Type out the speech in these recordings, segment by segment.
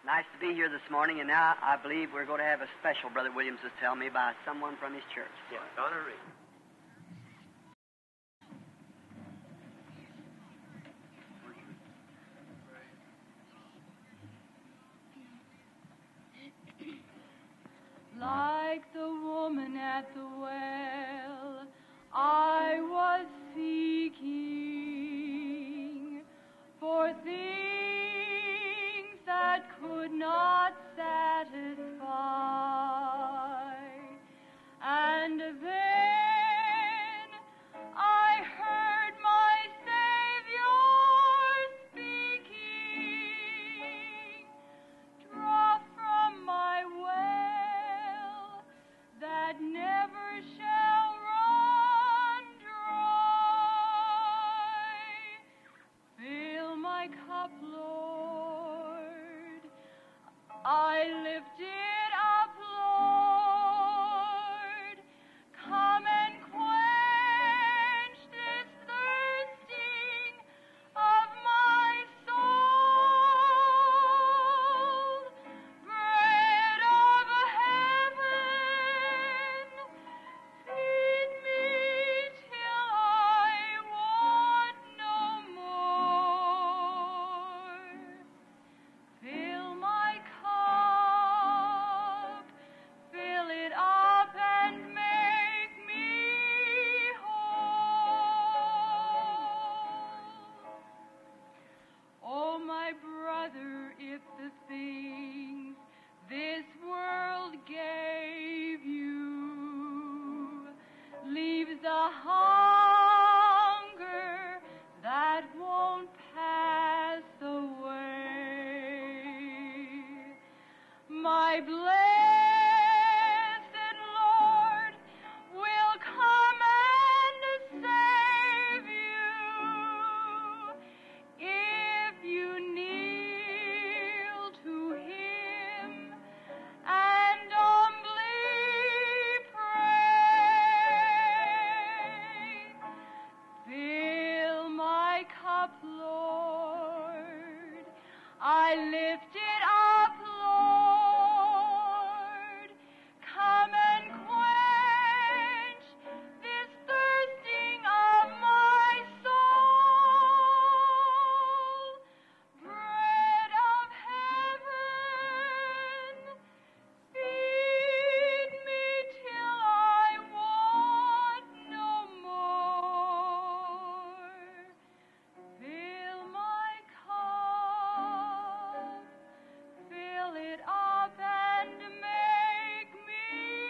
Nice to be here this morning, and now I believe we're going to have a special, Brother Williams was telling me, by someone from his church. Yeah, Donna Reed. Like the woman at the well, I was seeking for things that could not satisfy. And then I heard my Savior speaking, draw from my well that never shall run dry. Fill my cup, Lord, I lift it up, Lord. Come and quench this thirsting of my soul. Bread of heaven, feed me till I want no more. Fill my cup, fill it up and make me whole. Oh, my brother, if the things this world gave you leaves a hunger that won't pass away, my blessed Lord will come and save you if you kneel to Him and humbly pray. Fill my cup, Lord, I lift it up, Lord. Come and quench this thirsting of my soul. Bread of heaven, feed me till I want no more. Fill my cup, fill it up and make me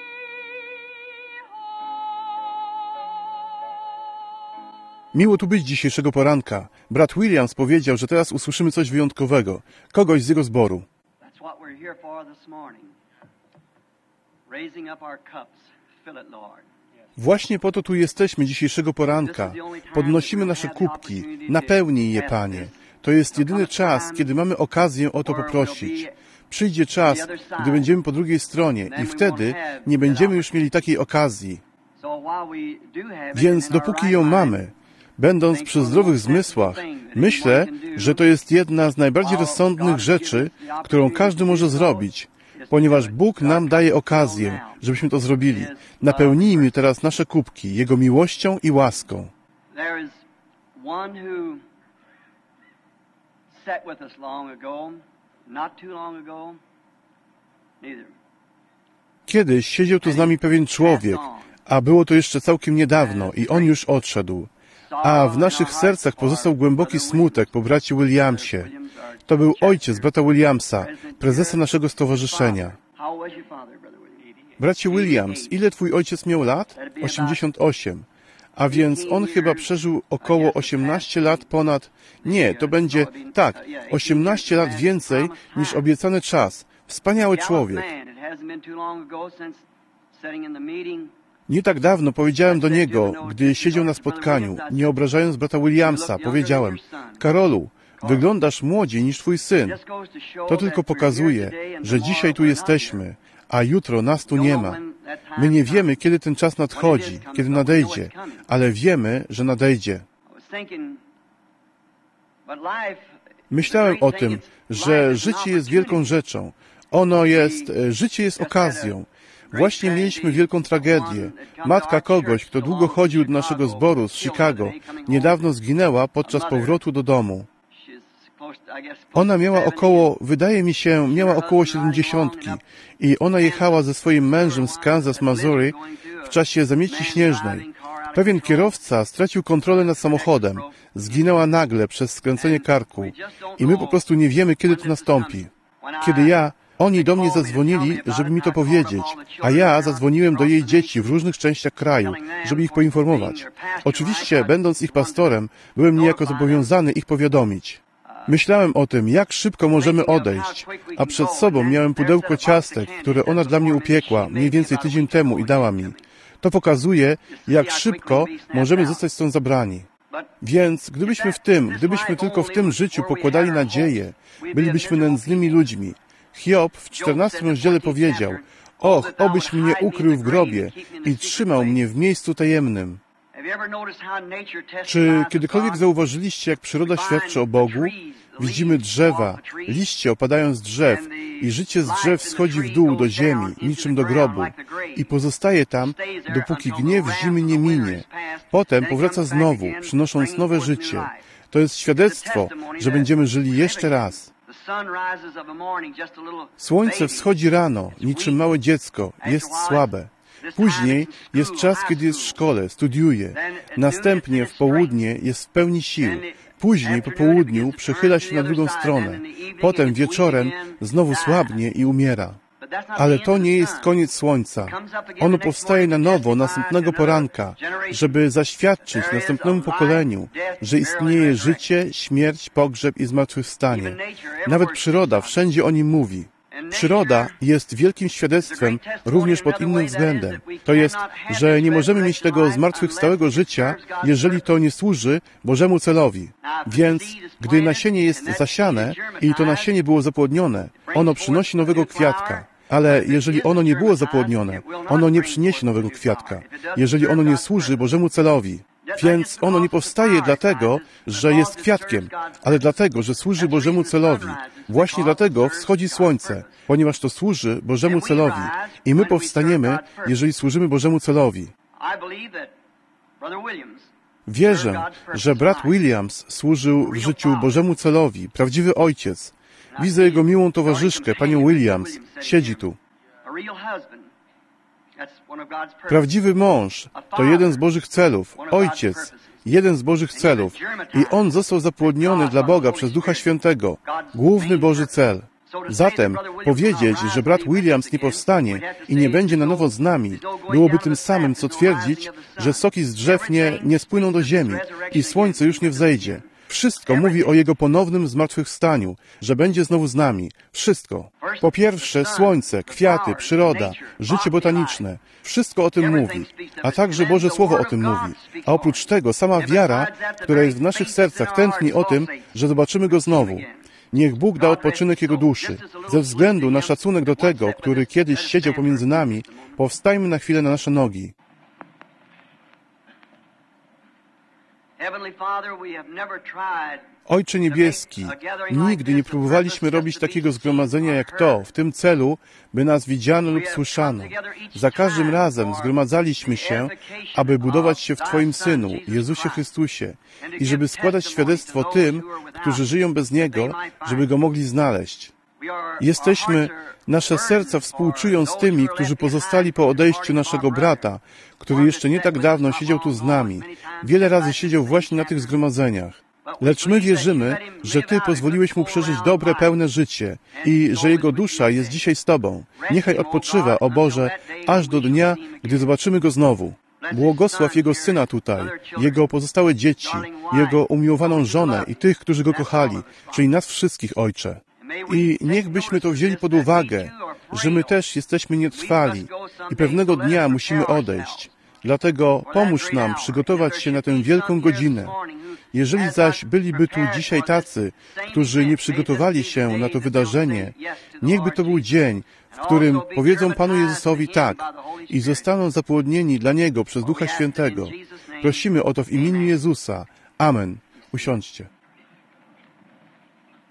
whole. Miło tu być dzisiejszego poranka. Brat Williams powiedział, że teraz usłyszymy coś wyjątkowego. Kogoś z jego zboru. That's what we're here for this morning. Raising up our cups. Fill it, Lord. Właśnie po to tu jesteśmy dzisiejszego poranka. Podnosimy nasze kubki. Napełnij je, Panie. To jest jedyny czas, kiedy mamy okazję o to poprosić. Przyjdzie czas, gdy będziemy po drugiej stronie i wtedy nie będziemy już mieli takiej okazji. So while we do have it Więc in our dopóki right ją mind, mamy, będąc przy zdrowych zmysłach, myślę, że to jest jedna z najbardziej rozsądnych rzeczy, którą każdy może zrobić, ponieważ Bóg nam daje okazję, żebyśmy to zrobili. Napełnijmy teraz nasze kubki Jego miłością i łaską. there is one who sat with us long ago, not too long ago, neither. Kiedyś siedział tu z nami pewien człowiek, a było to jeszcze całkiem niedawno i on już odszedł. A w naszych sercach pozostał głęboki smutek po bracie Williamsie. To był ojciec brata Williamsa, prezesa naszego stowarzyszenia. How was your father, Brother William? Bracie Williams, ile twój ojciec miał lat? 88. A więc on chyba przeżył około 18 lat ponad... Nie, to będzie... Tak, 18 lat więcej niż obiecany czas. Wspaniały człowiek. Nie tak dawno powiedziałem do niego, gdy siedział na spotkaniu, nie obrażając brata Williamsa, powiedziałem: Karolu, wyglądasz młodziej niż twój syn. To tylko pokazuje, że dzisiaj tu jesteśmy, a jutro nas tu nie ma. My nie wiemy, kiedy ten czas nadchodzi, kiedy nadejdzie, ale wiemy, że nadejdzie. Myślałem o tym, że życie jest wielką rzeczą. Życie jest okazją. Właśnie mieliśmy wielką tragedię. Matka kogoś, kto długo chodził do naszego zboru z Chicago, niedawno zginęła podczas powrotu do domu. Ona miała około 70 i ona jechała ze swoim mężem z Kansas, Missouri w czasie zamieci śnieżnej. Pewien kierowca stracił kontrolę nad samochodem. Zginęła nagle przez skręcenie karku i my po prostu nie wiemy, kiedy to nastąpi. Oni do mnie zadzwonili, żeby mi to powiedzieć, a ja zadzwoniłem do jej dzieci w różnych częściach kraju, żeby ich poinformować. Oczywiście, będąc ich pastorem, byłem niejako zobowiązany ich powiadomić. Myślałem o tym, jak szybko możemy odejść, a przed sobą miałem pudełko ciastek, które ona dla mnie upiekła mniej więcej tydzień temu i dała mi. To pokazuje, jak szybko możemy zostać stąd zabrani. Więc gdybyśmy tylko w tym życiu pokładali nadzieję, bylibyśmy nędznymi ludźmi. Hiob w 14 rozdziale powiedział: Och, obyś mnie ukrył w grobie i trzymał mnie w miejscu tajemnym. Czy kiedykolwiek zauważyliście, jak przyroda świadczy o Bogu? Widzimy drzewa, liście opadają z drzew i życie z drzew schodzi w dół do ziemi, niczym do grobu i pozostaje tam, dopóki gniew zimy nie minie. Potem powraca znowu, przynosząc nowe życie. To jest świadectwo, że będziemy żyli jeszcze raz. Słońce wschodzi rano, niczym małe dziecko, jest słabe. Później jest czas, kiedy jest w szkole, studiuje. Następnie w południe jest w pełni sił. Później po południu przechyla się na drugą stronę. Potem wieczorem znowu słabnie i umiera. Ale to nie jest koniec słońca. Ono powstaje na nowo następnego poranka, żeby zaświadczyć następnemu pokoleniu, że istnieje życie, śmierć, pogrzeb i zmartwychwstanie. Nawet przyroda wszędzie o nim mówi. Przyroda jest wielkim świadectwem również pod innym względem. To jest, że nie możemy mieć tego zmartwychwstałego życia, jeżeli to nie służy Bożemu celowi. Więc, gdy nasienie jest zasiane i to nasienie było zapłodnione, ono przynosi nowego kwiatka. Ale jeżeli ono nie było zapłodnione, ono nie przyniesie nowego kwiatka, jeżeli ono nie służy Bożemu celowi. Więc ono nie powstaje dlatego, że jest kwiatkiem, ale dlatego, że służy Bożemu celowi. Właśnie dlatego wschodzi słońce, ponieważ to służy Bożemu celowi. I my powstaniemy, jeżeli służymy Bożemu celowi. Wierzę, że brat Williams służył w życiu Bożemu celowi, prawdziwy ojciec. Widzę jego miłą towarzyszkę, panią Williams, siedzi tu. Prawdziwy mąż to jeden z Bożych celów, ojciec, jeden z Bożych celów. I on został zapłodniony dla Boga przez Ducha Świętego, główny Boży cel. Zatem powiedzieć, że brat Williams nie powstanie i nie będzie na nowo z nami, byłoby tym samym, co twierdzić, że soki z drzew nie spłyną do ziemi i słońce już nie wzejdzie. Wszystko mówi o Jego ponownym zmartwychwstaniu, że będzie znowu z nami. Wszystko. Po pierwsze, słońce, kwiaty, przyroda, życie botaniczne. Wszystko o tym mówi. A także Boże Słowo o tym mówi. A oprócz tego sama wiara, która jest w naszych sercach, tętni o tym, że zobaczymy Go znowu. Niech Bóg da odpoczynek Jego duszy. Ze względu na szacunek do tego, który kiedyś siedział pomiędzy nami, powstajmy na chwilę na nasze nogi. Ojcze Niebieski, nigdy nie próbowaliśmy robić takiego zgromadzenia jak to, w tym celu, by nas widziano lub słyszano. Za każdym razem zgromadzaliśmy się, aby budować się w Twoim Synu, Jezusie Chrystusie, i żeby składać świadectwo tym, którzy żyją bez Niego, żeby Go mogli znaleźć. Nasze serca współczują z tymi, którzy pozostali po odejściu naszego brata, który jeszcze nie tak dawno siedział tu z nami. Wiele razy siedział właśnie na tych zgromadzeniach. Lecz my wierzymy, że Ty pozwoliłeś mu przeżyć dobre, pełne życie i że jego dusza jest dzisiaj z Tobą. Niechaj odpoczywa, o Boże, aż do dnia, gdy zobaczymy go znowu. Błogosław jego syna tutaj, jego pozostałe dzieci, jego umiłowaną żonę i tych, którzy go kochali, czyli nas wszystkich, Ojcze. I niechbyśmy to wzięli pod uwagę, że my też jesteśmy nietrwali i pewnego dnia musimy odejść. Dlatego pomóż nam przygotować się na tę wielką godzinę. Jeżeli zaś byliby tu dzisiaj tacy, którzy nie przygotowali się na to wydarzenie, niechby to był dzień, w którym powiedzą Panu Jezusowi tak i zostaną zapłodnieni dla Niego przez Ducha Świętego. Prosimy o to w imieniu Jezusa. Amen. Usiądźcie.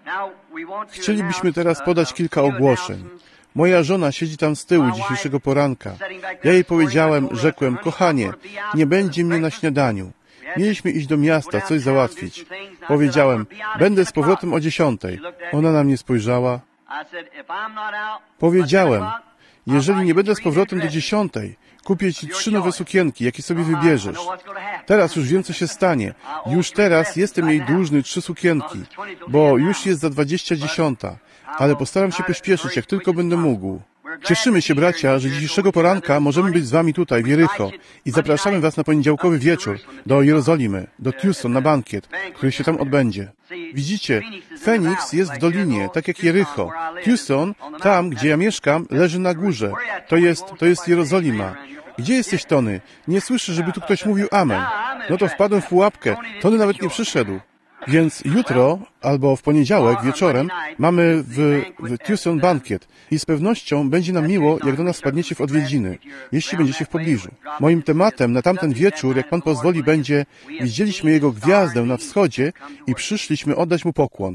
Chcielibyśmy teraz podać kilka ogłoszeń. Moja żona siedzi tam z tyłu dzisiejszego poranka. Ja jej rzekłem, kochanie, nie będzie mnie na śniadaniu. Mieliśmy iść do miasta, coś załatwić. Powiedziałem, będę z powrotem o 10:00. Ona na mnie spojrzała. Powiedziałem, jeżeli nie będę z powrotem do 10:00, kupię Ci 3 nowe sukienki, jakie sobie wybierzesz. Teraz już wiem, co się stanie. Już teraz jestem jej dłużny 3 sukienki, bo już jest za 20:10, ale postaram się pośpieszyć, jak tylko będę mógł. Cieszymy się, bracia, że dzisiejszego poranka możemy być z Wami tutaj, w Jericho, i zapraszamy Was na poniedziałkowy wieczór do Jerozolimy, do Tucson na bankiet, który się tam odbędzie. Widzicie, Phoenix jest w dolinie, tak jak Jericho. Tucson, tam, gdzie ja mieszkam, leży na górze. To jest Jerozolima. Gdzie jesteś, Tony? Nie słyszę, żeby tu ktoś mówił amen. No to wpadłem w pułapkę. Tony nawet nie przyszedł. Więc jutro, albo w poniedziałek wieczorem mamy w Tucson bankiet i z pewnością będzie nam miło, jak do nas wpadniecie w odwiedziny, jeśli będziecie w pobliżu. Moim tematem na tamten wieczór, jak Pan pozwoli, będzie widzieliśmy Jego gwiazdę na wschodzie i przyszliśmy oddać Mu pokłon.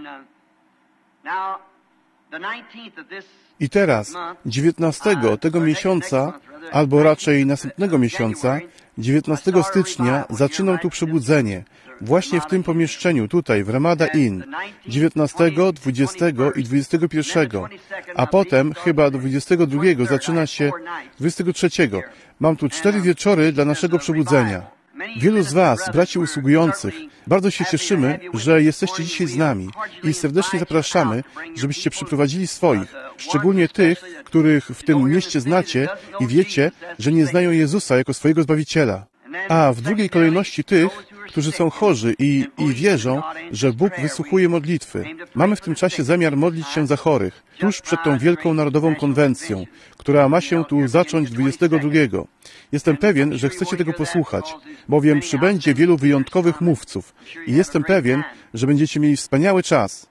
I teraz, 19 tego miesiąca, albo raczej następnego miesiąca, 19 stycznia zaczynam tu przebudzenie, właśnie w tym pomieszczeniu, tutaj, w Ramada Inn, 19, 20 i 21, a potem, chyba 22 zaczyna się 23. Mam tu 4 wieczory dla naszego przebudzenia. Wielu z Was, braci usługujących, bardzo się cieszymy, że jesteście dzisiaj z nami i serdecznie zapraszamy, żebyście przyprowadzili swoich, szczególnie tych, których w tym mieście znacie i wiecie, że nie znają Jezusa jako swojego Zbawiciela. A w drugiej kolejności tych, którzy są chorzy i wierzą, że Bóg wysłuchuje modlitwy. Mamy w tym czasie zamiar modlić się za chorych, tuż przed tą wielką narodową konwencją, która ma się tu zacząć 22. Jestem pewien, że chcecie tego posłuchać, bowiem przybędzie wielu wyjątkowych mówców i jestem pewien, że będziecie mieli wspaniały czas.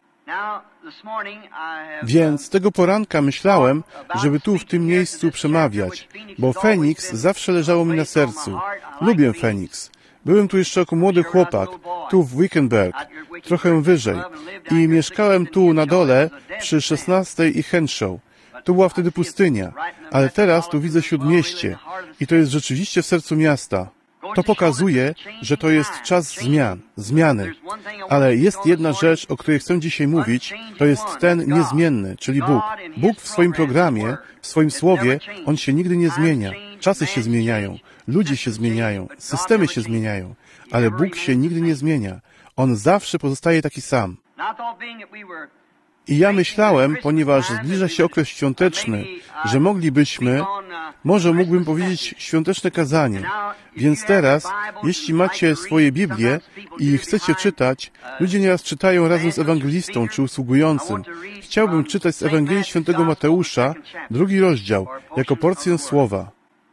Więc tego poranka myślałem, żeby tu w tym miejscu przemawiać, bo Phoenix zawsze leżało mi na sercu. Lubię Phoenix. Byłem tu jeszcze jako młody chłopak, tu w Wickenburg, trochę wyżej, i mieszkałem tu na dole przy 16 i Henshaw. To była wtedy pustynia, ale teraz tu widzę śródmieście i to jest rzeczywiście w sercu miasta. To pokazuje, że to jest czas zmiany. Ale jest jedna rzecz, o której chcę dzisiaj mówić, to jest ten niezmienny, czyli Bóg. Bóg w swoim programie, w swoim słowie, On się nigdy nie zmienia. Czasy się zmieniają, ludzie się zmieniają, systemy się zmieniają, ale Bóg się nigdy nie zmienia. On zawsze pozostaje taki sam. I ja myślałem, ponieważ zbliża się okres świąteczny, że może mógłbym powiedzieć świąteczne kazanie. Więc teraz, jeśli macie swoje Biblię i chcecie czytać, ludzie nieraz czytają razem z ewangelistą czy usługującym. Chciałbym czytać z Ewangelii Świętego Mateusza, 2 rozdział, jako porcję słowa.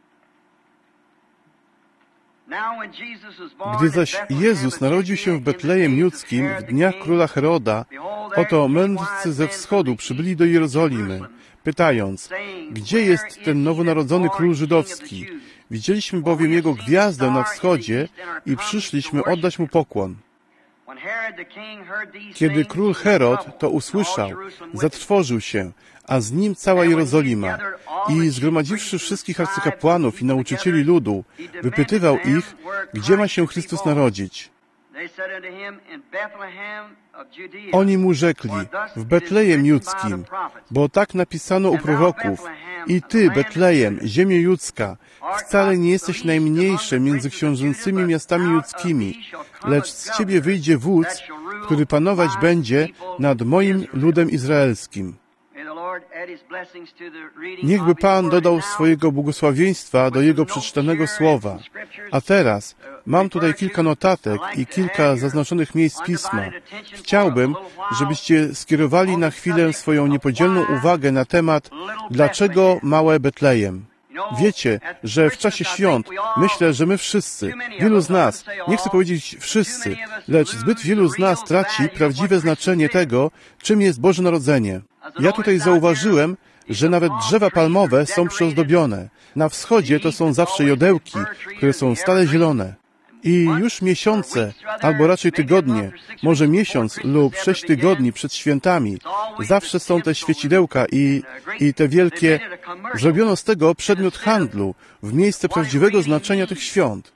Gdy zaś Jezus narodził się w Betlejem Judzkim w dniach króla Heroda, oto mędrcy ze wschodu przybyli do Jerozolimy, pytając, gdzie jest ten nowonarodzony król żydowski? Widzieliśmy bowiem jego gwiazdę na wschodzie i przyszliśmy oddać mu pokłon. Kiedy król Herod to usłyszał, zatrwożył się, a z nim cała Jerozolima. I zgromadziwszy wszystkich arcykapłanów i nauczycieli ludu, wypytywał ich, gdzie ma się Chrystus narodzić. Oni mu rzekli, w Betlejem Judzkim, bo tak napisano u proroków. I ty, Betlejem, ziemio judzka, wcale nie jesteś najmniejszy między książęcymi miastami judzkimi, lecz z ciebie wyjdzie wódz, który panować będzie nad moim ludem izraelskim. Niechby Pan dodał swojego błogosławieństwa do Jego przeczytanego słowa. A teraz mam tutaj kilka notatek i kilka zaznaczonych miejsc Pisma. Chciałbym, żebyście skierowali na chwilę swoją niepodzielną uwagę na temat, dlaczego małe Betlejem. Wiecie, że w czasie świąt myślę, że my wszyscy, wielu z nas, nie chcę powiedzieć wszyscy, lecz zbyt wielu z nas traci prawdziwe znaczenie tego, czym jest Boże Narodzenie. Ja tutaj zauważyłem, że nawet drzewa palmowe są przyozdobione. Na wschodzie to są zawsze jodełki, które są stale zielone. I już miesiące, albo raczej tygodnie, może miesiąc lub 6 tygodni przed świętami, zawsze są te świecidełka i te wielkie, zrobiono z tego przedmiot handlu w miejsce prawdziwego znaczenia tych świąt.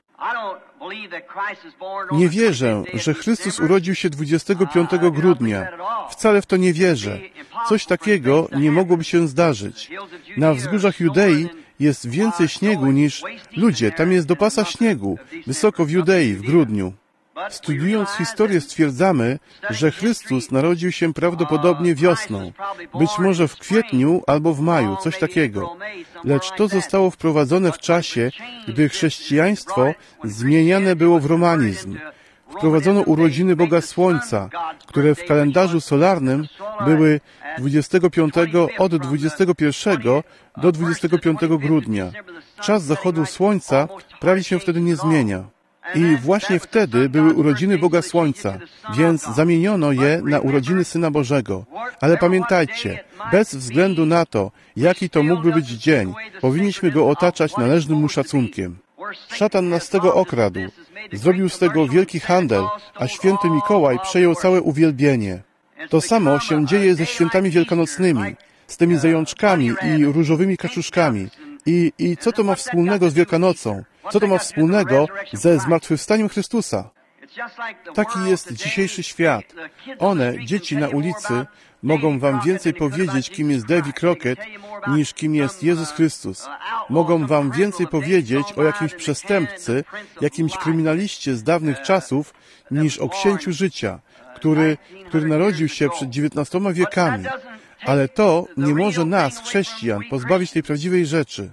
Nie wierzę, że Chrystus urodził się 25 grudnia. Wcale w to nie wierzę. Coś takiego nie mogłoby się zdarzyć. Na wzgórzach Judei jest więcej śniegu niż ludzie. Tam jest do pasa śniegu, wysoko w Judei w grudniu. Studiując historię stwierdzamy, że Chrystus narodził się prawdopodobnie wiosną, być może w kwietniu albo w maju, coś takiego. Lecz to zostało wprowadzone w czasie, gdy chrześcijaństwo zmieniane było w romanizm. Wprowadzono urodziny Boga Słońca, które w kalendarzu solarnym były 25 od 21 do 25 grudnia. Czas zachodu Słońca prawie się wtedy nie zmienia. I właśnie wtedy były urodziny Boga Słońca, więc zamieniono je na urodziny Syna Bożego. Ale pamiętajcie, bez względu na to, jaki to mógłby być dzień, powinniśmy go otaczać należnym mu szacunkiem. Szatan nas z tego okradł. Zrobił z tego wielki handel, a święty Mikołaj przejął całe uwielbienie. To samo się dzieje ze świętami wielkanocnymi, z tymi zajączkami i różowymi kaczuszkami. I co to ma wspólnego z Wielkanocą? Co to ma wspólnego ze zmartwychwstaniem Chrystusa? Taki jest dzisiejszy świat. One, dzieci na ulicy, mogą wam więcej powiedzieć, kim jest Davy Crockett, niż kim jest Jezus Chrystus. Mogą wam więcej powiedzieć o jakimś przestępcy, jakimś kryminaliście z dawnych czasów, niż o księciu życia, który narodził się przed 19 wiekami. Ale to nie może nas, chrześcijan, pozbawić tej prawdziwej rzeczy.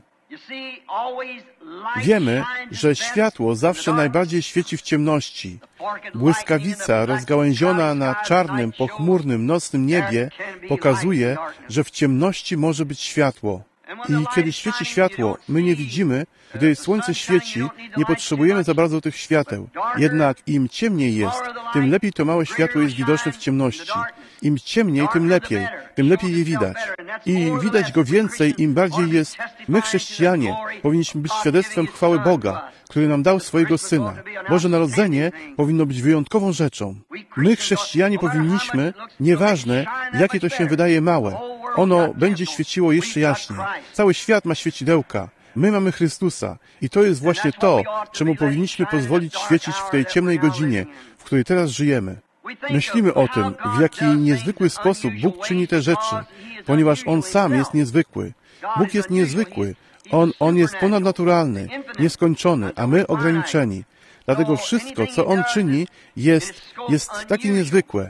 Wiemy, że światło zawsze najbardziej świeci w ciemności. Błyskawica rozgałęziona na czarnym, pochmurnym, nocnym niebie pokazuje, że w ciemności może być światło. I kiedy świeci światło, my nie widzimy. Gdy słońce świeci, nie potrzebujemy za bardzo tych świateł. Jednak im ciemniej jest, tym lepiej to małe światło jest widoczne w ciemności. Im ciemniej, tym lepiej je widać. I widać go więcej, im bardziej jest. My, chrześcijanie, powinniśmy być świadectwem chwały Boga, który nam dał swojego Syna. Boże Narodzenie powinno być wyjątkową rzeczą. My, chrześcijanie, powinniśmy, nieważne, jakie to się wydaje małe, ono będzie świeciło jeszcze jaśniej. Cały świat ma świecidełka. My mamy Chrystusa i to jest właśnie to, czemu powinniśmy pozwolić świecić w tej ciemnej godzinie, w której teraz żyjemy. Myślimy o tym, w jaki niezwykły sposób Bóg czyni te rzeczy, ponieważ On sam jest niezwykły. Bóg jest niezwykły. On jest ponadnaturalny, nieskończony, a my ograniczeni. Dlatego wszystko, co On czyni, jest takie niezwykłe.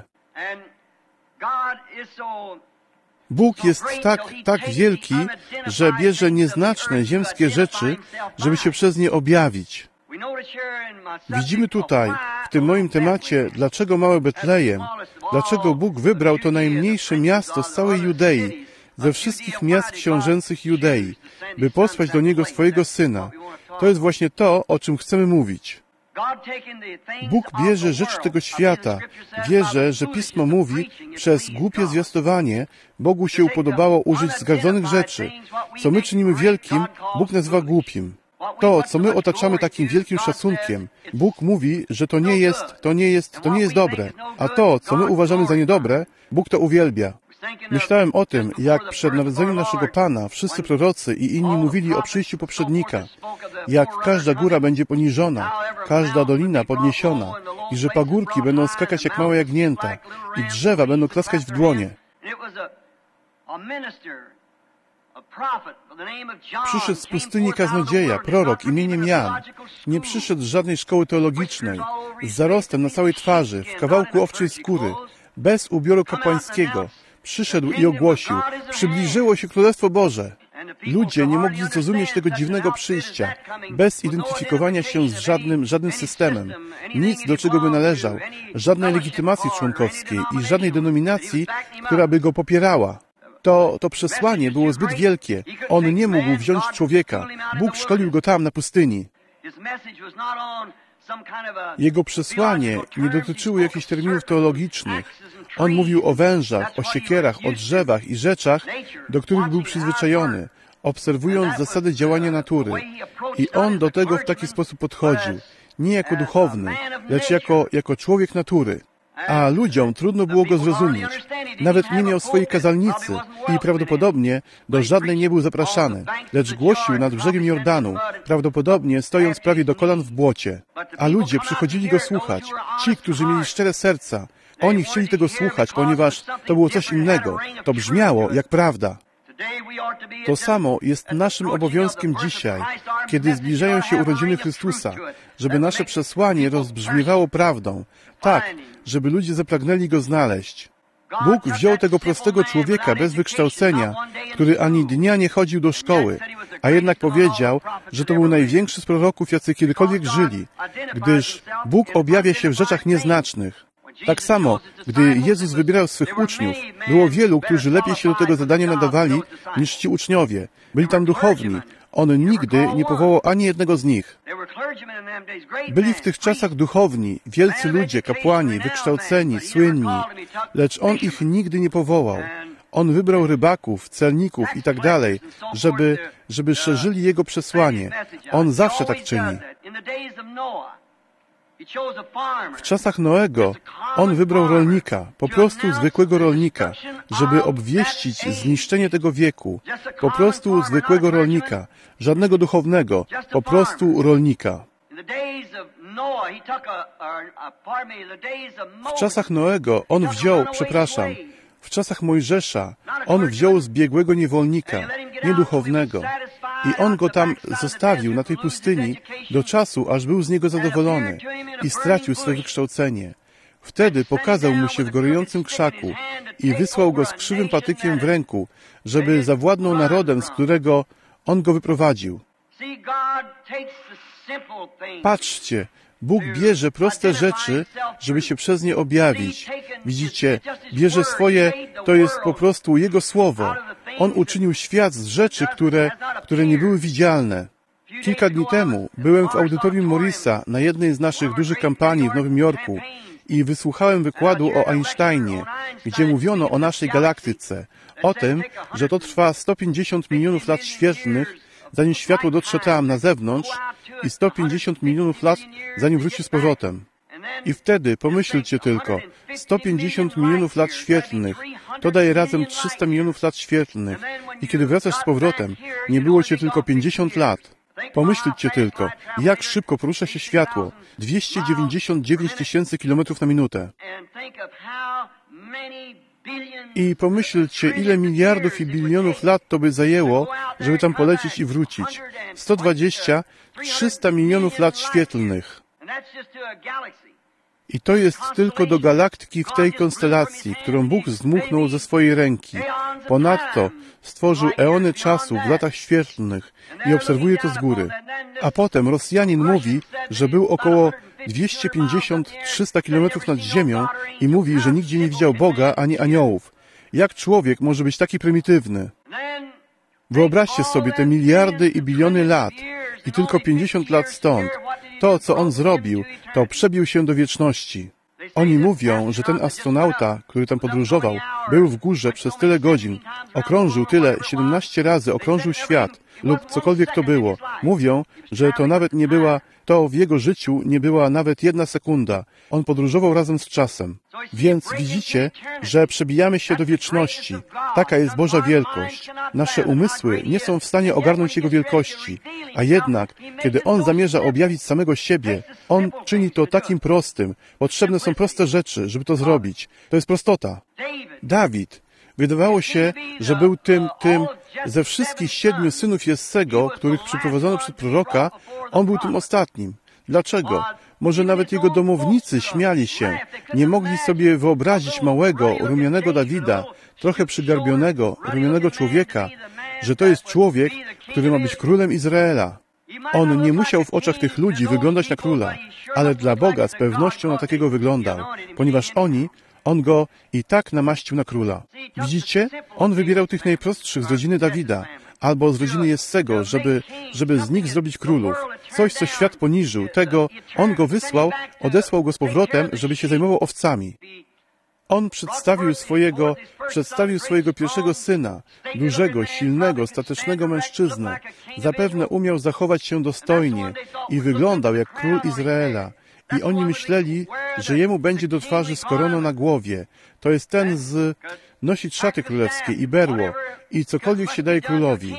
Bóg jest tak wielki, że bierze nieznaczne ziemskie rzeczy, żeby się przez nie objawić. Widzimy tutaj, w tym moim temacie, dlaczego małe Betlejem, dlaczego Bóg wybrał to najmniejsze miasto z całej Judei, ze wszystkich miast książęcych Judei, by posłać do niego swojego Syna. To jest właśnie to, o czym chcemy mówić. Bóg bierze rzeczy tego świata. Wierzę, że Pismo mówi, przez głupie zwiastowanie Bogu się upodobało użyć zgardzonych rzeczy. Co my czynimy wielkim, Bóg nazywa głupim. To, co my otaczamy takim wielkim szacunkiem, Bóg mówi, że to nie jest dobre. A to, co my uważamy za niedobre, Bóg to uwielbia. Myślałem o tym, jak przed narodzeniem naszego Pana wszyscy prorocy i inni mówili o przyjściu poprzednika, jak każda góra będzie poniżona, każda dolina podniesiona i że pagórki będą skakać jak małe jagnięta i drzewa będą klaskać w dłonie. Przyszedł z pustyni kaznodzieja, prorok imieniem Jan. Nie przyszedł z żadnej szkoły teologicznej, z zarostem na całej twarzy, w kawałku owczej skóry, bez ubioru kapłańskiego. Przyszedł i ogłosił, przybliżyło się Królestwo Boże. Ludzie nie mogli zrozumieć tego dziwnego przyjścia, bez identyfikowania się z żadnym systemem, nic do czego by należał, żadnej legitymacji członkowskiej i żadnej denominacji, która by go popierała. To przesłanie było zbyt wielkie. On nie mógł wziąć człowieka. Bóg szkolił go tam na pustyni. Jego przesłanie nie dotyczyło jakichś terminów teologicznych. On mówił o wężach, o siekierach, o drzewach i rzeczach, do których był przyzwyczajony, obserwując zasady działania natury. I on do tego w taki sposób podchodził. nie jako duchowny, lecz jako człowiek natury. A ludziom trudno było go zrozumieć. Nawet nie miał swojej kazalnicy i prawdopodobnie do żadnej nie był zapraszany, lecz głosił nad brzegiem Jordanu, prawdopodobnie stojąc prawie do kolan w błocie. A ludzie przychodzili go słuchać. Ci, którzy mieli szczere serca, oni chcieli tego słuchać, ponieważ to było coś innego. To brzmiało jak prawda. To samo jest naszym obowiązkiem dzisiaj, kiedy zbliżają się urodziny Chrystusa, żeby nasze przesłanie rozbrzmiewało prawdą, tak, żeby ludzie zapragnęli Go znaleźć. Bóg wziął tego prostego człowieka bez wykształcenia, który ani dnia nie chodził do szkoły, a jednak powiedział, że to był największy z proroków, jacy kiedykolwiek żyli, gdyż Bóg objawia się w rzeczach nieznacznych. Tak samo, gdy Jezus wybierał swych uczniów, było wielu, którzy lepiej się do tego zadania nadawali niż ci uczniowie. Byli tam duchowni. On nigdy nie powołał ani jednego z nich. Byli w tych czasach duchowni, wielcy ludzie, kapłani, wykształceni, słynni, lecz On ich nigdy nie powołał. On wybrał rybaków, celników i tak dalej, żeby szerzyli Jego przesłanie. On zawsze tak czyni. W czasach Noego on wybrał rolnika, po prostu zwykłego rolnika, żeby obwieścić zniszczenie tego wieku. Po prostu zwykłego rolnika, żadnego duchownego, po prostu rolnika. W czasach Noego on wziął, w czasach Mojżesza on wziął zbiegłego niewolnika, nieduchownego, i on go tam zostawił na tej pustyni do czasu, aż był z niego zadowolony i stracił swoje wykształcenie. Wtedy pokazał mu się w gorejącym krzaku i wysłał go z krzywym patykiem w ręku, żeby zawładnął narodem, z którego on go wyprowadził. Patrzcie, Bóg bierze proste rzeczy, żeby się przez nie objawić. Widzicie, bierze swoje, to jest po prostu Jego Słowo. On uczynił świat z rzeczy, które nie były widzialne. Kilka dni temu byłem w audytorium Morrisa na jednej z naszych dużych kampanii w Nowym Jorku i wysłuchałem wykładu o Einsteinie, gdzie mówiono o naszej galaktyce, o tym, że to trwa 150 milionów lat świetlnych, zanim światło dotrze tam na zewnątrz i 150 milionów lat, zanim wróci z powrotem. I wtedy pomyślcie tylko, 150 milionów lat świetlnych, to daje razem 300 milionów lat świetlnych. I kiedy wracasz z powrotem, nie było Cię tylko 50 lat. Pomyślcie tylko, jak szybko porusza się światło. 299 tysięcy kilometrów na minutę. I pomyślcie, ile miliardów i bilionów lat to by zajęło, żeby tam polecieć i wrócić. 120, 300 milionów lat świetlnych. I to jest tylko do galaktyki w tej konstelacji, którą Bóg zdmuchnął ze swojej ręki. Ponadto stworzył eony czasu w latach świetlnych i obserwuje to z góry. A potem Rosjanin mówi, że był około 250-300 kilometrów nad ziemią i mówi, że nigdzie nie widział Boga ani aniołów. Jak człowiek może być taki prymitywny? Wyobraźcie sobie te miliardy i biliony lat i tylko 50 lat stąd. To, co on zrobił, to przebił się do wieczności. Oni mówią, że ten astronauta, który tam podróżował, był w górze przez tyle godzin, okrążył tyle, 17 razy okrążył świat lub cokolwiek to było. Mówią, że to nawet nie była, to w jego życiu nie była nawet jedna sekunda. On podróżował razem z czasem. Więc widzicie, że przebijamy się do wieczności. Taka jest Boża wielkość. Nasze umysły nie są w stanie ogarnąć Jego wielkości. A jednak, kiedy On zamierza objawić samego siebie, On czyni to takim prostym. Potrzebne są proste rzeczy, żeby to zrobić. To jest prostota. Dawid. Wydawało się, że był tym ze wszystkich 7 synów Jessego, których przyprowadzono przed proroka, on był tym ostatnim. Dlaczego? Może nawet jego domownicy śmiali się. Nie mogli sobie wyobrazić małego, rumianego Dawida, trochę przygarbionego, rumianego człowieka, że to jest człowiek, który ma być królem Izraela. On nie musiał w oczach tych ludzi wyglądać na króla, ale dla Boga z pewnością na takiego wyglądał, ponieważ on go i tak namaścił na króla. Widzicie? On wybierał tych najprostszych z rodziny Dawida, albo z rodziny Jessego, żeby z nich zrobić królów. Coś, co świat poniżył, tego on go wysłał, odesłał go z powrotem, żeby się zajmował owcami. On przedstawił swojego pierwszego syna, dużego, silnego, statecznego mężczyznę. Zapewne umiał zachować się dostojnie i wyglądał jak król Izraela. I oni myśleli, że jemu będzie do twarzy z koroną na głowie. To jest ten nosić szaty królewskie i berło i cokolwiek się daje królowi.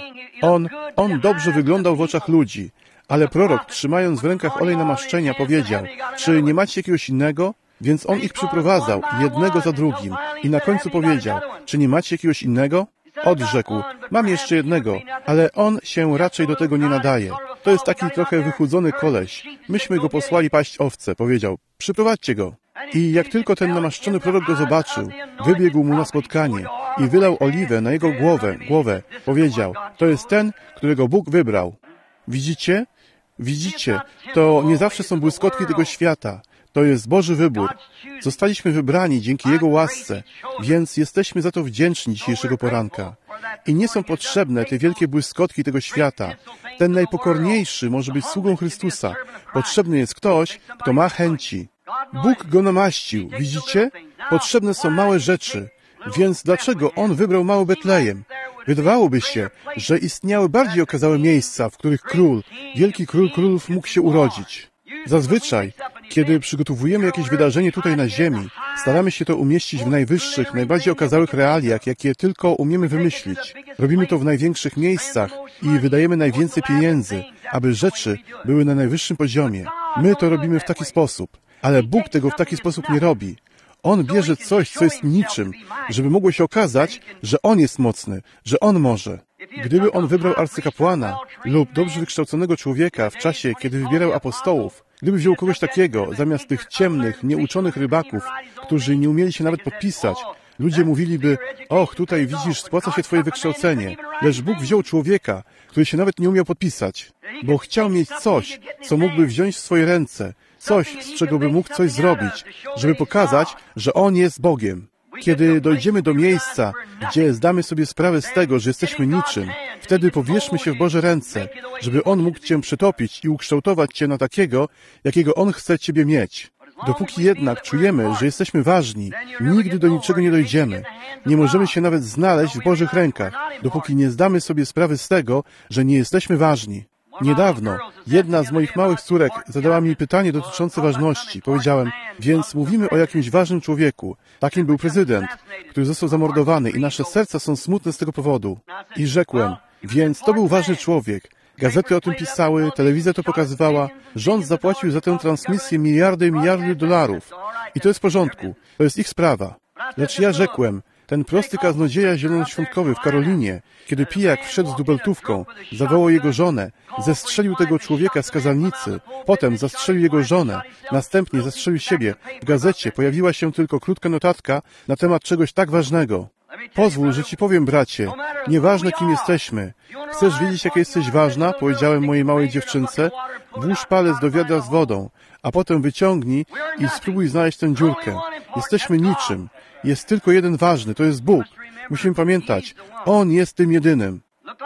On dobrze wyglądał w oczach ludzi, ale prorok, trzymając w rękach olej namaszczenia, powiedział, czy nie macie jakiegoś innego? Więc on ich przyprowadzał, jednego za drugim. I na końcu powiedział, czy nie macie jakiegoś innego? Odrzekł, mam jeszcze jednego, ale on się raczej do tego nie nadaje. To jest taki trochę wychudzony koleś. Myśmy go posłali paść owce, powiedział, przyprowadźcie go. I jak tylko ten namaszczony prorok go zobaczył, wybiegł mu na spotkanie i wylał oliwę na jego głowę. Powiedział, to jest ten, którego Bóg wybrał. Widzicie? Widzicie, to nie zawsze są błyskotki tego świata. To jest Boży wybór. Zostaliśmy wybrani dzięki Jego łasce, więc jesteśmy za to wdzięczni dzisiejszego poranka. I nie są potrzebne te wielkie błyskotki tego świata. Ten najpokorniejszy może być sługą Chrystusa. Potrzebny jest ktoś, kto ma chęci. Bóg go namaścił. Widzicie? Potrzebne są małe rzeczy. Więc dlaczego On wybrał mały Betlejem? Wydawałoby się, że istniały bardziej okazałe miejsca, w których wielki król królów mógł się urodzić. Zazwyczaj, kiedy przygotowujemy jakieś wydarzenie tutaj na ziemi, staramy się to umieścić w najwyższych, najbardziej okazałych realiach, jakie tylko umiemy wymyślić. Robimy to w największych miejscach i wydajemy najwięcej pieniędzy, aby rzeczy były na najwyższym poziomie. My to robimy w taki sposób, ale Bóg tego w taki sposób nie robi. On bierze coś, co jest niczym, żeby mogło się okazać, że On jest mocny, że On może. Gdyby On wybrał arcykapłana lub dobrze wykształconego człowieka w czasie, kiedy wybierał apostołów, gdyby wziął kogoś takiego zamiast tych ciemnych, nieuczonych rybaków, którzy nie umieli się nawet podpisać, ludzie mówiliby, och, tutaj widzisz, spłaca się Twoje wykształcenie. Lecz Bóg wziął człowieka, który się nawet nie umiał podpisać, bo chciał mieć coś, co mógłby wziąć w swoje ręce, coś, z czego by mógł coś zrobić, żeby pokazać, że On jest Bogiem. Kiedy dojdziemy do miejsca, gdzie zdamy sobie sprawę z tego, że jesteśmy niczym, wtedy powierzmy się w Boże ręce, żeby On mógł Cię przetopić i ukształtować Cię na takiego, jakiego On chce Ciebie mieć. Dopóki jednak czujemy, że jesteśmy ważni, nigdy do niczego nie dojdziemy. Nie możemy się nawet znaleźć w Bożych rękach, dopóki nie zdamy sobie sprawy z tego, że nie jesteśmy ważni. Niedawno jedna z moich małych córek zadała mi pytanie dotyczące ważności. Powiedziałem, więc mówimy o jakimś ważnym człowieku. Takim był prezydent, który został zamordowany i nasze serca są smutne z tego powodu. I rzekłem, więc to był ważny człowiek. Gazety o tym pisały, telewizja to pokazywała. Rząd zapłacił za tę transmisję miliardy i miliardy dolarów. I to jest w porządku. To jest ich sprawa. Lecz ja rzekłem, ten prosty kaznodzieja zielonoświątkowy w Karolinie, kiedy pijak wszedł z dubeltówką, zawołał jego żonę, zestrzelił tego człowieka z kazalnicy, potem zastrzelił jego żonę, następnie zastrzelił siebie. W gazecie pojawiła się tylko krótka notatka na temat czegoś tak ważnego. Pozwól, że Ci powiem, bracie, nieważne kim jesteśmy. Chcesz wiedzieć, jaka jesteś ważna? Powiedziałem mojej małej dziewczynce. Włóż palec do wiadra z wodą, a potem wyciągnij i spróbuj znaleźć tę dziurkę. Jesteśmy niczym. Jest tylko jeden ważny, to jest Bóg. Musimy pamiętać, On jest tym jedynym.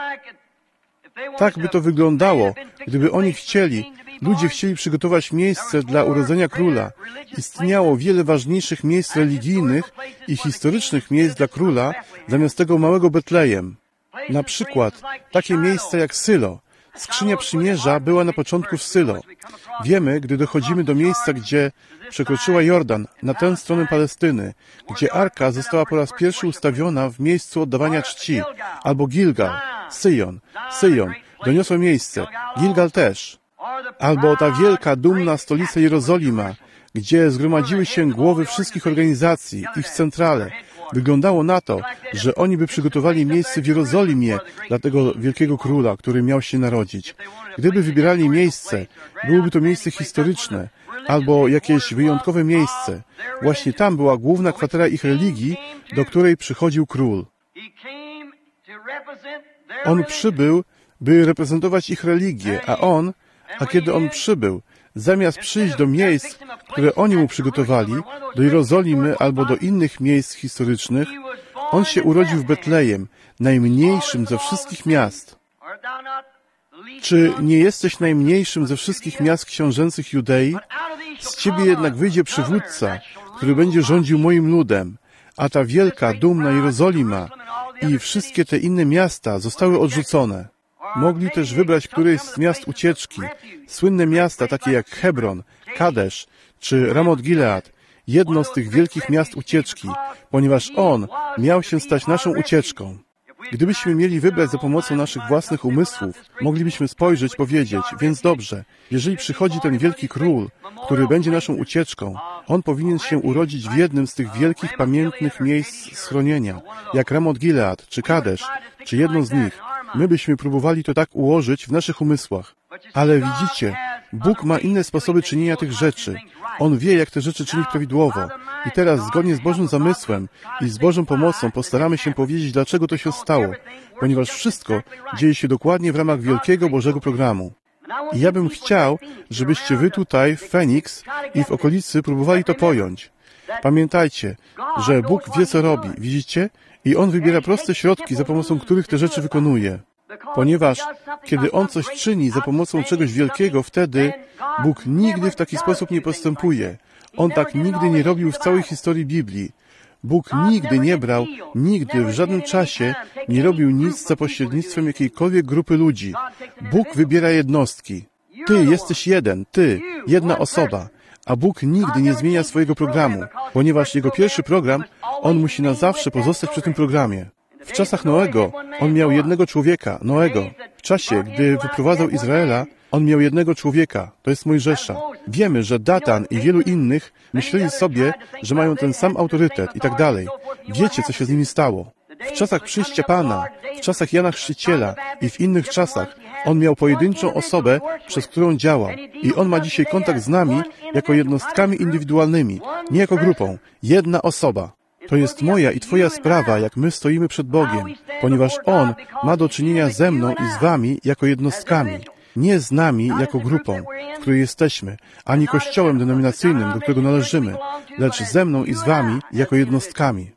Tak by to wyglądało, gdyby oni ludzie chcieli przygotować miejsce dla urodzenia króla. Istniało wiele ważniejszych miejsc religijnych i historycznych miejsc dla króla zamiast tego małego Betlejem. Na przykład takie miejsca jak Sylo. Skrzynia Przymierza była na początku w Sylo. Wiemy, gdy dochodzimy do miejsca, gdzie przekroczyła Jordan, na tę stronę Palestyny, gdzie Arka została po raz pierwszy ustawiona w miejscu oddawania czci, albo Gilgal, Syjon, doniosłe miejsce, Gilgal też, albo ta wielka, dumna stolica Jerozolima, gdzie zgromadziły się głowy wszystkich organizacji, ich centrale. Wyglądało na to, że oni by przygotowali miejsce w Jerozolimie dla tego wielkiego króla, który miał się narodzić. Gdyby wybierali miejsce, byłoby to miejsce historyczne, albo jakieś wyjątkowe miejsce. Właśnie tam była główna kwatera ich religii, do której przychodził król. On przybył, by reprezentować ich religię, a kiedy on przybył, zamiast przyjść do miejsc, które oni mu przygotowali, do Jerozolimy albo do innych miejsc historycznych, on się urodził w Betlejem, najmniejszym ze wszystkich miast. Czy nie jesteś najmniejszym ze wszystkich miast książęcych Judei? Z ciebie jednak wyjdzie przywódca, który będzie rządził moim ludem. A ta wielka, dumna Jerozolima i wszystkie te inne miasta zostały odrzucone. Mogli też wybrać któreś z miast ucieczki. Słynne miasta takie jak Hebron, Kadesz czy Ramot Gilead. Jedno z tych wielkich miast ucieczki, ponieważ on miał się stać naszą ucieczką. Gdybyśmy mieli wybrać za pomocą naszych własnych umysłów, moglibyśmy spojrzeć, powiedzieć, więc dobrze, jeżeli przychodzi ten wielki król, który będzie naszą ucieczką, on powinien się urodzić w jednym z tych wielkich, pamiętnych miejsc schronienia, jak Ramot Gilead, czy Kadesz, czy jedno z nich. My byśmy próbowali to tak ułożyć w naszych umysłach. Ale widzicie, Bóg ma inne sposoby czynienia tych rzeczy. On wie, jak te rzeczy czynić prawidłowo. I teraz, zgodnie z Bożym zamysłem i z Bożą pomocą, postaramy się powiedzieć, dlaczego to się stało. Ponieważ wszystko dzieje się dokładnie w ramach wielkiego Bożego programu. I ja bym chciał, żebyście wy tutaj, w Phoenix i w okolicy próbowali to pojąć. Pamiętajcie, że Bóg wie, co robi. Widzicie? I On wybiera proste środki, za pomocą których te rzeczy wykonuje. Ponieważ, kiedy On coś czyni za pomocą czegoś wielkiego, wtedy Bóg nigdy w taki sposób nie postępuje. On tak nigdy nie robił w całej historii Biblii. Bóg nigdy nie brał, nigdy, w żadnym czasie nie robił nic za pośrednictwem jakiejkolwiek grupy ludzi. Bóg wybiera jednostki. Ty jesteś jeden, ty, jedna osoba. A Bóg nigdy nie zmienia swojego programu, ponieważ Jego pierwszy program, On musi na zawsze pozostać przy tym programie. W czasach Noego On miał jednego człowieka, Noego. W czasie, gdy wyprowadzał Izraela, On miał jednego człowieka, to jest Mojżesza. Wiemy, że Datan i wielu innych myśleli sobie, że mają ten sam autorytet i tak dalej. Wiecie, co się z nimi stało. W czasach przyjścia Pana, w czasach Jana Chrzciciela i w innych czasach On miał pojedynczą osobę, przez którą działał. I On ma dzisiaj kontakt z nami jako jednostkami indywidualnymi, nie jako grupą. Jedna osoba. To jest moja i Twoja sprawa, jak my stoimy przed Bogiem, ponieważ On ma do czynienia ze mną i z Wami jako jednostkami. Nie z nami jako grupą, w której jesteśmy, ani kościołem denominacyjnym, do którego należymy, lecz ze mną i z Wami jako jednostkami.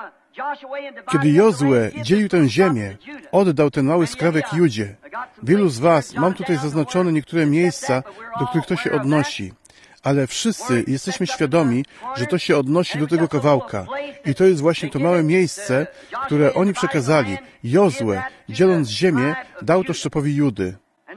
Kiedy Jozue dzielił tę ziemię, oddał ten mały skrawek Judzie. Wielu z Was, mam tutaj zaznaczone niektóre miejsca, do których to się odnosi. Ale wszyscy jesteśmy świadomi, że to się odnosi do tego kawałka. I to jest właśnie to małe miejsce, które oni przekazali. Jozue, dzieląc ziemię, dał to szczepowi Judy.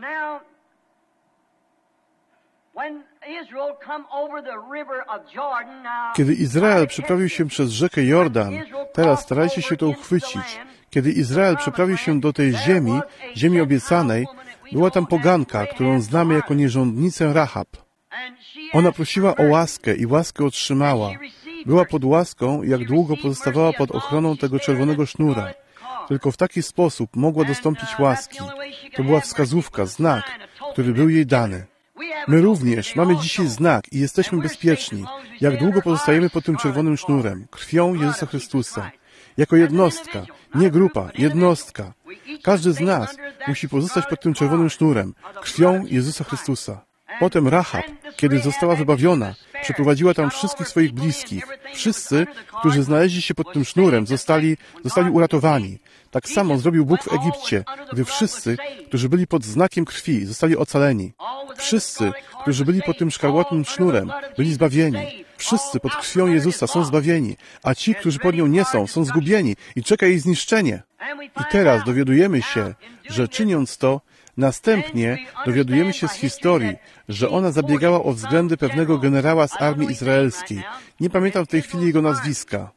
Kiedy Izrael przeprawił się przez rzekę Jordan, teraz starajcie się to uchwycić. Kiedy Izrael przeprawił się do tej ziemi, ziemi obiecanej, była tam poganka, którą znamy jako nierządnicę Rahab. Ona prosiła o łaskę i łaskę otrzymała. Była pod łaską, jak długo pozostawała pod ochroną tego czerwonego sznura. Tylko w taki sposób mogła dostąpić łaski. To była wskazówka, znak, który był jej dany. My również mamy dzisiaj znak i jesteśmy bezpieczni, jak długo pozostajemy pod tym czerwonym sznurem, krwią Jezusa Chrystusa. Jako jednostka, nie grupa, jednostka. Każdy z nas musi pozostać pod tym czerwonym sznurem, krwią Jezusa Chrystusa. Potem Rahab, kiedy została wybawiona, przeprowadziła tam wszystkich swoich bliskich. Wszyscy, którzy znaleźli się pod tym sznurem, zostali uratowani. Tak samo zrobił Bóg w Egipcie, gdy wszyscy, którzy byli pod znakiem krwi, zostali ocaleni. Wszyscy, którzy byli pod tym szkarłatnym sznurem, byli zbawieni. Wszyscy pod krwią Jezusa są zbawieni, a ci, którzy pod nią nie są zgubieni i czeka jej zniszczenie. I teraz dowiadujemy się, że czyniąc to, następnie dowiadujemy się z historii, że ona zabiegała o względy pewnego generała z armii izraelskiej. Nie pamiętam w tej chwili jego nazwiska.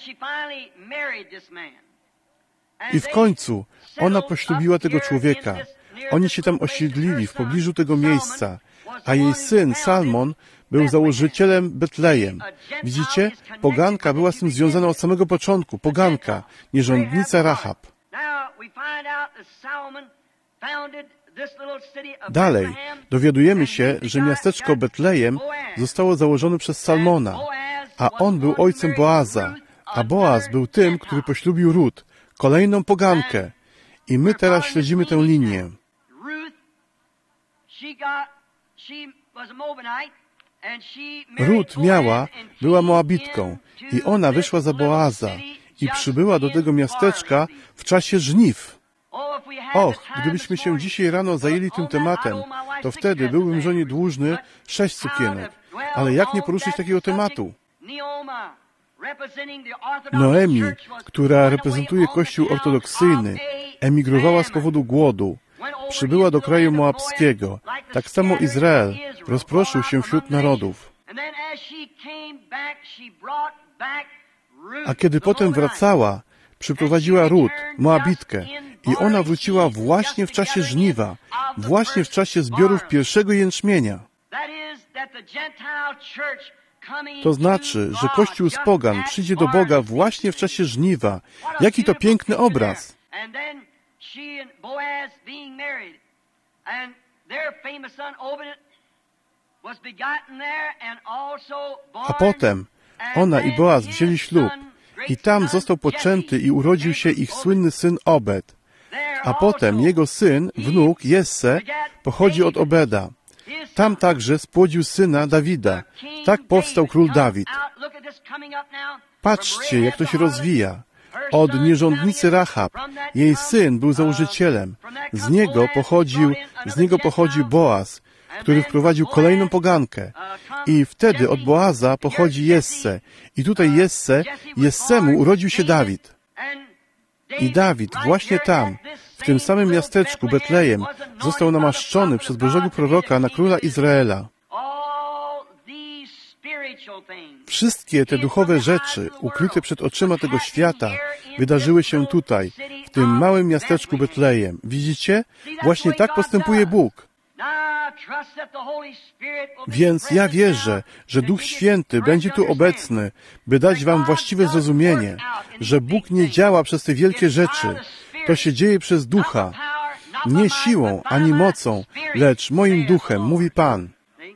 I w końcu ona poślubiła tego człowieka. Oni się tam osiedlili w pobliżu tego miejsca, a jej syn Salmon był założycielem Betlejem. Widzicie? Poganka była z tym związana od samego początku. Poganka, nierządnica Rahab. Dalej dowiadujemy się, że miasteczko Betlejem zostało założone przez Salmona, a on był ojcem Boaza, a Boaz był tym, który poślubił Rut, kolejną pogankę. I my teraz śledzimy tę linię. Rut była Moabitką i ona wyszła za Boaza i przybyła do tego miasteczka w czasie żniw. Och, gdybyśmy się dzisiaj rano zajęli tym tematem, to wtedy byłbym żonie dłużny 6 sukienek. Ale jak nie poruszyć takiego tematu? Noemi, która reprezentuje Kościół ortodoksyjny, emigrowała z powodu głodu. Przybyła do kraju moabskiego. Tak samo Izrael rozproszył się wśród narodów. A kiedy potem wracała, przyprowadziła Rut, Moabitkę, i ona wróciła właśnie w czasie żniwa, właśnie w czasie zbiorów pierwszego jęczmienia. To znaczy, że Kościół z pogan przyjdzie do Boga właśnie w czasie żniwa. Jaki to piękny obraz! A potem ona i Boaz wzięli ślub i tam został poczęty i urodził się ich słynny syn Obed. A potem jego syn, wnuk Jesse, pochodzi od Obeda. Tam także spłodził syna Dawida. Tak powstał król Dawid. Patrzcie, jak to się rozwija. Od nierządnicy Rahab. Jej syn był założycielem. Z niego pochodził Boaz, który wprowadził kolejną pogankę. I wtedy od Boaza pochodzi Jesse. I tutaj Jessemu urodził się Dawid. I Dawid właśnie tam, w tym samym miasteczku Betlejem, został namaszczony przez Bożego proroka na króla Izraela. Wszystkie te duchowe rzeczy, ukryte przed oczyma tego świata, wydarzyły się tutaj, w tym małym miasteczku Betlejem. Widzicie? Właśnie tak postępuje Bóg. Więc ja wierzę, że Duch Święty będzie tu obecny, by dać wam właściwe zrozumienie, że Bóg nie działa przez te wielkie rzeczy. To się dzieje przez Ducha. Nie siłą ani mocą, lecz moim duchem, mówi Pan.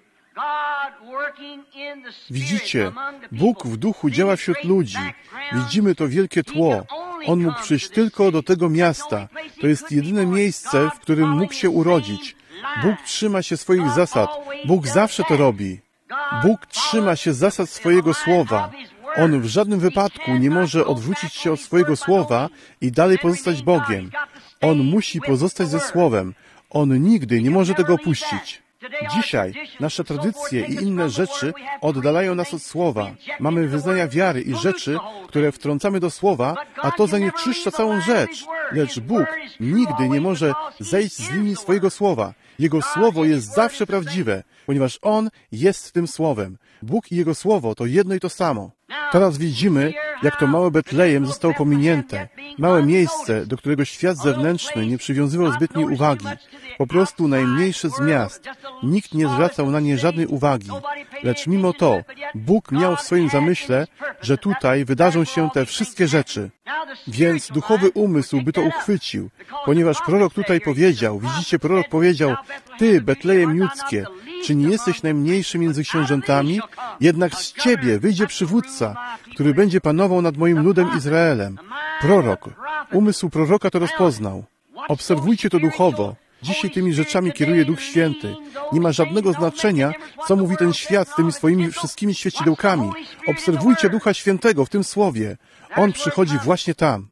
Widzicie, Bóg w duchu działa wśród ludzi. Widzimy to wielkie tło. On mógł przyjść tylko do tego miasta. To jest jedyne miejsce, w którym mógł się urodzić. Bóg trzyma się swoich zasad. Bóg zawsze to robi. Bóg trzyma się zasad swojego słowa. On w żadnym wypadku nie może odwrócić się od swojego słowa i dalej pozostać Bogiem. On musi pozostać ze Słowem. On nigdy nie może tego opuścić. Dzisiaj nasze tradycje i inne rzeczy oddalają nas od Słowa. Mamy wyznania wiary i rzeczy, które wtrącamy do Słowa, a to zanieczyszcza całą rzecz. Lecz Bóg nigdy nie może zejść z linii swojego Słowa. Jego Słowo jest zawsze prawdziwe, ponieważ On jest tym Słowem. Bóg i Jego Słowo to jedno i to samo. Teraz widzimy, jak to małe Betlejem zostało pominięte. Małe miejsce, do którego świat zewnętrzny nie przywiązywał zbytniej uwagi. Po prostu najmniejsze z miast. Nikt nie zwracał na nie żadnej uwagi. Lecz mimo to Bóg miał w swoim zamyśle, że tutaj wydarzą się te wszystkie rzeczy. Więc duchowy umysł by to uchwycił, ponieważ prorok tutaj powiedział, widzicie, prorok powiedział, ty, Betlejem Judzkie, czy nie jesteś najmniejszy między książętami? Jednak z ciebie wyjdzie przywódca, który będzie panował nad moim ludem Izraelem. Prorok. Umysł proroka to rozpoznał. Obserwujcie to duchowo. Dzisiaj tymi rzeczami kieruje Duch Święty. Nie ma żadnego znaczenia, co mówi ten świat z tymi swoimi wszystkimi świecidełkami. Obserwujcie Ducha Świętego w tym Słowie. On przychodzi właśnie tam.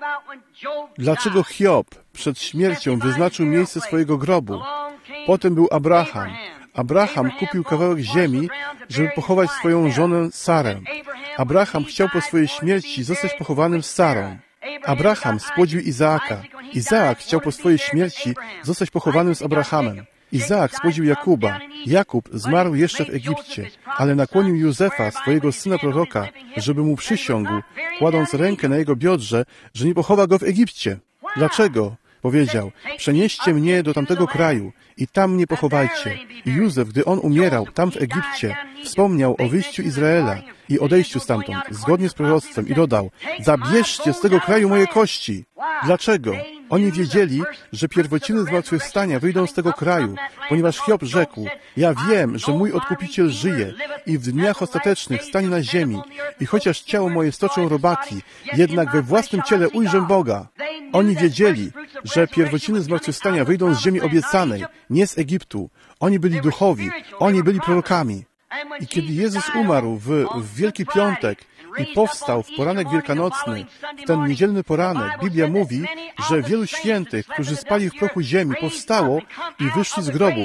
Dlaczego Hiob przed śmiercią wyznaczył miejsce swojego grobu? Potem był Abraham. Abraham kupił kawałek ziemi, żeby pochować swoją żonę Sarę. Abraham chciał po swojej śmierci zostać pochowanym z Sarą. Abraham spłodził Izaaka. Izaak chciał po swojej śmierci zostać pochowanym z Abrahamem. Izaak spłodził Jakuba. Jakub zmarł jeszcze w Egipcie, ale nakłonił Józefa, swojego syna proroka, żeby mu przysiągł, kładąc rękę na jego biodrze, że nie pochowa go w Egipcie. Dlaczego? Powiedział, przenieście mnie do tamtego kraju i tam mnie pochowajcie. I Józef, gdy on umierał tam w Egipcie, wspomniał o wyjściu Izraela i odejściu stamtąd, zgodnie z proroctwem, i dodał, zabierzcie z tego kraju moje kości. Dlaczego? Oni wiedzieli, że pierwociny zmartwychwstania wyjdą z tego kraju, ponieważ Hiob rzekł, ja wiem, że mój Odkupiciel żyje i w dniach ostatecznych stanie na ziemi i chociaż ciało moje stoczą robaki, jednak we własnym ciele ujrzę Boga. Oni wiedzieli, że pierwociny zmartwychwstania wyjdą z ziemi obiecanej, nie z Egiptu. Oni byli duchowi, oni byli prorokami. I kiedy Jezus umarł w Wielki Piątek i powstał w poranek wielkanocny, w ten niedzielny poranek, Biblia mówi, że wielu świętych, którzy spali w prochu ziemi, powstało i wyszli z grobów.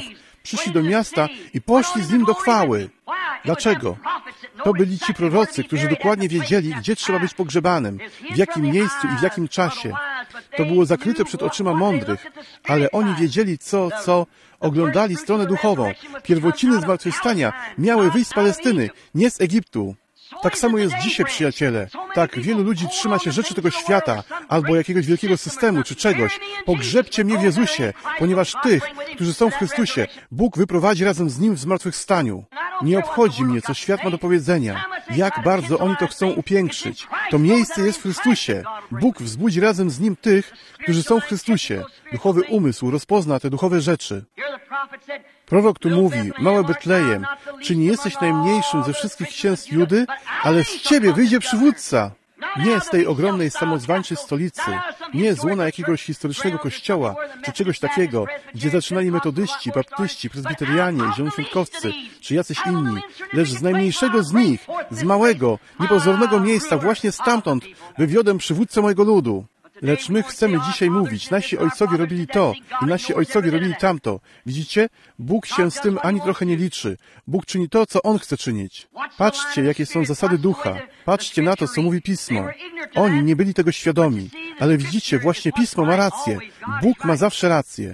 przyszli do miasta i poszli z nim do chwały. Dlaczego? To byli ci prorocy, którzy dokładnie wiedzieli, gdzie trzeba być pogrzebanym, w jakim miejscu i w jakim czasie. To było zakryte przed oczyma mądrych, ale oni wiedzieli, co oglądali stronę duchową. Pierwociny zmartwychwstania miały wyjść z Palestyny, nie z Egiptu. Tak samo jest dzisiaj, przyjaciele. Tak, wielu ludzi trzyma się rzeczy tego świata, albo jakiegoś wielkiego systemu, czy czegoś. Pogrzebcie mnie w Jezusie, ponieważ tych, którzy są w Chrystusie, Bóg wyprowadzi razem z Nim w zmartwychwstaniu. Nie obchodzi mnie, co świat ma do powiedzenia, jak bardzo oni to chcą upiększyć. To miejsce jest w Chrystusie. Bóg wzbudzi razem z Nim tych, którzy są w Chrystusie. Duchowy umysł rozpozna te duchowe rzeczy. Prorok tu mówi, małe Betlejem, czy nie jesteś najmniejszym ze wszystkich księstw Judy, ale z ciebie wyjdzie przywódca. Nie z tej ogromnej samozwańczej stolicy, nie z łona jakiegoś historycznego kościoła, czy czegoś takiego, gdzie zaczynali metodyści, baptyści, prezbiterianie, zielonoświątkowcy, czy jacyś inni, lecz z najmniejszego z nich, z małego, niepozornego miejsca, właśnie stamtąd wywiodę przywódcę mojego ludu. Lecz my chcemy dzisiaj mówić, nasi ojcowie robili to i nasi ojcowie robili tamto. Widzicie? Bóg się z tym ani trochę nie liczy. Bóg czyni to, co On chce czynić. Patrzcie, jakie są zasady ducha. Patrzcie na to, co mówi Pismo. Oni nie byli tego świadomi. Ale widzicie, właśnie Pismo ma rację. Bóg ma zawsze rację.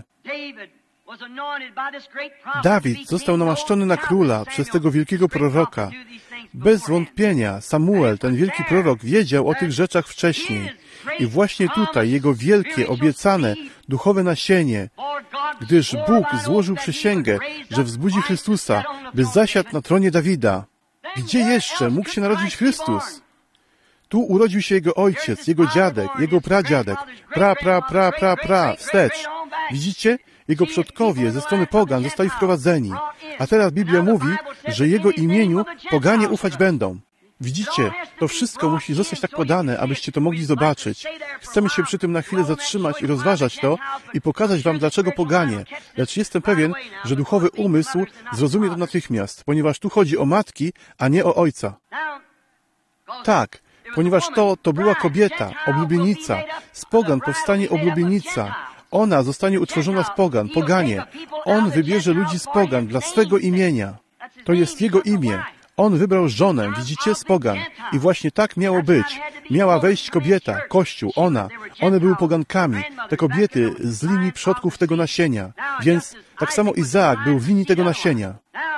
Dawid został namaszczony na króla przez tego wielkiego proroka. Bez wątpienia Samuel, ten wielki prorok, wiedział o tych rzeczach wcześniej. I właśnie tutaj jego wielkie, obiecane, duchowe nasienie, gdyż Bóg złożył przysięgę, że wzbudzi Chrystusa, by zasiadł na tronie Dawida. Gdzie jeszcze mógł się narodzić Chrystus? Tu urodził się jego ojciec, jego dziadek, jego pradziadek, wstecz. Widzicie? Jego przodkowie ze strony pogan zostali wprowadzeni. A teraz Biblia mówi, że jego imieniu poganie ufać będą. Widzicie, to wszystko musi zostać tak podane, abyście to mogli zobaczyć. Chcemy się przy tym na chwilę zatrzymać i rozważać to i pokazać wam, dlaczego poganie. Lecz jestem pewien, że duchowy umysł zrozumie to natychmiast, ponieważ tu chodzi o matki, a nie o ojca. Tak, ponieważ to była kobieta, oblubienica. Z pogan powstanie oblubienica. Ona zostanie utworzona z pogan, poganie. On wybierze ludzi z pogan dla swego imienia. To jest jego imię. On wybrał żonę, widzicie, z pogan. I właśnie tak miało być. Miała wejść kobieta, Kościół, ona. One były pogankami, te kobiety z linii przodków tego nasienia. Więc tak samo Izaak był w linii tego nasienia.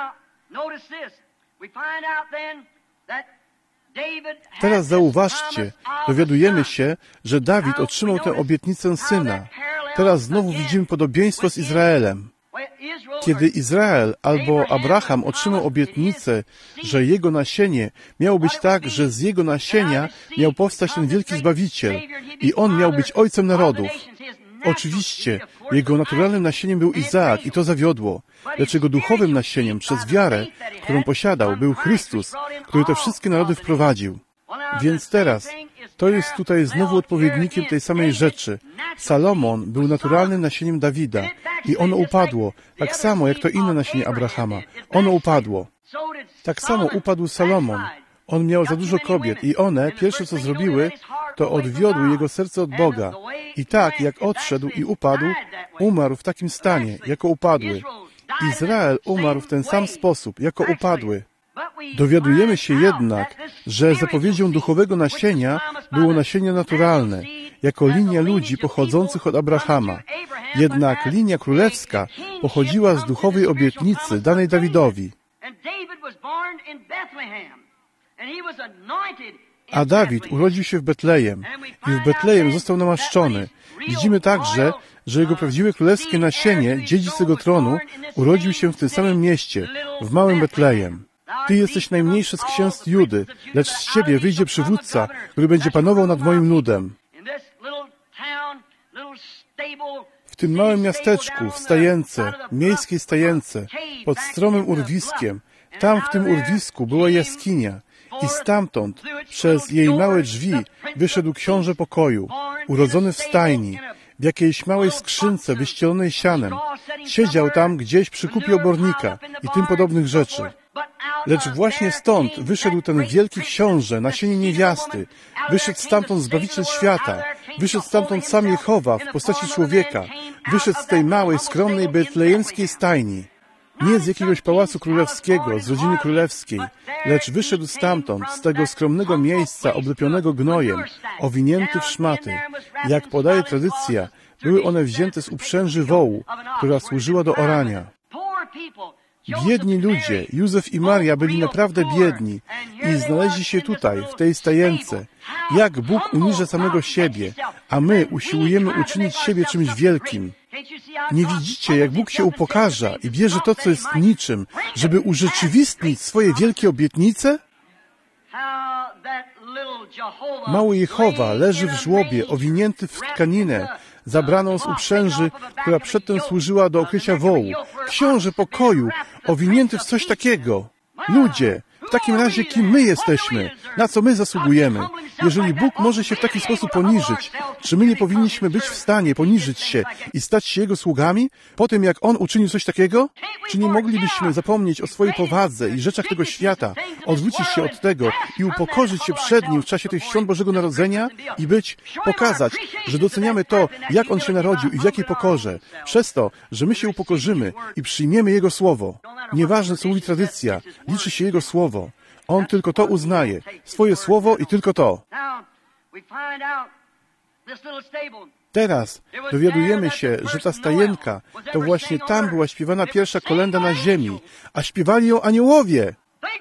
Teraz zauważcie, dowiadujemy się, że Dawid otrzymał tę obietnicę syna. Teraz znowu widzimy podobieństwo z Izraelem. Kiedy Izrael albo Abraham otrzymał obietnicę, że jego nasienie miało być tak, że z jego nasienia miał powstać ten wielki Zbawiciel i on miał być ojcem narodów. Oczywiście, jego naturalnym nasieniem był Izaak i to zawiodło, lecz jego duchowym nasieniem przez wiarę, którą posiadał, był Chrystus, który te wszystkie narody wprowadził. Więc teraz, to jest tutaj znowu odpowiednikiem tej samej rzeczy. Salomon był naturalnym nasieniem Dawida i ono upadło, tak samo jak to inne nasienie Abrahama. Ono upadło. Tak samo upadł Salomon. On miał za dużo kobiet i one, pierwsze co zrobiły, to odwiodły jego serce od Boga. I tak, jak odszedł i upadł, umarł w takim stanie, jako upadły. Izrael umarł w ten sam sposób, jako upadły. Dowiadujemy się jednak, że zapowiedzią duchowego nasienia było nasienie naturalne, jako linia ludzi pochodzących od Abrahama. Jednak linia królewska pochodziła z duchowej obietnicy danej Dawidowi. A Dawid urodził się w Betlejem i w Betlejem został namaszczony. Widzimy także, że jego prawdziwe królewskie nasienie, dziedzic tego tronu, urodził się w tym samym mieście, w małym Betlejem. Ty jesteś najmniejszy z księstw Judy, lecz z ciebie wyjdzie przywódca, który będzie panował nad moim ludem. W tym małym miasteczku, w stajence, miejskiej stajence, pod stromym urwiskiem, tam w tym urwisku była jaskinia i stamtąd, przez jej małe drzwi, wyszedł książę pokoju, urodzony w stajni, w jakiejś małej skrzynce wyścielonej sianem. Siedział tam gdzieś przy kupie obornika i tym podobnych rzeczy. Lecz właśnie stąd wyszedł ten wielki książę, nasienie niewiasty. Wyszedł stamtąd Zbawiciel świata. Wyszedł stamtąd sam Jehowa w postaci człowieka. Wyszedł z tej małej, skromnej betlejemskiej stajni. Nie z jakiegoś pałacu królewskiego, z rodziny królewskiej, lecz wyszedł stamtąd, z tego skromnego miejsca oblepionego gnojem, owinięty w szmaty. Jak podaje tradycja, były one wzięte z uprzęży wołu, która służyła do orania. Biedni ludzie, Józef i Maria byli naprawdę biedni i znaleźli się tutaj, w tej stajence. Jak Bóg uniża samego siebie, a my usiłujemy uczynić siebie czymś wielkim. Nie widzicie, jak Bóg się upokarza i bierze to, co jest niczym, żeby urzeczywistnić swoje wielkie obietnice? Mały Jehowa leży w żłobie, owinięty w tkaninę, zabraną z uprzęży, która przedtem służyła do okrycia wołu. Książę pokoju, owinięty w coś takiego. Ludzie, w takim razie kim my jesteśmy? Na co my zasługujemy? Jeżeli Bóg może się w taki sposób poniżyć, czy my nie powinniśmy być w stanie poniżyć się i stać się Jego sługami? Po tym, jak On uczynił coś takiego? Czy nie moglibyśmy zapomnieć o swojej powadze i rzeczach tego świata, odwrócić się od tego i upokorzyć się przed Nim w czasie tych świąt Bożego Narodzenia i pokazać, że doceniamy to, jak On się narodził i w jakiej pokorze, przez to, że my się upokorzymy i przyjmiemy Jego Słowo. Nieważne, co mówi tradycja, liczy się Jego Słowo. On tylko to uznaje, swoje Słowo i tylko to. Teraz dowiadujemy się, że ta stajenka, to właśnie tam była śpiewana pierwsza kolęda na ziemi, a śpiewali ją aniołowie.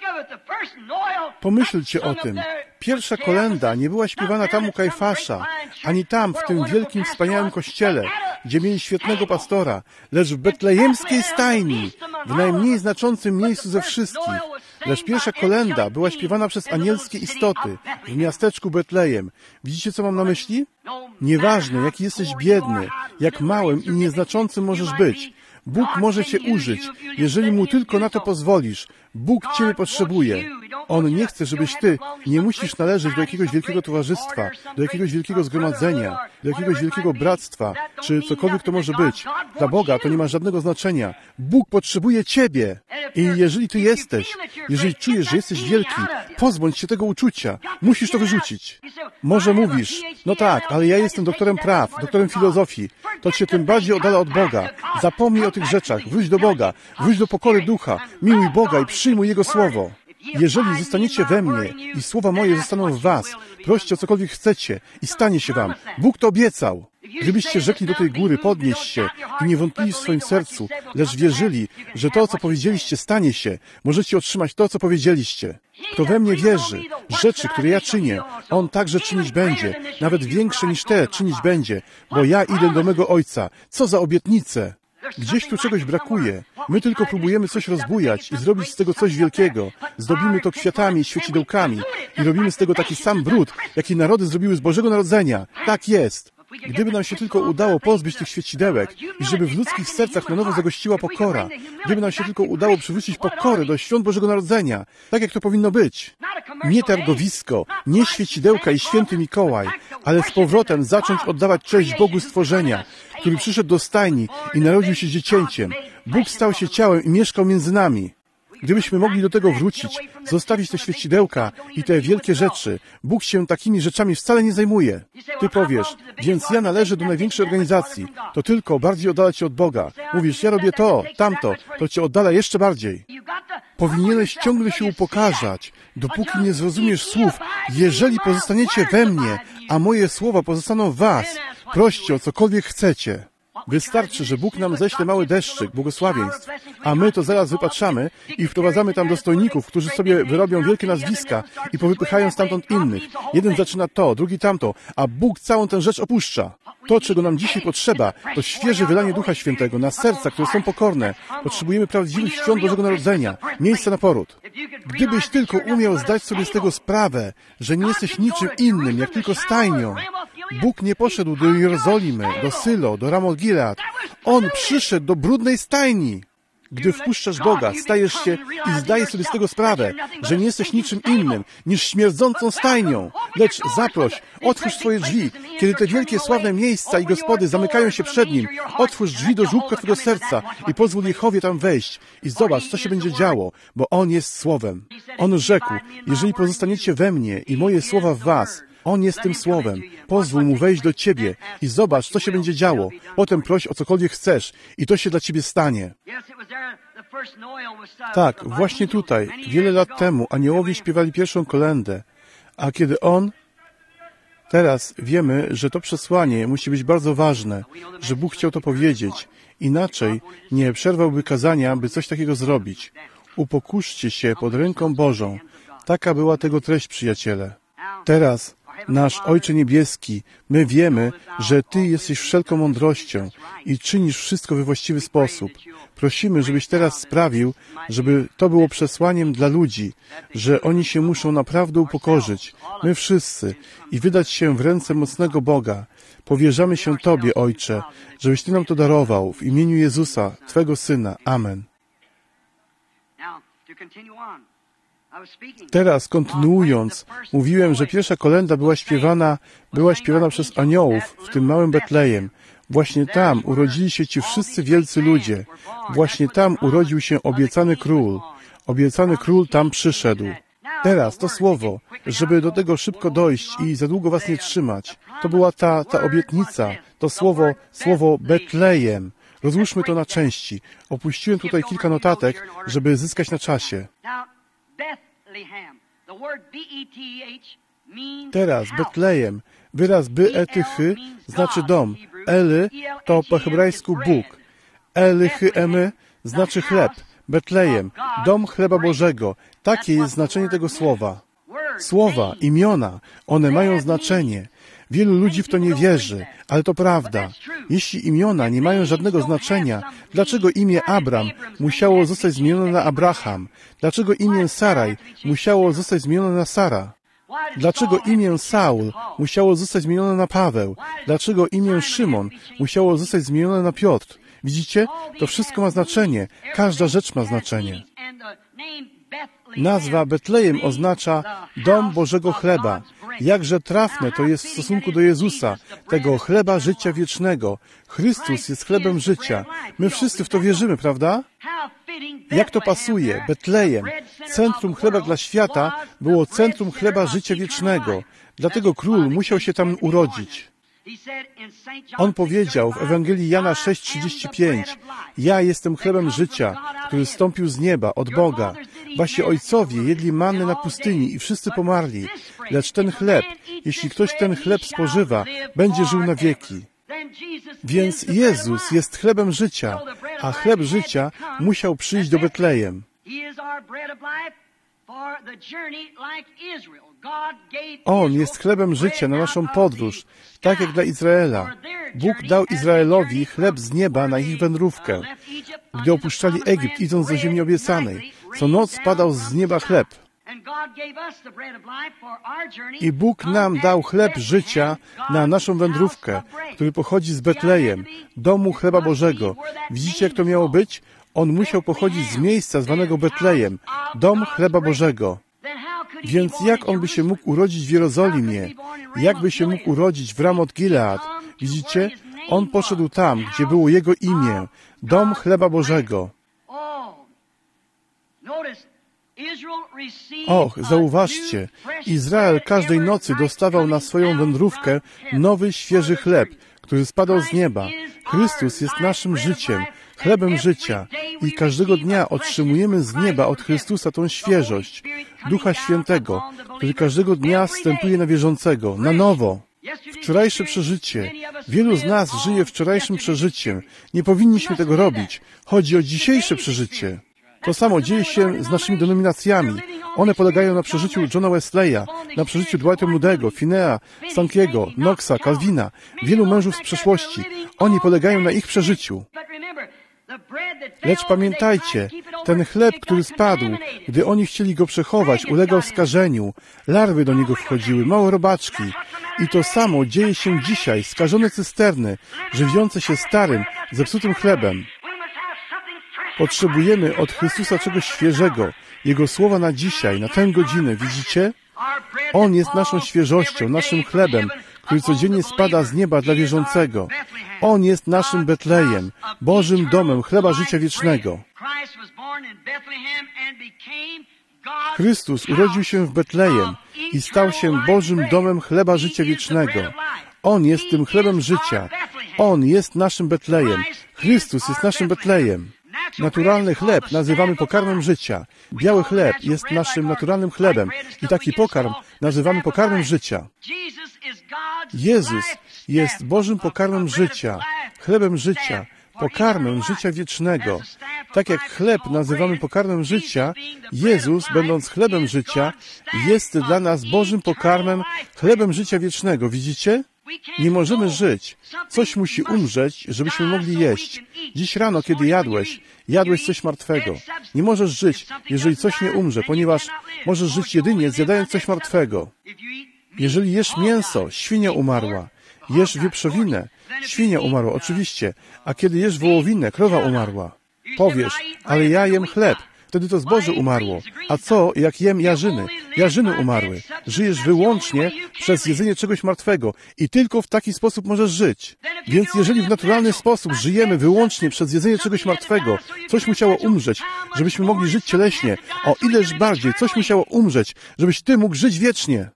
Pomyślcie o tym. Pierwsza kolęda nie była śpiewana tam u Kajfasza, ani tam, w tym wielkim, wspaniałym kościele, gdzie mieli świetnego pastora, lecz w betlejemskiej stajni, w najmniej znaczącym miejscu ze wszystkich. Lecz pierwsza kolęda była śpiewana przez anielskie istoty w miasteczku Betlejem. Widzicie, co mam na myśli? Nieważne, jaki jesteś biedny, jak małym i nieznaczącym możesz być. Bóg może Cię użyć, jeżeli Mu tylko na to pozwolisz. Bóg Ciebie potrzebuje. On nie chce, żebyś Ty nie musisz należeć do jakiegoś wielkiego towarzystwa, do jakiegoś wielkiego zgromadzenia, do jakiegoś wielkiego bractwa, czy cokolwiek to może być. Dla Boga to nie ma żadnego znaczenia. Bóg potrzebuje Ciebie. I jeżeli Ty jesteś, jeżeli czujesz, że jesteś wielki, pozbądź się tego uczucia. Musisz to wyrzucić. Może mówisz, no tak, ale ja jestem doktorem praw, doktorem filozofii. To Cię tym bardziej oddala od Boga. Zapomnij o tych rzeczach. Wróć do Boga. Wróć do pokory ducha. Miłuj Boga i przyjmuj Jego Słowo. Jeżeli zostaniecie we mnie i słowa moje zostaną w was, proście o cokolwiek chcecie i stanie się wam. Bóg to obiecał. Gdybyście rzekli do tej góry, podnieś się i nie wątpili w swoim sercu, lecz wierzyli, że to, co powiedzieliście, stanie się, możecie otrzymać to, co powiedzieliście. Kto we mnie wierzy, rzeczy, które ja czynię, on także czynić będzie, nawet większe niż te czynić będzie, bo ja idę do mego Ojca. Co za obietnice! Gdzieś tu czegoś brakuje. My tylko próbujemy coś rozbujać i zrobić z tego coś wielkiego. Zdobimy to kwiatami i świecidełkami i robimy z tego taki sam brud, jaki narody zrobiły z Bożego Narodzenia. Tak jest. Gdyby nam się tylko udało pozbyć tych świecidełek i żeby w ludzkich sercach na nowo zagościła pokora, gdyby nam się tylko udało przywrócić pokorę do świąt Bożego Narodzenia, tak jak to powinno być. Nie targowisko, nie świecidełka i święty Mikołaj, ale z powrotem zacząć oddawać cześć Bogu stworzenia, który przyszedł do stajni i narodził się dziecięciem. Bóg stał się ciałem i mieszkał między nami. Gdybyśmy mogli do tego wrócić, zostawić te świecidełka i te wielkie rzeczy, Bóg się takimi rzeczami wcale nie zajmuje. Ty powiesz, więc ja należę do największej organizacji, to tylko bardziej oddala cię od Boga. Mówisz, ja robię to, tamto, to cię oddala jeszcze bardziej. Powinieneś ciągle się upokarzać, dopóki nie zrozumiesz słów, jeżeli pozostaniecie we mnie, a moje słowa pozostaną w was, proście o cokolwiek chcecie. Wystarczy, że Bóg nam ześle mały deszczyk błogosławieństw, a my to zaraz wypatrzamy i wprowadzamy tam dostojników, którzy sobie wyrobią wielkie nazwiska i powypychają stamtąd innych. Jeden zaczyna to, drugi tamto, a Bóg całą tę rzecz opuszcza. To, czego nam dzisiaj potrzeba, to świeże wylanie Ducha Świętego na serca, które są pokorne. Potrzebujemy prawdziwych świąt Bożego Narodzenia, miejsca na poród. Gdybyś tylko umiał zdać sobie z tego sprawę, że nie jesteś niczym innym, jak tylko stajnią. Bóg nie poszedł do Jerozolimy, do Sylo, do Ramot Gilead. On przyszedł do brudnej stajni. Gdy wpuszczasz Boga, stajesz się i zdajesz sobie z tego sprawę, że nie jesteś niczym innym niż śmierdzącą stajnią. Lecz zaproś, otwórz swoje drzwi, kiedy te wielkie, sławne miejsca i gospody zamykają się przed Nim. Otwórz drzwi do żłóbka Twojego serca i pozwól Jehowie tam wejść. I zobacz, co się będzie działo, bo On jest Słowem. On rzekł, jeżeli pozostaniecie we mnie i moje słowa w was, On jest tym Słowem. Pozwól Mu wejść do Ciebie i zobacz, co się będzie działo. Potem proś o cokolwiek chcesz i to się dla Ciebie stanie. Tak, właśnie tutaj, wiele lat temu, aniołowie śpiewali pierwszą kolędę, a kiedy On... Teraz wiemy, że to przesłanie musi być bardzo ważne, że Bóg chciał to powiedzieć. Inaczej nie przerwałby kazania, by coś takiego zrobić. Upokurzcie się pod ręką Bożą. Taka była tego treść, przyjaciele. Teraz, nasz Ojcze Niebieski, my wiemy, że Ty jesteś wszelką mądrością i czynisz wszystko we właściwy sposób. Prosimy, żebyś teraz sprawił, żeby to było przesłaniem dla ludzi, że oni się muszą naprawdę upokorzyć, my wszyscy, i wydać się w ręce mocnego Boga. Powierzamy się Tobie, Ojcze, żebyś Ty nam to darował w imieniu Jezusa, Twego Syna. Amen. Teraz, kontynuując, mówiłem, że pierwsza kolęda była śpiewana przez aniołów w tym małym Betlejem. Właśnie tam urodzili się ci wszyscy wielcy ludzie. Właśnie tam urodził się obiecany król. Obiecany król tam przyszedł. Teraz to słowo, żeby do tego szybko dojść i za długo was nie trzymać. To była ta obietnica, to słowo Betlejem. Rozłóżmy to na części. Opuściłem tutaj kilka notatek, żeby zyskać na czasie. Teraz Betlejem, wyraz by-e-ty-chy znaczy dom. Eli to po hebrajsku Bóg. Eli-chy-emy znaczy chleb. Betlejem, dom chleba Bożego. Takie jest znaczenie tego słowa. Słowa, imiona, one mają znaczenie. Wielu ludzi w to nie wierzy, ale to prawda. Jeśli imiona nie mają żadnego znaczenia, dlaczego imię Abram musiało zostać zmienione na Abraham? Dlaczego imię Saraj musiało zostać zmienione na Sara? Dlaczego imię Saul musiało zostać zmienione na Paweł? Dlaczego imię Szymon musiało zostać zmienione na Piotr? Widzicie? To wszystko ma znaczenie. Każda rzecz ma znaczenie. Nazwa Betlejem oznacza dom Bożego chleba. Jakże trafne to jest w stosunku do Jezusa, tego chleba życia wiecznego. Chrystus jest chlebem życia. My wszyscy w to wierzymy, prawda? Jak to pasuje? Betlejem, centrum chleba dla świata, było centrum chleba życia wiecznego. Dlatego król musiał się tam urodzić. On powiedział w Ewangelii Jana 6:35: Ja jestem chlebem życia, który zstąpił z nieba, od Boga. Wasi ojcowie jedli manny na pustyni i wszyscy pomarli. Lecz ten chleb, jeśli ktoś ten chleb spożywa, będzie żył na wieki. Więc Jezus jest chlebem życia, a chleb życia musiał przyjść do Betlejem. On jest chlebem życia na naszą podróż, tak jak dla Izraela. Bóg dał Izraelowi chleb z nieba na ich wędrówkę. Gdy opuszczali Egipt, idąc do ziemi obiecanej, co noc padał z nieba chleb. I Bóg nam dał chleb życia na naszą wędrówkę, który pochodzi z Betlejem, domu chleba Bożego. Widzicie, jak to miało być? On musiał pochodzić z miejsca zwanego Betlejem, dom chleba Bożego. Więc jak on by się mógł urodzić w Jerozolimie? Jak by się mógł urodzić w Ramot Gilead? Widzicie? On poszedł tam, gdzie było jego imię, dom chleba Bożego. Och, zauważcie, Izrael każdej nocy dostawał na swoją wędrówkę nowy, świeży chleb, który spadał z nieba. Chrystus jest naszym życiem, chlebem życia i każdego dnia otrzymujemy z nieba od Chrystusa tą świeżość, Ducha Świętego, który każdego dnia zstępuje na wierzącego, na nowo. Wczorajsze przeżycie. Wielu z nas żyje wczorajszym przeżyciem. Nie powinniśmy tego robić. Chodzi o dzisiejsze przeżycie. To samo dzieje się z naszymi denominacjami. One polegają na przeżyciu Johna Wesleya, na przeżyciu Dwighta Moody'ego, Finnea, Stankiego, Knoxa, Calvina, wielu mężów z przeszłości. Oni polegają na ich przeżyciu. Lecz pamiętajcie, ten chleb, który spadł, gdy oni chcieli go przechować, ulegał skażeniu. Larwy do niego wchodziły, małe robaczki. I to samo dzieje się dzisiaj, skażone cysterny, żywiące się starym, zepsutym chlebem. Potrzebujemy od Chrystusa czegoś świeżego, Jego słowa na dzisiaj, na tę godzinę, widzicie? On jest naszą świeżością, naszym chlebem, który codziennie spada z nieba dla wierzącego. On jest naszym Betlejem, Bożym domem chleba życia wiecznego. Chrystus urodził się w Betlejem i stał się Bożym domem chleba życia wiecznego. On jest tym chlebem życia. On jest naszym Betlejem. Chrystus jest naszym Betlejem. Naturalny chleb nazywamy pokarmem życia. Biały chleb jest naszym naturalnym chlebem i taki pokarm nazywamy pokarmem życia. Jezus jest Bożym pokarmem życia, chlebem życia, pokarmem życia wiecznego. Tak jak chleb nazywamy pokarmem życia, Jezus, będąc chlebem życia, jest dla nas Bożym pokarmem, chlebem życia wiecznego. Widzicie? Nie możemy żyć. Coś musi umrzeć, żebyśmy mogli jeść. Dziś rano, kiedy jadłeś coś martwego. Nie możesz żyć, jeżeli coś nie umrze, ponieważ możesz żyć jedynie zjadając coś martwego. Jeżeli jesz mięso, świnia umarła. Jesz wieprzowinę, świnia umarła, oczywiście. A kiedy jesz wołowinę, krowa umarła. Powiesz, ale ja jem chleb. Wtedy to zboże umarło. A co, jak jem jarzyny? Jarzyny umarły. Żyjesz wyłącznie przez jedzenie czegoś martwego i tylko w taki sposób możesz żyć. Więc jeżeli w naturalny sposób żyjemy wyłącznie przez jedzenie czegoś martwego, coś musiało umrzeć, żebyśmy mogli żyć cieleśnie. O ileż bardziej coś musiało umrzeć, żebyś Ty mógł żyć wiecznie.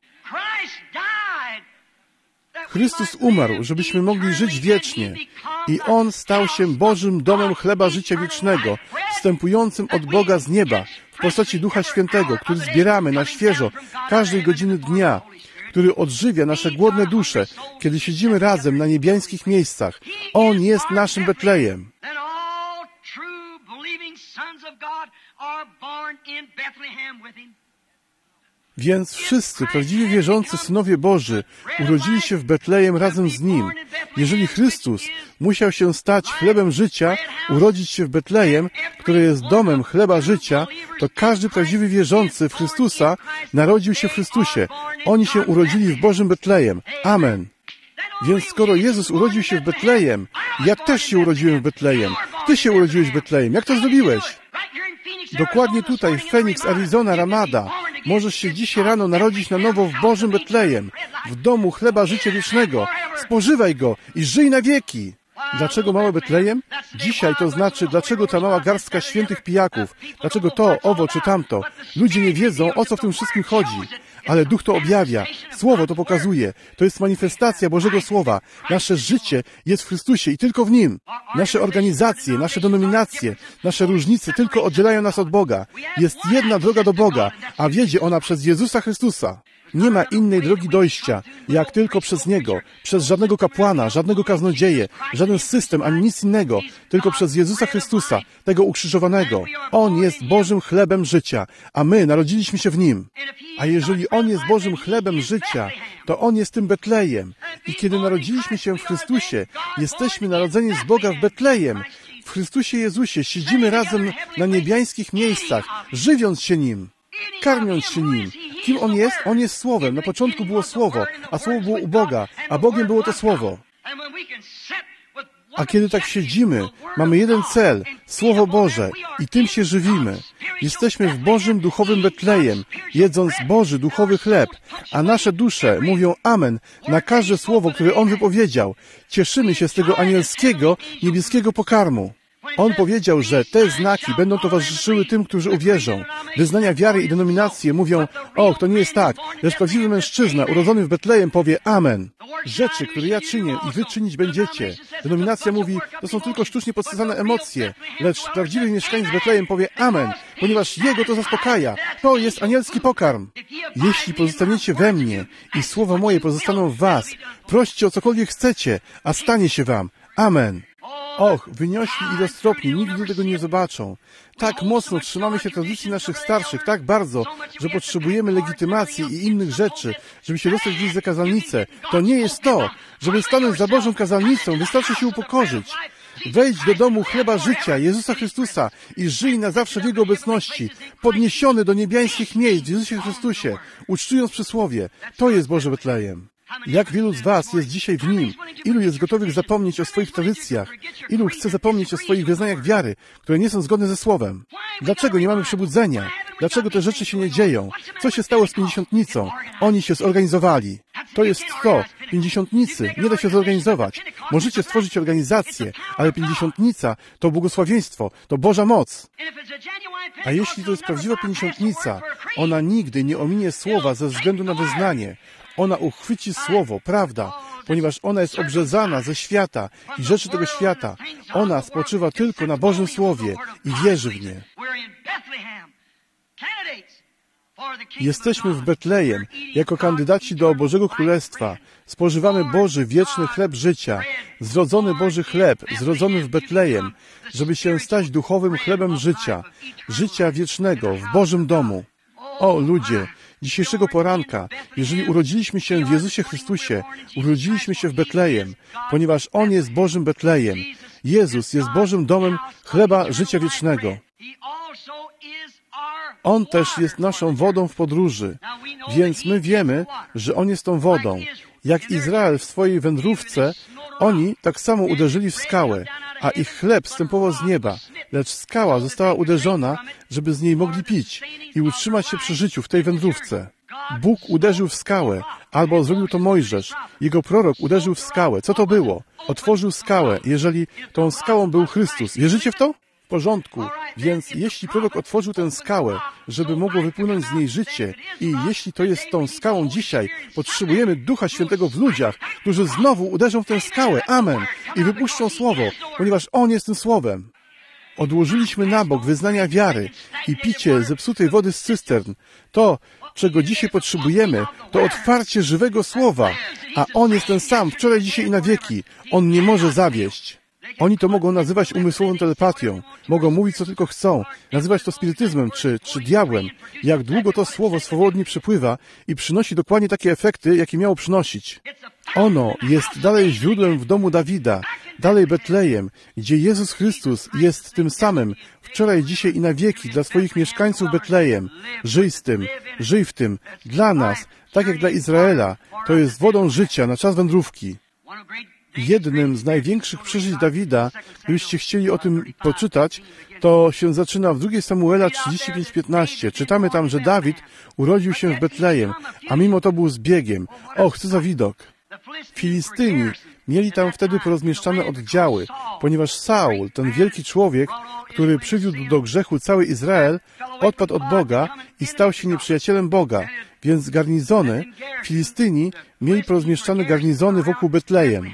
Chrystus umarł, żebyśmy mogli żyć wiecznie. I On stał się Bożym domem chleba życia wiecznego, wstępującym od Boga z nieba, w postaci Ducha Świętego, który zbieramy na świeżo każdej godziny dnia, który odżywia nasze głodne dusze, kiedy siedzimy razem na niebiańskich miejscach. On jest naszym Betlejem. Więc wszyscy prawdziwie wierzący synowie Boży urodzili się w Betlejem razem z Nim. Jeżeli Chrystus musiał się stać chlebem życia, urodzić się w Betlejem, które jest domem chleba życia, to każdy prawdziwy wierzący w Chrystusa narodził się w Chrystusie. Oni się urodzili w Bożym Betlejem. Amen. Więc skoro Jezus urodził się w Betlejem, ja też się urodziłem w Betlejem. Ty się urodziłeś w Betlejem. Jak to zrobiłeś? Dokładnie tutaj, w Phoenix, Arizona, Ramada. Możesz się dzisiaj rano narodzić na nowo w Bożym Betlejem, w domu chleba życia wiecznego. Spożywaj go i żyj na wieki. Dlaczego małe Betlejem? Dzisiaj to znaczy, dlaczego ta mała garstka świętych pijaków? Dlaczego to, owo czy tamto? Ludzie nie wiedzą, o co w tym wszystkim chodzi. Ale Duch to objawia. Słowo to pokazuje. To jest manifestacja Bożego Słowa. Nasze życie jest w Chrystusie i tylko w Nim. Nasze organizacje, nasze denominacje, nasze różnice tylko oddzielają nas od Boga. Jest jedna droga do Boga, a wiedzie ona przez Jezusa Chrystusa. Nie ma innej drogi dojścia, jak tylko przez Niego, przez żadnego kapłana, żadnego kaznodzieję, żaden system, ani nic innego, tylko przez Jezusa Chrystusa, tego ukrzyżowanego. On jest Bożym chlebem życia, a my narodziliśmy się w Nim. A jeżeli On jest Bożym chlebem życia, to On jest tym Betlejem. I kiedy narodziliśmy się w Chrystusie, jesteśmy narodzeni z Boga w Betlejem. W Chrystusie Jezusie siedzimy razem na niebiańskich miejscach, żywiąc się Nim. Karmiąc się Nim. Kim On jest? On jest Słowem. Na początku było Słowo, a Słowo było u Boga, a Bogiem było to Słowo. A kiedy tak siedzimy, mamy jeden cel, Słowo Boże, i tym się żywimy. Jesteśmy w Bożym duchowym Betlejem, jedząc Boży duchowy chleb, a nasze dusze mówią amen na każde słowo, które On wypowiedział. Cieszymy się z tego anielskiego, niebieskiego pokarmu. On powiedział, że te znaki będą towarzyszyły tym, którzy uwierzą. Wyznania wiary i denominacje mówią, to nie jest tak, lecz prawdziwy mężczyzna urodzony w Betlejem powie amen. Rzeczy, które ja czynię i wy czynić będziecie. Denominacja mówi, to są tylko sztucznie podsycane emocje, lecz prawdziwy mieszkaniec Betlejem powie amen, ponieważ Jego to zaspokaja. To jest anielski pokarm. Jeśli pozostaniecie we mnie i słowa moje pozostaną w was, proście o cokolwiek chcecie, a stanie się wam. Amen. Och, wyniośli i roztropni nigdy tego nie zobaczą. Tak mocno trzymamy się tradycji naszych starszych, tak bardzo, że potrzebujemy legitymacji i innych rzeczy, żeby się dostać gdzieś za kazalnicę. To nie jest to. Żeby stanąć za Bożą kazalnicą, wystarczy się upokorzyć. Wejdź do domu chleba życia, Jezusa Chrystusa i żyj na zawsze w Jego obecności, podniesiony do niebiańskich miejsc w Jezusie Chrystusie, ucztując przysłowie. To jest Boże Betlejem. Jak wielu z was jest dzisiaj w Nim? Ilu jest gotowych zapomnieć o swoich tradycjach? Ilu chce zapomnieć o swoich wyznaniach wiary, które nie są zgodne ze Słowem? Dlaczego nie mamy przebudzenia? Dlaczego te rzeczy się nie dzieją? Co się stało z pięćdziesiątnicą? Oni się zorganizowali. To jest to. Pięćdziesiątnicy nie da się zorganizować. Możecie stworzyć organizację, ale pięćdziesiątnica to błogosławieństwo, to Boża moc. A jeśli to jest prawdziwa pięćdziesiątnica, ona nigdy nie ominie Słowa ze względu na wyznanie. Ona uchwyci Słowo, prawda. ponieważ ona jest obrzezana ze świata i rzeczy tego świata. Ona spoczywa tylko na Bożym Słowie i wierzy w nie. Jesteśmy w Betlejem jako kandydaci do Bożego Królestwa. Spożywamy Boży wieczny chleb życia, zrodzony Boży chleb, zrodzony w Betlejem, żeby się stać duchowym chlebem życia wiecznego w Bożym domu. O ludzie, dzisiejszego poranka, jeżeli urodziliśmy się w Jezusie Chrystusie, urodziliśmy się w Betlejem, ponieważ On jest Bożym Betlejem. Jezus jest Bożym domem chleba życia wiecznego. On też jest naszą wodą w podróży, więc my wiemy, że On jest tą wodą. Jak Izrael w swojej wędrówce, oni tak samo uderzyli w skałę, a ich chleb zstępował z nieba, lecz skała została uderzona, żeby z niej mogli pić i utrzymać się przy życiu w tej wędrówce. Bóg uderzył w skałę, albo zrobił to Mojżesz. Jego prorok uderzył w skałę. Co to było? Otworzył skałę, jeżeli tą skałą był Chrystus. Wierzycie w to? W porządku. Więc jeśli prorok otworzył tę skałę, żeby mogło wypłynąć z niej życie i jeśli to jest tą skałą dzisiaj, potrzebujemy Ducha Świętego w ludziach, którzy znowu uderzą w tę skałę. Amen. I wypuszczą Słowo, ponieważ On jest tym Słowem. Odłożyliśmy na bok wyznania wiary i picie zepsutej wody z cystern. To, czego dzisiaj potrzebujemy, to otwarcie żywego Słowa, a On jest ten sam wczoraj, dzisiaj i na wieki. On nie może zawieść. Oni to mogą nazywać umysłową telepatią, mogą mówić co tylko chcą, nazywać to spirytyzmem czy diabłem. Jak długo to Słowo swobodnie przepływa i przynosi dokładnie takie efekty, jakie miało przynosić. Ono jest dalej źródłem w domu Dawida, dalej Betlejem, gdzie Jezus Chrystus jest tym samym, wczoraj, dzisiaj i na wieki, dla swoich mieszkańców Betlejem. Żyj w tym, dla nas, tak jak dla Izraela. To jest wodą życia na czas wędrówki. Jednym z największych przeżyć Dawida, gdybyście chcieli o tym poczytać, to się zaczyna w 2 Samuela 35:15. Czytamy tam, że Dawid urodził się w Betlejem, a mimo to był zbiegiem. Och, co za widok! Filistyni mieli tam wtedy porozmieszczane oddziały, ponieważ Saul, ten wielki człowiek, który przywiódł do grzechu cały Izrael, odpadł od Boga i stał się nieprzyjacielem Boga. Więc garnizony, Filistyni, mieli porozmieszczane garnizony wokół Betlejem.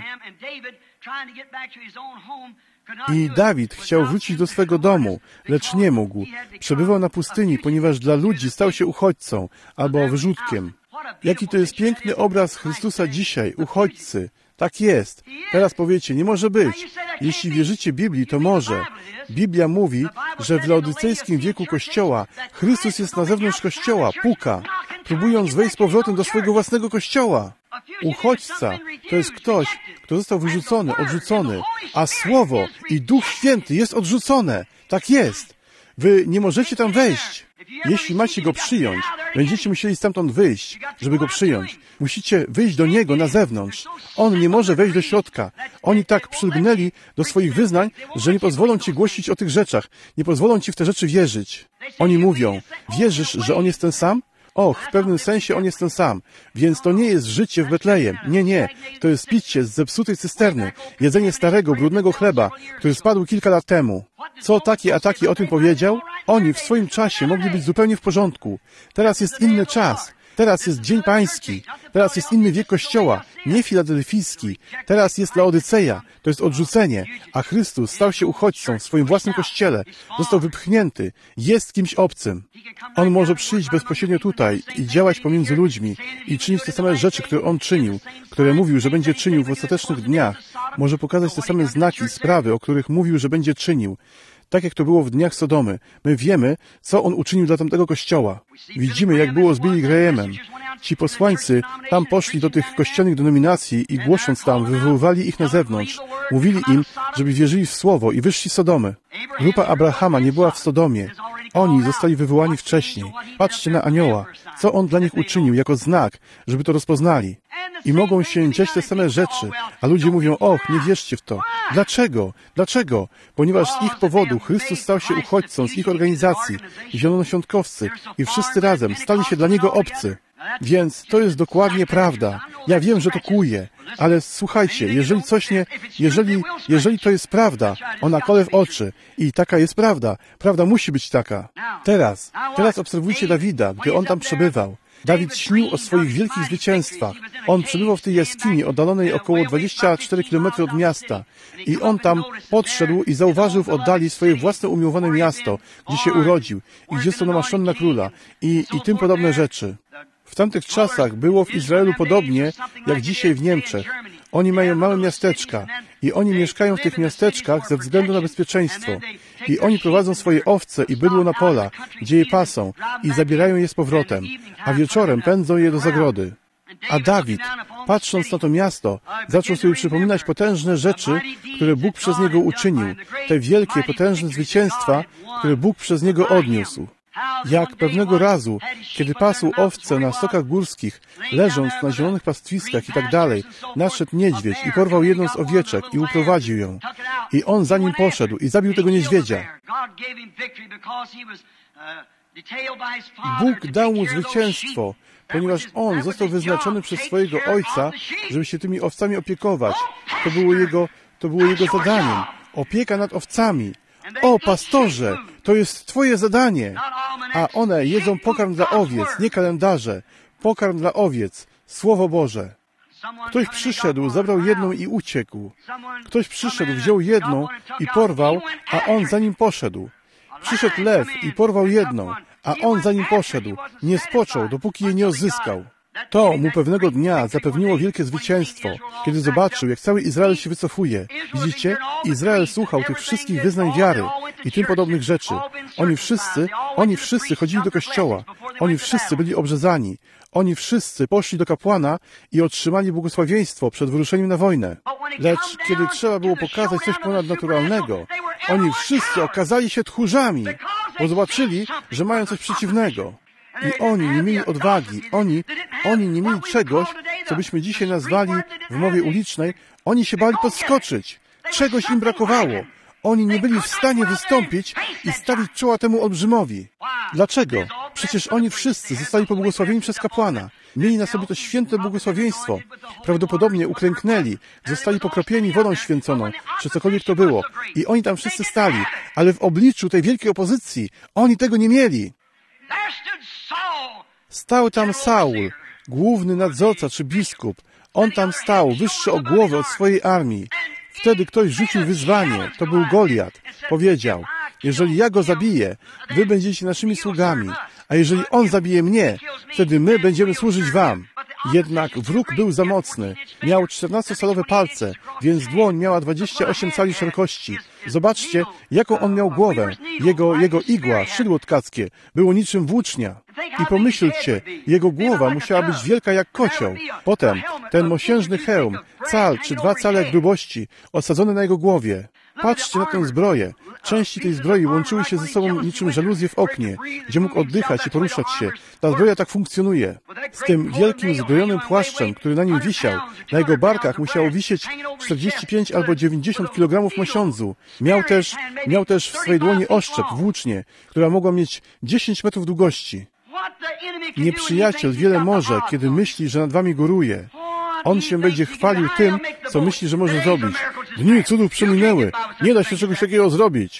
I Dawid chciał wrócić do swego domu, lecz nie mógł. Przebywał na pustyni, ponieważ dla ludzi stał się uchodźcą albo wyrzutkiem. Jaki to jest piękny obraz Chrystusa dzisiaj, uchodźcy. Tak jest. Teraz powiecie, nie może być. Jeśli wierzycie Biblii, to może. Biblia mówi, że w laodycejskim wieku Kościoła Chrystus jest na zewnątrz Kościoła, puka, próbując wejść z powrotem do swojego własnego Kościoła. Uchodźca to jest ktoś, kto został wyrzucony, odrzucony, a Słowo i Duch Święty jest odrzucone. Tak jest. Wy nie możecie tam wejść. Jeśli macie Go przyjąć, będziecie musieli stamtąd wyjść, żeby Go przyjąć. Musicie wyjść do Niego na zewnątrz. On nie może wejść do środka. Oni tak przylgnęli do swoich wyznań, że nie pozwolą Ci głosić o tych rzeczach. Nie pozwolą Ci w te rzeczy wierzyć. Oni mówią, wierzysz, że On jest ten sam? Och, w pewnym sensie On jest ten sam. Więc to nie jest życie w Betlejem. Nie. To jest picie z zepsutej cysterny. Jedzenie starego, brudnego chleba, który spadł kilka lat temu. Co taki a taki o tym powiedział? Oni w swoim czasie mogli być zupełnie w porządku. Teraz jest inny czas. Teraz jest Dzień Pański. Teraz jest inny wiek Kościoła, nie filadelfijski. Teraz jest Laodyceja. To jest odrzucenie. A Chrystus stał się uchodźcą w swoim własnym Kościele. Został wypchnięty. Jest kimś obcym. On może przyjść bezpośrednio tutaj i działać pomiędzy ludźmi i czynić te same rzeczy, które On czynił, które mówił, że będzie czynił w ostatecznych dniach. Może pokazać te same znaki i sprawy, o których mówił, że będzie czynił. Tak jak to było w dniach Sodomy. My wiemy, co On uczynił dla tamtego kościoła. Widzimy, jak było z Billy Grahamem. Ci posłańcy tam poszli do tych kościelnych denominacji i głosząc tam, wywoływali ich na zewnątrz. Mówili im, żeby wierzyli w Słowo i wyszli z Sodomy. Grupa Abrahama nie była w Sodomie. Oni zostali wywołani wcześniej. Patrzcie na anioła. Co on dla nich uczynił jako znak, żeby to rozpoznali. I mogą się dziać te same rzeczy, a ludzie mówią, och, nie wierzcie w to. Dlaczego? Dlaczego? Ponieważ z ich powodu Chrystus stał się uchodźcą z ich organizacji, zielonoświątkowcy i wszyscy razem stali się dla Niego obcy. Więc to jest dokładnie prawda. Ja wiem, że to kłuje, ale słuchajcie, jeżeli to jest prawda, ona kole w oczy i taka jest prawda. Prawda musi być taka. Teraz obserwujcie Dawida, gdy on tam przebywał. Dawid śnił o swoich wielkich zwycięstwach. On przebywał w tej jaskini oddalonej około 24 km od miasta i on tam podszedł i zauważył w oddali swoje własne umiłowane miasto, gdzie się urodził i gdzie został namaszczony na króla i tym podobne rzeczy. W tamtych czasach było w Izraelu podobnie jak dzisiaj w Niemczech. Oni mają małe miasteczka i oni mieszkają w tych miasteczkach ze względu na bezpieczeństwo. I oni prowadzą swoje owce i bydło na pola, gdzie je pasą i zabierają je z powrotem, a wieczorem pędzą je do zagrody. A Dawid, patrząc na to miasto, zaczął sobie przypominać potężne rzeczy, które Bóg przez niego uczynił, te wielkie, potężne zwycięstwa, które Bóg przez niego odniósł. Jak pewnego razu, kiedy pasł owce na stokach górskich, leżąc na zielonych pastwiskach i tak dalej, nadszedł niedźwiedź i porwał jedną z owieczek i uprowadził ją. I on za nim poszedł i zabił tego niedźwiedzia. Bóg dał mu zwycięstwo, ponieważ on został wyznaczony przez swojego ojca, żeby się tymi owcami opiekować. To było jego zadaniem. Opieka nad owcami. O, pastorze, to jest twoje zadanie. A one jedzą pokarm dla owiec, nie kalendarze. Pokarm dla owiec, Słowo Boże. Ktoś przyszedł, zabrał jedną i uciekł. Ktoś przyszedł, wziął jedną i porwał, a on za nim poszedł. Przyszedł lew i porwał jedną, a on za nim poszedł. Nie spoczął, dopóki jej nie odzyskał. To mu pewnego dnia zapewniło wielkie zwycięstwo, kiedy zobaczył, jak cały Izrael się wycofuje. Widzicie? Izrael słuchał tych wszystkich wyznań wiary i tym podobnych rzeczy. Oni wszyscy chodzili do kościoła. Oni wszyscy byli obrzezani. Oni wszyscy poszli do kapłana i otrzymali błogosławieństwo przed wyruszeniem na wojnę. Lecz kiedy trzeba było pokazać coś ponadnaturalnego, oni wszyscy okazali się tchórzami, bo zobaczyli, że mają coś przeciwnego. I oni nie mieli odwagi, oni nie mieli czegoś, co byśmy dzisiaj nazwali w mowie ulicznej, oni się bali podskoczyć. Czegoś im brakowało. Oni nie byli w stanie wystąpić i stawić czoła temu olbrzymowi. Dlaczego? Przecież oni wszyscy zostali pobłogosławieni przez kapłana. Mieli na sobie to święte błogosławieństwo. Prawdopodobnie uklęknęli, zostali pokropieni wodą święconą, czy cokolwiek to było. I oni tam wszyscy stali, ale w obliczu tej wielkiej opozycji oni tego nie mieli. Stał tam Saul, główny nadzorca czy biskup. On tam stał, wyższy o głowę od swojej armii. Wtedy ktoś rzucił wyzwanie. To był Goliat. Powiedział, jeżeli ja go zabiję, wy będziecie naszymi sługami. A jeżeli on zabije mnie, wtedy my będziemy służyć wam. Jednak wróg był za mocny. Miał 14-calowe palce, więc dłoń miała 28 cali szerokości. Zobaczcie, jaką on miał głowę. Jego igła, szydło tkackie, było niczym włócznia. I pomyślcie, jego głowa musiała być wielka jak kocioł. Potem ten mosiężny hełm, cal czy 2 cale grubości, osadzony na jego głowie. Patrzcie na tę zbroję. Części tej zbroi łączyły się ze sobą niczym żaluzje w oknie, gdzie mógł oddychać i poruszać się. Ta zbroja tak funkcjonuje. Z tym wielkim zbrojonym płaszczem, który na nim wisiał, na jego barkach musiało wisieć 45 albo 90 kg mosiądzu. Miał też w swojej dłoni oszczep, włócznię, która mogła mieć 10 metrów długości. Nieprzyjaciel wiele może, kiedy myśli, że nad wami góruje. On się będzie chwalił tym, co myśli, że może zrobić. Dni cudów przeminęły. Nie da się czegoś takiego zrobić.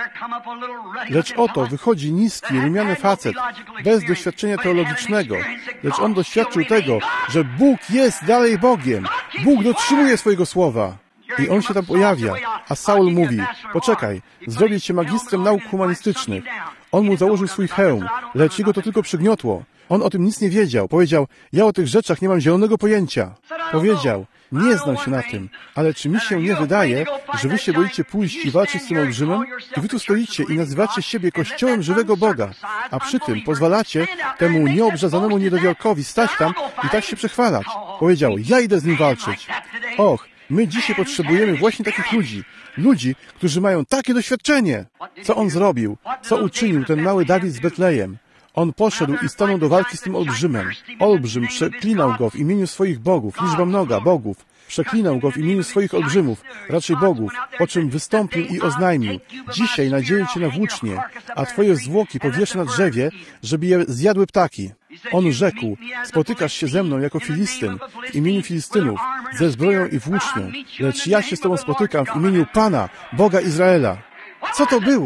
Lecz oto wychodzi niski, rumiany facet, bez doświadczenia teologicznego. Lecz on doświadczył tego, że Bóg jest dalej Bogiem. Bóg dotrzymuje swojego słowa. I on się tam pojawia. A Saul mówi, poczekaj, zrobię cię magistrem nauk humanistycznych. On mu założył swój hełm, lecz jego to tylko przygniotło. On o tym nic nie wiedział. Powiedział, ja o tych rzeczach nie mam zielonego pojęcia. Powiedział, nie znam się na tym, ale czy mi się nie wydaje, że wy się boicie pójść i walczyć z tym olbrzymem? I wy tu stoicie i nazywacie siebie Kościołem żywego Boga, a przy tym pozwalacie temu nieobrzezanemu niedowiarkowi stać tam i tak się przechwalać. Powiedział, ja idę z nim walczyć. Och, my dzisiaj potrzebujemy właśnie takich ludzi. Ludzi, którzy mają takie doświadczenie. Co on zrobił? Co uczynił ten mały Dawid z Betlejem? On poszedł i stanął do walki z tym olbrzymem. Olbrzym przeklinał go w imieniu swoich bogów, liczba mnoga bogów. Przeklinał go w imieniu swoich olbrzymów, raczej bogów, po czym wystąpił i oznajmił, dzisiaj nadzieję cię na włócznie, a twoje zwłoki powieszę na drzewie, żeby je zjadły ptaki. On rzekł, spotykasz się ze mną jako Filistyn, w imieniu Filistynów, ze zbroją i włócznią, lecz ja się z tobą spotykam w imieniu Pana, Boga Izraela. Co to było?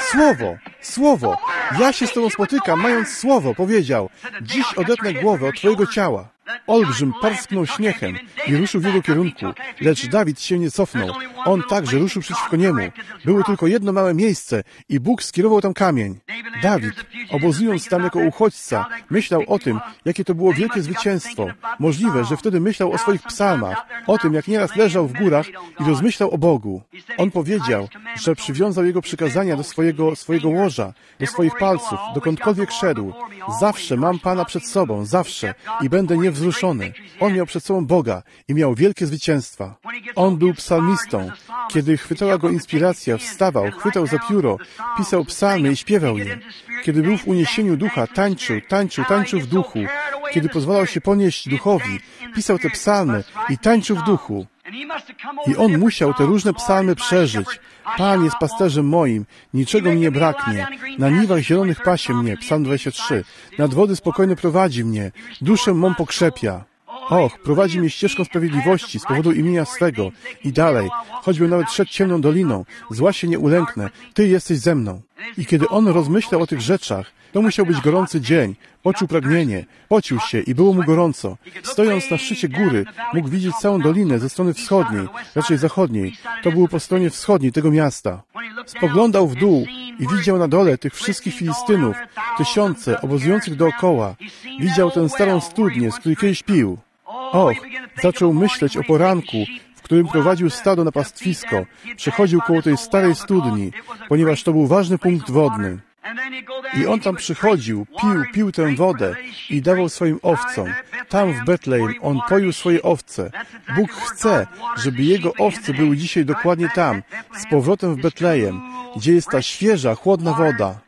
Słowo! Ja się z Tobą spotykam, mając Słowo, powiedział. Dziś odetnę głowę od Twojego ciała. Olbrzym parsknął śmiechem i ruszył w jego kierunku, lecz Dawid się nie cofnął. On także ruszył przeciwko niemu. Było tylko jedno małe miejsce i Bóg skierował tam kamień. Dawid, obozując tam jako uchodźca, myślał o tym, jakie to było wielkie zwycięstwo. Możliwe, że wtedy myślał o swoich psalmach, o tym, jak nieraz leżał w górach i rozmyślał o Bogu. On powiedział, że przywiązał jego przykazania do swojego łoża, do swoich palców, dokądkolwiek szedł. Zawsze mam Pana przed sobą, zawsze, i będę niewzruszony. On miał przed sobą Boga i miał wielkie zwycięstwa. On był psalmistą. Kiedy chwytała go inspiracja, wstawał, chwytał za pióro, pisał psalmy i śpiewał je. Kiedy był w uniesieniu ducha, tańczył w duchu. Kiedy pozwalał się ponieść duchowi, pisał te psalmy i tańczył w duchu. I on musiał te różne psalmy przeżyć. Pan jest pasterzem moim, niczego mi nie braknie. Na niwach zielonych pasie mnie, psalm 23. Nad wody spokojne prowadzi mnie, duszę mą pokrzepia. Och, prowadzi mnie ścieżką sprawiedliwości z powodu imienia swego. I dalej, choćbym nawet szedł ciemną doliną, zła się nie ulęknę, Ty jesteś ze mną. I kiedy on rozmyślał o tych rzeczach, to musiał być gorący dzień. Poczuł pragnienie, pocił się i było mu gorąco. Stojąc na szczycie góry, mógł widzieć całą dolinę ze strony wschodniej, raczej zachodniej. To było po stronie wschodniej tego miasta. Spoglądał w dół i widział na dole tych wszystkich Filistynów, tysiące obozujących dookoła. Widział tę starą studnię, z której kiedyś pił. Och, zaczął myśleć o poranku, w którym prowadził stado na pastwisko. Przechodził koło tej starej studni, ponieważ to był ważny punkt wodny. I on tam przychodził, pił tę wodę i dawał swoim owcom. Tam w Betlejem on poił swoje owce. Bóg chce, żeby jego owce były dzisiaj dokładnie tam, z powrotem w Betlejem, gdzie jest ta świeża, chłodna woda.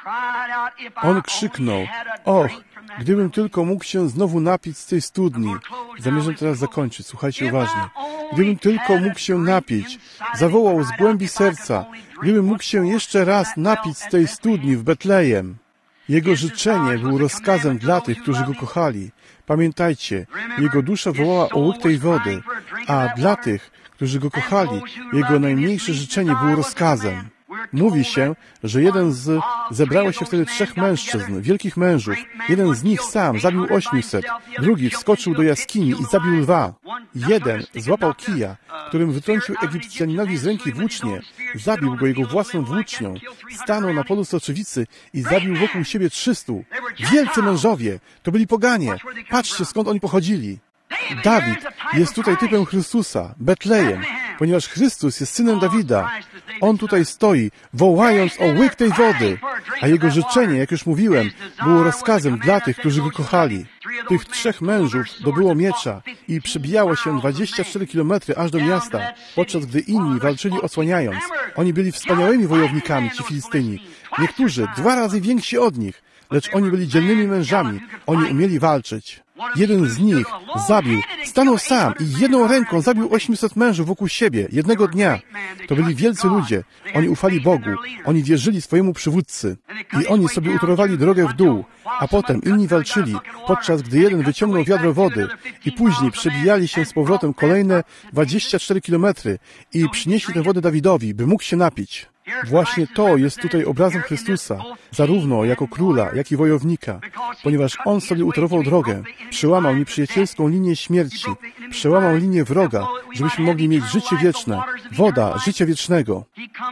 On krzyknął, och, gdybym tylko mógł się znowu napić z tej studni. Zamierzam teraz zakończyć, słuchajcie uważnie. Gdybym tylko mógł się napić, zawołał z głębi serca, gdybym mógł się jeszcze raz napić z tej studni w Betlejem. Jego życzenie było rozkazem dla tych, którzy go kochali. Pamiętajcie, jego dusza wołała o łyk tej wody, a dla tych, którzy go kochali, jego najmniejsze życzenie było rozkazem. Mówi się, że zebrało się wtedy 3 mężczyzn, wielkich mężów. Jeden z nich sam zabił 800, drugi wskoczył do jaskini i zabił lwa. Jeden złapał kija, którym wytrącił Egipcjaninowi z ręki włócznie, zabił go jego własną włócznią, stanął na polu soczewicy i zabił wokół siebie 300. Wielcy mężowie, to byli poganie. Patrzcie, skąd oni pochodzili. Dawid jest tutaj typem Chrystusa, Betlejem, ponieważ Chrystus jest synem Dawida. On tutaj stoi, wołając o łyk tej wody, a jego życzenie, jak już mówiłem, było rozkazem dla tych, którzy go kochali. Tych 3 mężów dobyło miecza i przebijało się 24 kilometry aż do miasta, podczas gdy inni walczyli osłaniając. Oni byli wspaniałymi wojownikami, ci Filistyni. Niektórzy 2 razy więksi od nich, lecz oni byli dzielnymi mężami. Oni umieli walczyć. Jeden z nich stanął sam i jedną ręką zabił 800 mężów wokół siebie, jednego dnia. To byli wielcy ludzie. Oni ufali Bogu. Oni wierzyli swojemu przywódcy. I oni sobie utorowali drogę w dół, a potem inni walczyli, podczas gdy jeden wyciągnął wiadro wody i później przebijali się z powrotem kolejne 24 kilometry i przynieśli tę wodę Dawidowi, by mógł się napić. Właśnie to jest tutaj obrazem Chrystusa, zarówno jako króla, jak i wojownika, ponieważ On sobie utorował drogę, przełamał nieprzyjacielską linię śmierci, przełamał linię wroga, żebyśmy mogli mieć życie wieczne, woda życia wiecznego.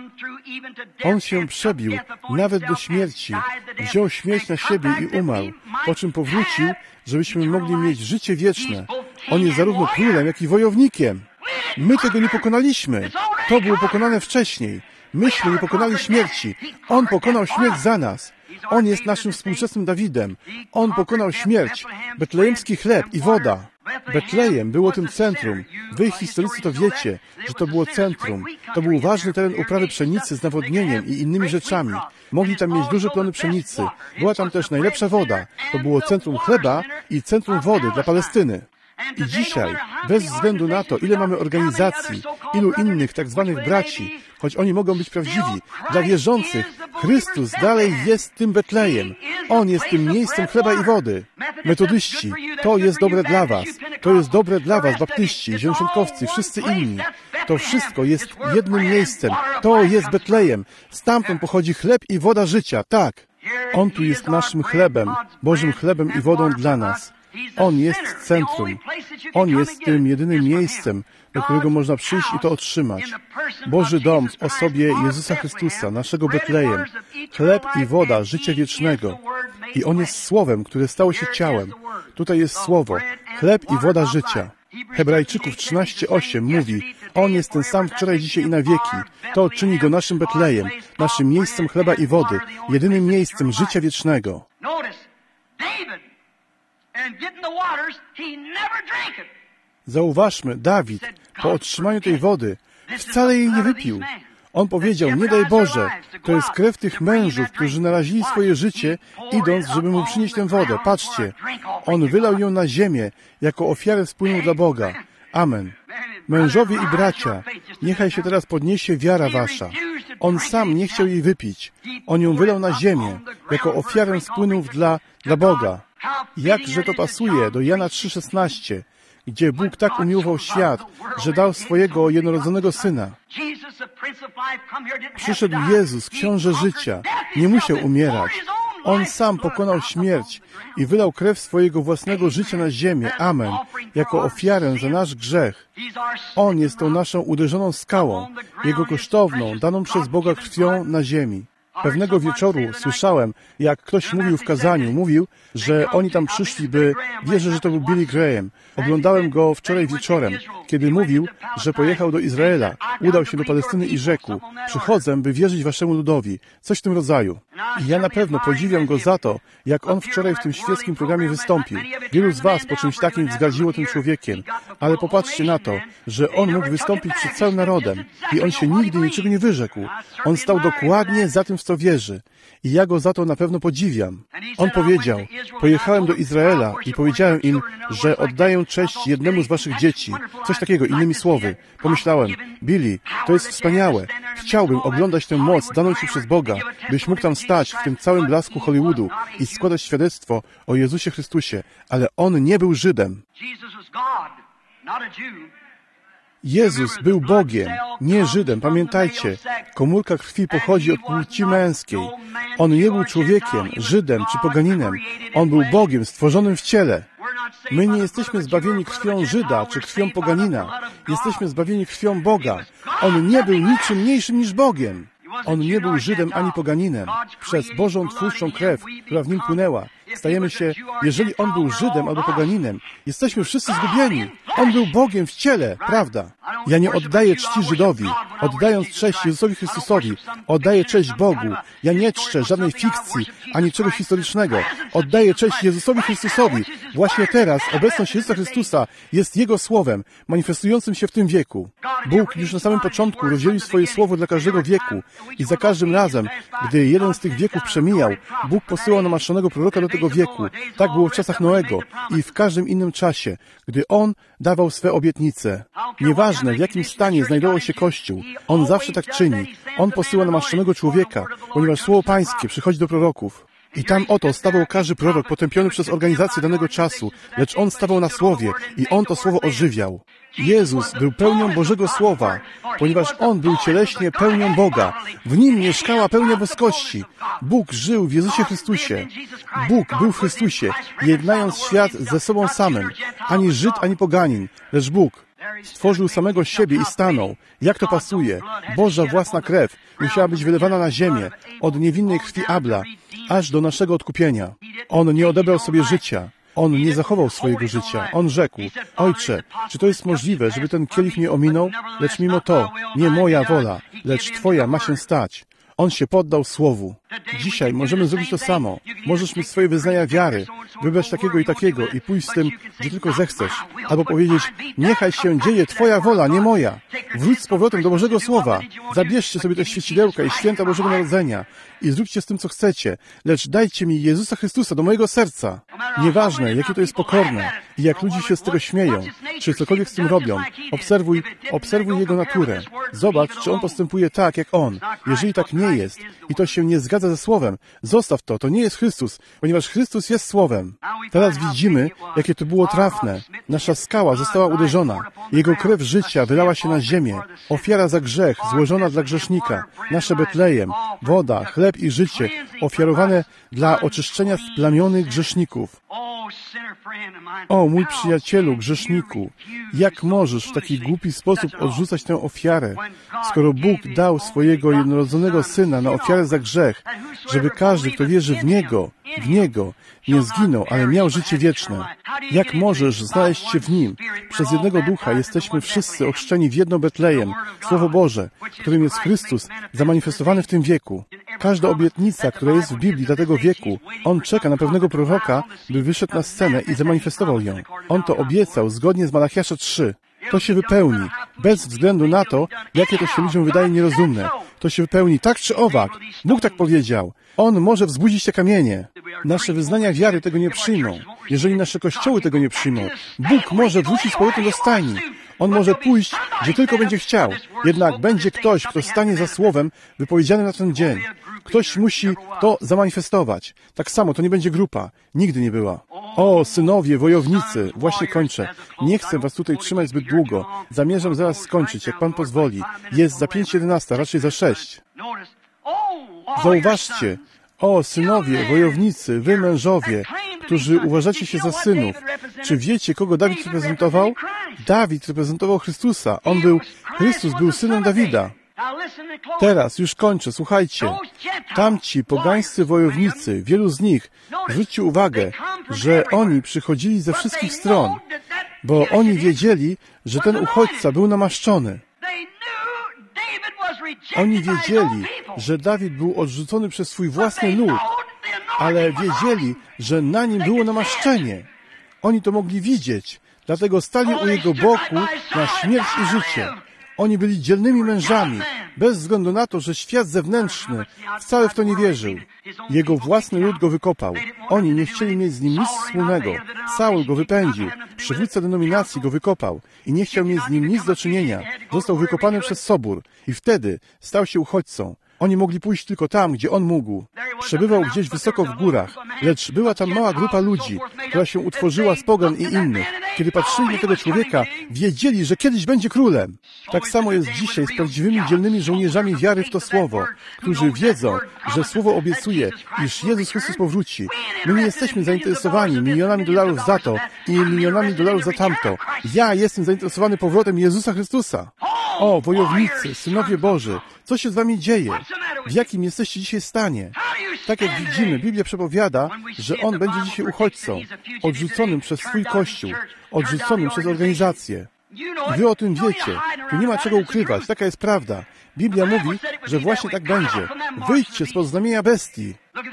On się przebił nawet do śmierci, wziął śmierć na siebie i umarł, po czym powrócił, żebyśmy mogli mieć życie wieczne. On jest zarówno królem, jak i wojownikiem. My tego nie pokonaliśmy. To było pokonane wcześniej. Myśmy nie pokonali śmierci. On pokonał śmierć za nas. On jest naszym współczesnym Dawidem. On pokonał śmierć. Betlejemski chleb i woda. Betlejem było tym centrum. Wy, historycy, to wiecie, że to było centrum. To był ważny teren uprawy pszenicy z nawodnieniem i innymi rzeczami. Mogli tam mieć duże plony pszenicy. Była tam też najlepsza woda. To było centrum chleba i centrum wody dla Palestyny. I dzisiaj, bez względu na to, ile mamy organizacji, ilu innych tak zwanych braci, choć oni mogą być prawdziwi, dla wierzących Chrystus dalej jest tym Betlejem. On jest tym miejscem chleba i wody. Metodyści, to jest dobre dla was. To jest dobre dla was, baptyści, zielonoświątkowcy, wszyscy inni. To wszystko jest jednym miejscem. To jest Betlejem. Stamtąd pochodzi chleb i woda życia. Tak. On tu jest naszym chlebem, Bożym chlebem i wodą dla nas. On jest centrum. On jest tym jedynym miejscem, do którego można przyjść i to otrzymać. Boży dom w osobie Jezusa Chrystusa, naszego Betlejem. Chleb i woda życia wiecznego. I On jest Słowem, które stało się ciałem. Tutaj jest Słowo. Chleb i woda życia. Hebrajczyków 13:8 mówi: On jest ten sam wczoraj, dzisiaj i na wieki. To czyni Go naszym Betlejem, naszym miejscem chleba i wody, jedynym miejscem życia wiecznego. Zauważmy, Dawid po otrzymaniu tej wody wcale jej nie wypił. On powiedział: nie daj Boże, to jest krew tych mężów, którzy narazili swoje życie, idąc, żeby mu przynieść tę wodę. Patrzcie, on wylał ją na ziemię, jako ofiarę wspólną dla Boga. Amen. Mężowie i bracia, niechaj się teraz podniesie wiara wasza. On sam nie chciał jej wypić. On ją wylał na ziemię, jako ofiarę wspólną dla Boga. Jakże to pasuje do Jana 3,16, gdzie Bóg tak umiłował świat, że dał swojego jednorodzonego Syna. Przyszedł Jezus, Książę życia. Nie musiał umierać. On sam pokonał śmierć i wylał krew swojego własnego życia na ziemię. Amen. Jako ofiarę za nasz grzech. On jest tą naszą uderzoną skałą, Jego kosztowną, daną przez Boga krwią na ziemi. Pewnego wieczoru słyszałem, jak ktoś mówił w kazaniu, mówił, że oni tam przyszli, wierzę, że to był Billy Graham. Oglądałem go wczoraj wieczorem, kiedy mówił, że pojechał do Izraela, udał się do Palestyny i rzekł: przychodzę, by wierzyć waszemu ludowi. Coś w tym rodzaju. I ja na pewno podziwiam go za to, jak on wczoraj w tym świeckim programie wystąpił. Wielu z was po czymś takim wzgardziło tym człowiekiem, ale popatrzcie na to, że on mógł wystąpić przed całym narodem i on się nigdy niczego nie wyrzekł. On stał dokładnie za tym, w co wierzy. I ja go za to na pewno podziwiam. On powiedział: pojechałem do Izraela i powiedziałem im, że oddaję cześć jednemu z waszych dzieci. Coś takiego, innymi słowy. Pomyślałem: Billy, to jest wspaniałe. Chciałbym oglądać tę moc daną ci przez Boga, byś mógł tam stać w tym całym blasku Hollywoodu i składać świadectwo o Jezusie Chrystusie. Ale on nie był Żydem. Jezus był Bogiem, nie Żydem. Pamiętajcie, komórka krwi pochodzi od płci męskiej. On nie był człowiekiem, Żydem czy poganinem. On był Bogiem stworzonym w ciele. My nie jesteśmy zbawieni krwią Żyda czy krwią poganina. Jesteśmy zbawieni krwią Boga. On nie był niczym mniejszym niż Bogiem. On nie był Żydem ani poganinem. Przez Bożą twórczą krew, która w nim płynęła, stajemy się, jeżeli On był Żydem albo poganinem, jesteśmy wszyscy zgubieni. On był Bogiem w ciele, prawda? Ja nie oddaję czci Żydowi, oddając cześć Jezusowi Chrystusowi. Oddaję cześć Bogu. Ja nie czczę żadnej fikcji, ani czegoś historycznego. Oddaję cześć Jezusowi Chrystusowi. Właśnie teraz obecność Jezusa Chrystusa jest Jego Słowem, manifestującym się w tym wieku. Bóg już na samym początku rozdzielił swoje Słowo dla każdego wieku i za każdym razem, gdy jeden z tych wieków przemijał, Bóg posyłał namaszonego proroka do tego wieku. Tak było w czasach Noego i w każdym innym czasie, gdy On dawał swe obietnice. Nieważne, w jakim stanie znajdował się Kościół, On zawsze tak czyni. On posyła namaszonego człowieka, ponieważ Słowo Pańskie przychodzi do proroków. I tam oto stawał każdy prorok potępiony przez organizację danego czasu, lecz on stawał na Słowie i on to Słowo ożywiał. Jezus był pełnią Bożego Słowa, ponieważ On był cieleśnie pełnią Boga. W Nim mieszkała pełnia boskości. Bóg żył w Jezusie Chrystusie. Bóg był w Chrystusie, jednając świat ze sobą samym. Ani Żyd, ani poganin, lecz Bóg stworzył samego siebie i stanął. Jak to pasuje? Boża własna krew musiała być wylewana na ziemię, od niewinnej krwi Abla, aż do naszego odkupienia. On nie odebrał sobie życia. On nie zachował swojego życia. On rzekł: Ojcze, czy to jest możliwe, żeby ten kielich mnie ominął? Lecz mimo to, nie moja wola, lecz Twoja ma się stać. On się poddał Słowu. Dzisiaj możemy zrobić to samo. Możesz mieć swoje wyznania wiary, wybrać takiego i pójść z tym, gdzie tylko zechcesz. Albo powiedzieć: niechaj się dzieje Twoja wola, nie moja. Wróć z powrotem do Bożego Słowa. Zabierzcie sobie te świecidełka i święta Bożego Narodzenia i zróbcie z tym, co chcecie. Lecz dajcie mi Jezusa Chrystusa do mojego serca. Nieważne, jakie to jest pokorne i jak ludzie się z tego śmieją, czy cokolwiek z tym robią. Obserwuj Jego naturę. Zobacz, czy On postępuje tak, jak On. Jeżeli tak nie jest i to się nie zgadza zgadza ze Słowem. Zostaw to, to nie jest Chrystus, ponieważ Chrystus jest Słowem. Teraz widzimy, jakie to było trafne. Nasza skała została uderzona. Jego krew życia wylała się na ziemię. Ofiara za grzech, złożona dla grzesznika. Nasze Betlejem, woda, chleb i życie, ofiarowane dla oczyszczenia splamionych grzeszników. O, mój przyjacielu, grzeszniku, jak możesz w taki głupi sposób odrzucać tę ofiarę, skoro Bóg dał swojego jednorodzonego Syna na ofiarę za grzech, żeby każdy, kto wierzy w Niego, nie zginął, ale miał życie wieczne. Jak możesz znaleźć się w Nim? Przez jednego Ducha jesteśmy wszyscy ochrzczeni w jedno Betlejem, Słowo Boże, którym jest Chrystus, zamanifestowany w tym wieku. Każda obietnica, która jest w Biblii dla tego wieku, On czeka na pewnego proroka, by wyszedł na scenę i zamanifestował ją. On to obiecał zgodnie z Malachiasza 3. To się wypełni, bez względu na to, jakie to się ludziom wydaje nierozumne. To się wypełni tak czy owak. Bóg tak powiedział. On może wzbudzić te kamienie. Nasze wyznania wiary tego nie przyjmą. Jeżeli nasze kościoły tego nie przyjmą, Bóg może wrócić z powrotem do stajni. On może pójść, gdzie tylko będzie chciał. Jednak będzie ktoś, kto stanie za słowem wypowiedzianym na ten dzień. Ktoś musi to zamanifestować. Tak samo to nie będzie grupa. Nigdy nie była. O, synowie, wojownicy, właśnie kończę. Nie chcę was tutaj trzymać zbyt długo. Zamierzam zaraz skończyć, jak Pan pozwoli. Jest za 5:11, raczej za 6. Zauważcie, o, synowie, wojownicy, wy mężowie, którzy uważacie się za synów. Czy wiecie, kogo Dawid reprezentował? Dawid reprezentował Chrystusa. Chrystus był synem Dawida. Teraz już kończę, słuchajcie. Tamci pogańscy wojownicy, wielu z nich, zwróćcie uwagę, że oni przychodzili ze wszystkich stron, bo oni wiedzieli, że ten uchodźca był namaszczony. Oni wiedzieli, że Dawid był odrzucony przez swój własny lud, ale wiedzieli, że na nim było namaszczenie. Oni to mogli widzieć, dlatego stali u jego boku na śmierć i życie. Oni byli dzielnymi mężami, bez względu na to, że świat zewnętrzny wcale w to nie wierzył. Jego własny lud go wykopał. Oni nie chcieli mieć z nim nic wspólnego. Saul go wypędził. Przywódca denominacji go wykopał i nie chciał mieć z nim nic do czynienia. Został wykopany przez Sobór i wtedy stał się uchodźcą. Oni mogli pójść tylko tam, gdzie on mógł. Przebywał gdzieś wysoko w górach, lecz była tam mała grupa ludzi, która się utworzyła z pogan i innych. Kiedy patrzyli na tego człowieka, wiedzieli, że kiedyś będzie królem. Tak samo jest dzisiaj z prawdziwymi dzielnymi żołnierzami wiary w to Słowo, którzy wiedzą, że Słowo obiecuje, iż Jezus Chrystus powróci. My nie jesteśmy zainteresowani milionami dolarów za to i milionami dolarów za tamto. Ja jestem zainteresowany powrotem Jezusa Chrystusa. O, wojownicy, synowie Boży, co się z wami dzieje? W jakim jesteście dzisiaj stanie? Tak jak widzimy, Biblia przepowiada, że on będzie dzisiaj uchodźcą, odrzuconym przez swój Kościół, odrzuconym przez organizację. Wy o tym wiecie. Tu nie ma czego ukrywać. Taka jest prawda. Biblia mówi, że właśnie tak będzie. Wyjdźcie spod znamienia bestii.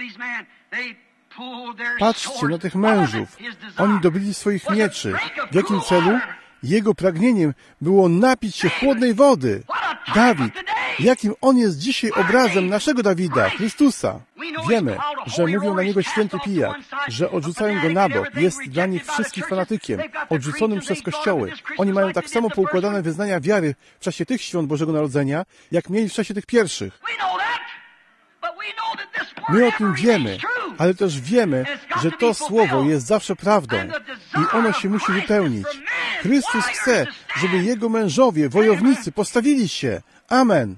Patrzcie na tych mężów. Oni dobili swoich mieczy. W jakim celu? Jego pragnieniem było napić się chłodnej wody. Dawid, jakim on jest dzisiaj obrazem naszego Dawida, Chrystusa. Wiemy, że mówią na niego święty pijak, że odrzucają go na bok, jest dla nich wszystkich fanatykiem, odrzuconym przez kościoły. Oni mają tak samo poukładane wyznania wiary w czasie tych świąt Bożego Narodzenia, jak mieli w czasie tych pierwszych. My o tym wiemy, ale też wiemy, że to Słowo jest zawsze prawdą i ono się musi wypełnić. Chrystus chce, żeby Jego mężowie, wojownicy postawili się. Amen.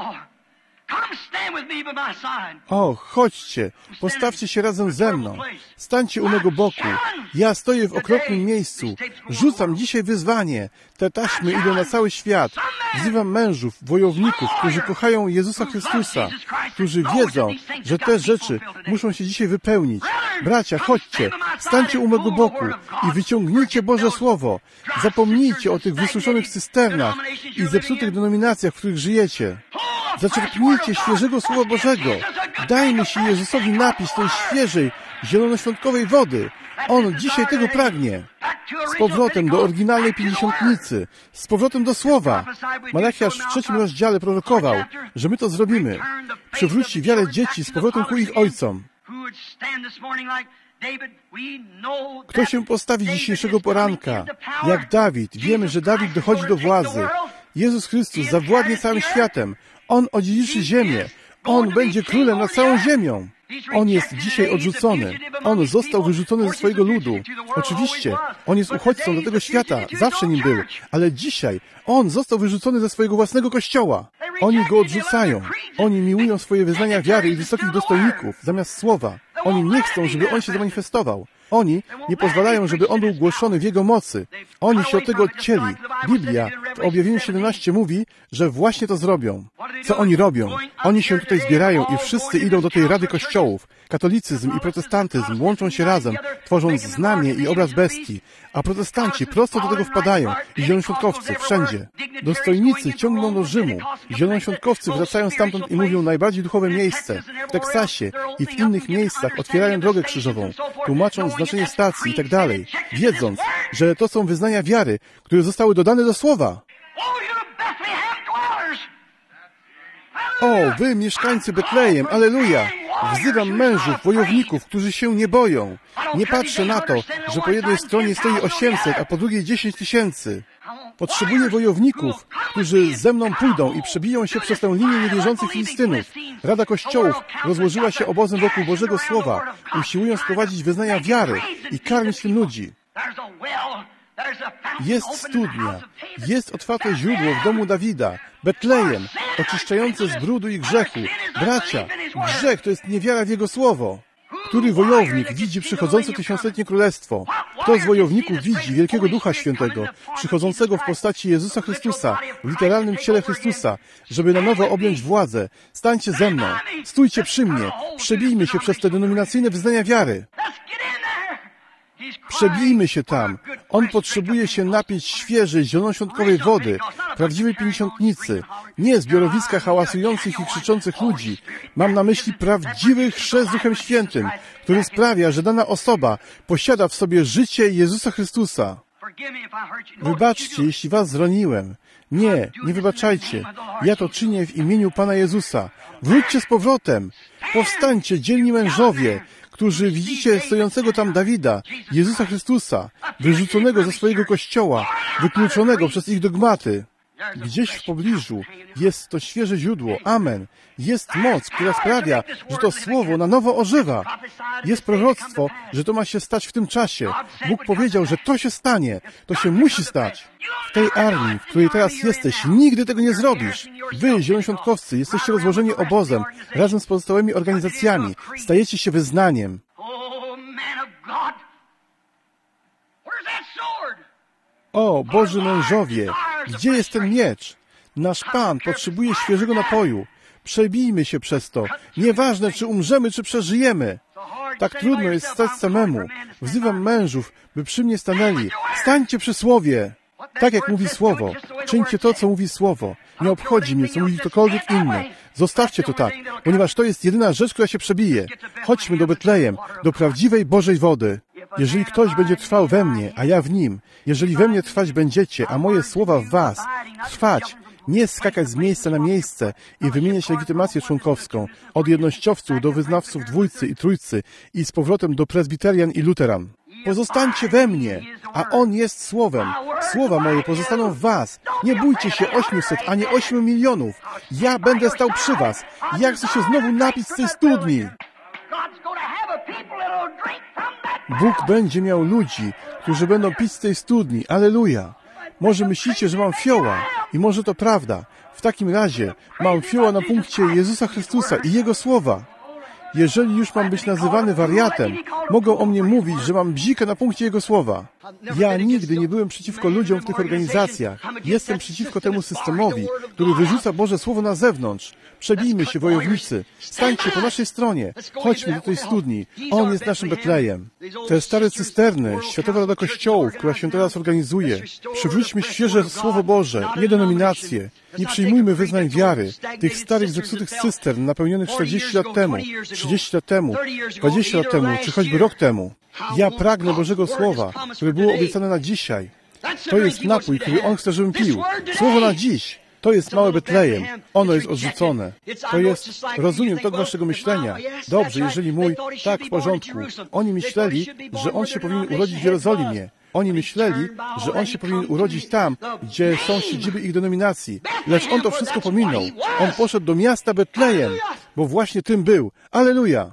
O, chodźcie, postawcie się razem ze mną. Stańcie u mego boku. Ja stoję w okropnym miejscu. Rzucam dzisiaj wyzwanie. Te taśmy idą na cały świat. Wzywam mężów, wojowników, którzy kochają Jezusa Chrystusa, którzy wiedzą, że te rzeczy muszą się dzisiaj wypełnić. Bracia, chodźcie, stańcie u mego boku i wyciągnijcie Boże Słowo. Zapomnijcie o tych wysuszonych cysternach i zepsutych denominacjach, w których żyjecie. Zaczerpnijcie świeżego Słowa Bożego. Dajmy się Jezusowi napić tej świeżej, zielonoświątkowej wody. On dzisiaj tego pragnie. Z powrotem do oryginalnej pięćdziesiątnicy. Z powrotem do Słowa. Malachiasz w 3 rozdziale prorokował, że my to zrobimy. Przywróci wiarę dzieci z powrotem ku ich ojcom. Kto się postawi dzisiejszego poranka? Jak Dawid. Wiemy, że Dawid dochodzi do władzy. Jezus Chrystus zawładnie całym światem. On odziedziczy ziemię. On będzie królem nad całą ziemią. On jest dzisiaj odrzucony. On został wyrzucony ze swojego ludu. Oczywiście, on jest uchodźcą do tego świata. Zawsze nim był. Ale dzisiaj on został wyrzucony ze swojego własnego kościoła. Oni go odrzucają. Oni miłują swoje wyznania wiary i wysokich dostojników zamiast słowa. Oni nie chcą, żeby on się zamanifestował. Oni nie pozwalają, żeby on był głoszony w jego mocy. Oni się od tego odcięli. Biblia w Objawieniu 17 mówi, że właśnie to zrobią. Co oni robią? Oni się tutaj zbierają i wszyscy idą do tej Rady Kościołów. Katolicyzm i protestantyzm łączą się razem, tworząc znamię i obraz bestii. A protestanci prosto do tego wpadają i zielonoświątkowcy wszędzie. Dostojnicy ciągną do Rzymu. Zielonoświątkowcy wracają stamtąd i mówią najbardziej duchowe miejsce. W Teksasie i w innych miejscach otwierają drogę krzyżową, tłumacząc znaczenie stacji i tak dalej, wiedząc, że to są wyznania wiary, które zostały dodane do słowa. O, wy mieszkańcy Betlejem, alleluja! Wzywam mężów, wojowników, którzy się nie boją. Nie patrzę na to, że po jednej stronie stoi 800, a po drugiej 10 000. Potrzebuję wojowników, którzy ze mną pójdą i przebiją się przez tę linię niewierzących Filistynów. Rada Kościołów rozłożyła się obozem wokół Bożego Słowa, usiłując prowadzić wyznania wiary i karmić tym ludzi. Jest studnia, jest otwarte źródło w domu Dawida, Betlejem, oczyszczające z brudu i grzechu. Bracia, grzech to jest niewiara w Jego Słowo. Który wojownik widzi przychodzące tysiącletnie królestwo? Kto z wojowników widzi Wielkiego Ducha Świętego, przychodzącego w postaci Jezusa Chrystusa, w literalnym ciele Chrystusa, żeby na nowo objąć władzę? Stańcie ze mną, stójcie przy mnie, przebijmy się przez te denominacyjne wyznania wiary. Przebijmy się tam. On potrzebuje się napić świeżej, zielonoświątkowej wody, prawdziwej pięćdziesiątnicy, nie zbiorowiska hałasujących i krzyczących ludzi. Mam na myśli prawdziwy chrzest Duchem Świętym, który sprawia, że dana osoba posiada w sobie życie Jezusa Chrystusa. Wybaczcie, jeśli was zraniłem. Nie wybaczajcie. Ja to czynię w imieniu Pana Jezusa. Wróćcie z powrotem. Powstańcie, dzielni mężowie, którzy widzicie stojącego tam Dawida, Jezusa Chrystusa, wyrzuconego ze swojego kościoła, wykluczonego przez ich dogmaty. Gdzieś w pobliżu jest to świeże źródło. Amen. Jest moc, która sprawia, że to słowo na nowo ożywa. Jest proroctwo, że to ma się stać w tym czasie. Bóg powiedział, że to się stanie. To się musi stać. W tej armii, w której teraz jesteś, nigdy tego nie zrobisz. Wy, zielonoświątkowcy, jesteście rozłożeni obozem razem z pozostałymi organizacjami. Stajecie się wyznaniem. O, Boży mężowie, gdzie jest ten miecz? Nasz Pan potrzebuje świeżego napoju. Przebijmy się przez to. Nieważne, czy umrzemy, czy przeżyjemy. Tak trudno jest stać samemu. Wzywam mężów, by przy mnie stanęli. Stańcie przy Słowie. Tak jak mówi Słowo. Czyńcie to, co mówi Słowo. Nie obchodzi mnie, co mówi ktokolwiek inny. Zostawcie to tak, ponieważ to jest jedyna rzecz, która się przebije. Chodźmy do Betlejem, do prawdziwej Bożej wody. Jeżeli ktoś będzie trwał we mnie, a ja w nim, jeżeli we mnie trwać będziecie, a moje słowa w was, trwać, nie skakać z miejsca na miejsce i wymieniać legitymację członkowską od jednościowców do wyznawców dwójcy i trójcy i z powrotem do prezbiterian i luteran. Pozostańcie we mnie, a On jest Słowem. Słowa moje pozostaną w was. Nie bójcie się 800 ani 8 milionów. Ja będę stał przy was. Ja chcę się znowu napić z tej studni. Bóg będzie miał ludzi, którzy będą pić z tej studni. Alleluja. Może myślicie, że mam fioła i może to prawda. W takim razie mam fioła na punkcie Jezusa Chrystusa i Jego Słowa. Jeżeli już mam być nazywany wariatem, mogą o mnie mówić, że mam bzika na punkcie Jego Słowa. Ja nigdy nie byłem przeciwko ludziom w tych organizacjach. Jestem przeciwko temu systemowi, który wyrzuca Boże Słowo na zewnątrz. Przebijmy się, wojownicy. Stańcie po naszej stronie. Chodźmy do tej studni. On jest naszym Betlejem. Te stare cysterny, Światowa Rada Kościołów, która się teraz organizuje. Przywróćmy świeże Słowo Boże, nie denominacje. Nie przyjmujmy wyznań wiary, tych starych, zepsutych cystern napełnionych 40 lat temu, 30 lat temu, 20 lat temu, czy choćby rok temu. Ja pragnę Bożego Słowa, które było obiecane na dzisiaj. To jest napój, który On chce, żebym pił. Słowo na dziś. To jest małe Betlejem. Ono jest odrzucone. To jest, rozumiem tok waszego myślenia. Dobrze, jeżeli mój, tak, w porządku. Oni myśleli, że On się powinien urodzić w Jerozolimie. Oni myśleli, że On się powinien urodzić tam, gdzie są siedziby ich denominacji. Lecz On to wszystko pominął. On poszedł do miasta Betlejem. bo właśnie tym był. Alleluja!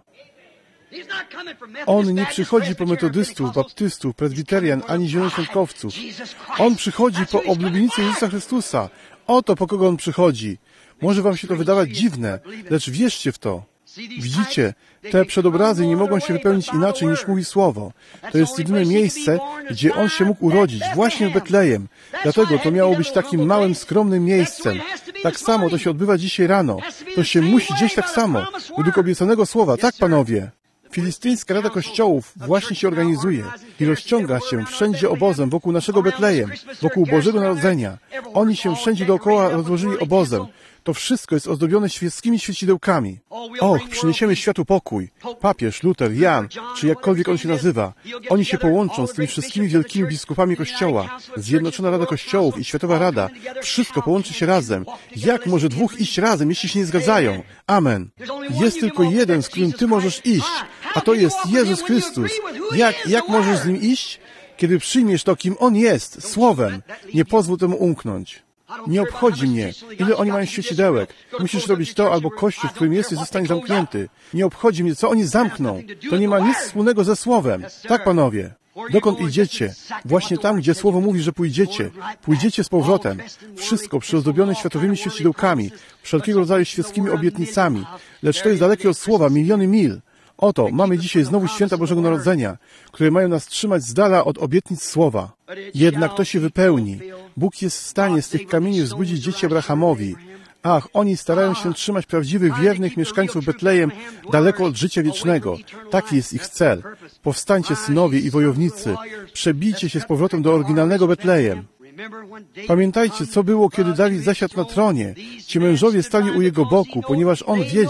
On nie przychodzi po metodystów, baptystów, prezbiterian, ani zielonoświątkowców. On przychodzi po oblubienicę Jezusa Chrystusa. Oto po kogo On przychodzi. Może wam się to wydawać dziwne, lecz wierzcie w to. Widzicie, te przedobrazy nie mogą się wypełnić inaczej niż mówi Słowo. To jest jedyne miejsce, gdzie On się mógł urodzić, właśnie w Betlejem. Dlatego to miało być takim małym, skromnym miejscem. Tak samo to się odbywa dzisiaj rano. To się musi dziać tak samo, według obiecanego Słowa. Tak, panowie. Filistyńska Rada Kościołów właśnie się organizuje i rozciąga się wszędzie obozem wokół naszego Betlejem, wokół Bożego Narodzenia. Oni się wszędzie dookoła rozłożyli obozem. To wszystko jest ozdobione świeckimi świecidełkami. Och, przyniesiemy światu pokój. Papież, Luter, Jan, czy jakkolwiek on się nazywa. Oni się połączą z tymi wszystkimi wielkimi biskupami Kościoła. Zjednoczona Rada Kościołów i Światowa Rada. Wszystko połączy się razem. Jak może dwóch iść razem, jeśli się nie zgadzają? Amen. Jest tylko jeden, z którym ty możesz iść, a to jest Jezus Chrystus. Jak możesz z nim iść? Kiedy przyjmiesz to, kim On jest, Słowem. Nie pozwól temu umknąć. Nie obchodzi mnie, ile oni mają świecidełek. Musisz robić to, albo Kościół, w którym jesteś, zostanie zamknięty. Nie obchodzi mnie, co oni zamkną. To nie ma nic wspólnego ze Słowem. Tak, panowie. Dokąd idziecie? Właśnie tam, gdzie Słowo mówi, że pójdziecie. Pójdziecie z powrotem. Wszystko przyozdobione światowymi świecidełkami, wszelkiego rodzaju świeckimi obietnicami. Lecz to jest dalekie od Słowa, miliony mil. Oto, mamy dzisiaj znowu święta Bożego Narodzenia, które mają nas trzymać z dala od obietnic Słowa. Jednak to się wypełni. Bóg jest w stanie z tych kamieni wzbudzić dzieci Abrahamowi. Ach, oni starają się trzymać prawdziwych, wiernych mieszkańców Betlejem daleko od życia wiecznego. Taki jest ich cel. Powstańcie, synowie i wojownicy. Przebijcie się z powrotem do oryginalnego Betlejem. Pamiętajcie, co było, kiedy Dawid zasiadł na tronie. Ci mężowie stali u jego boku, ponieważ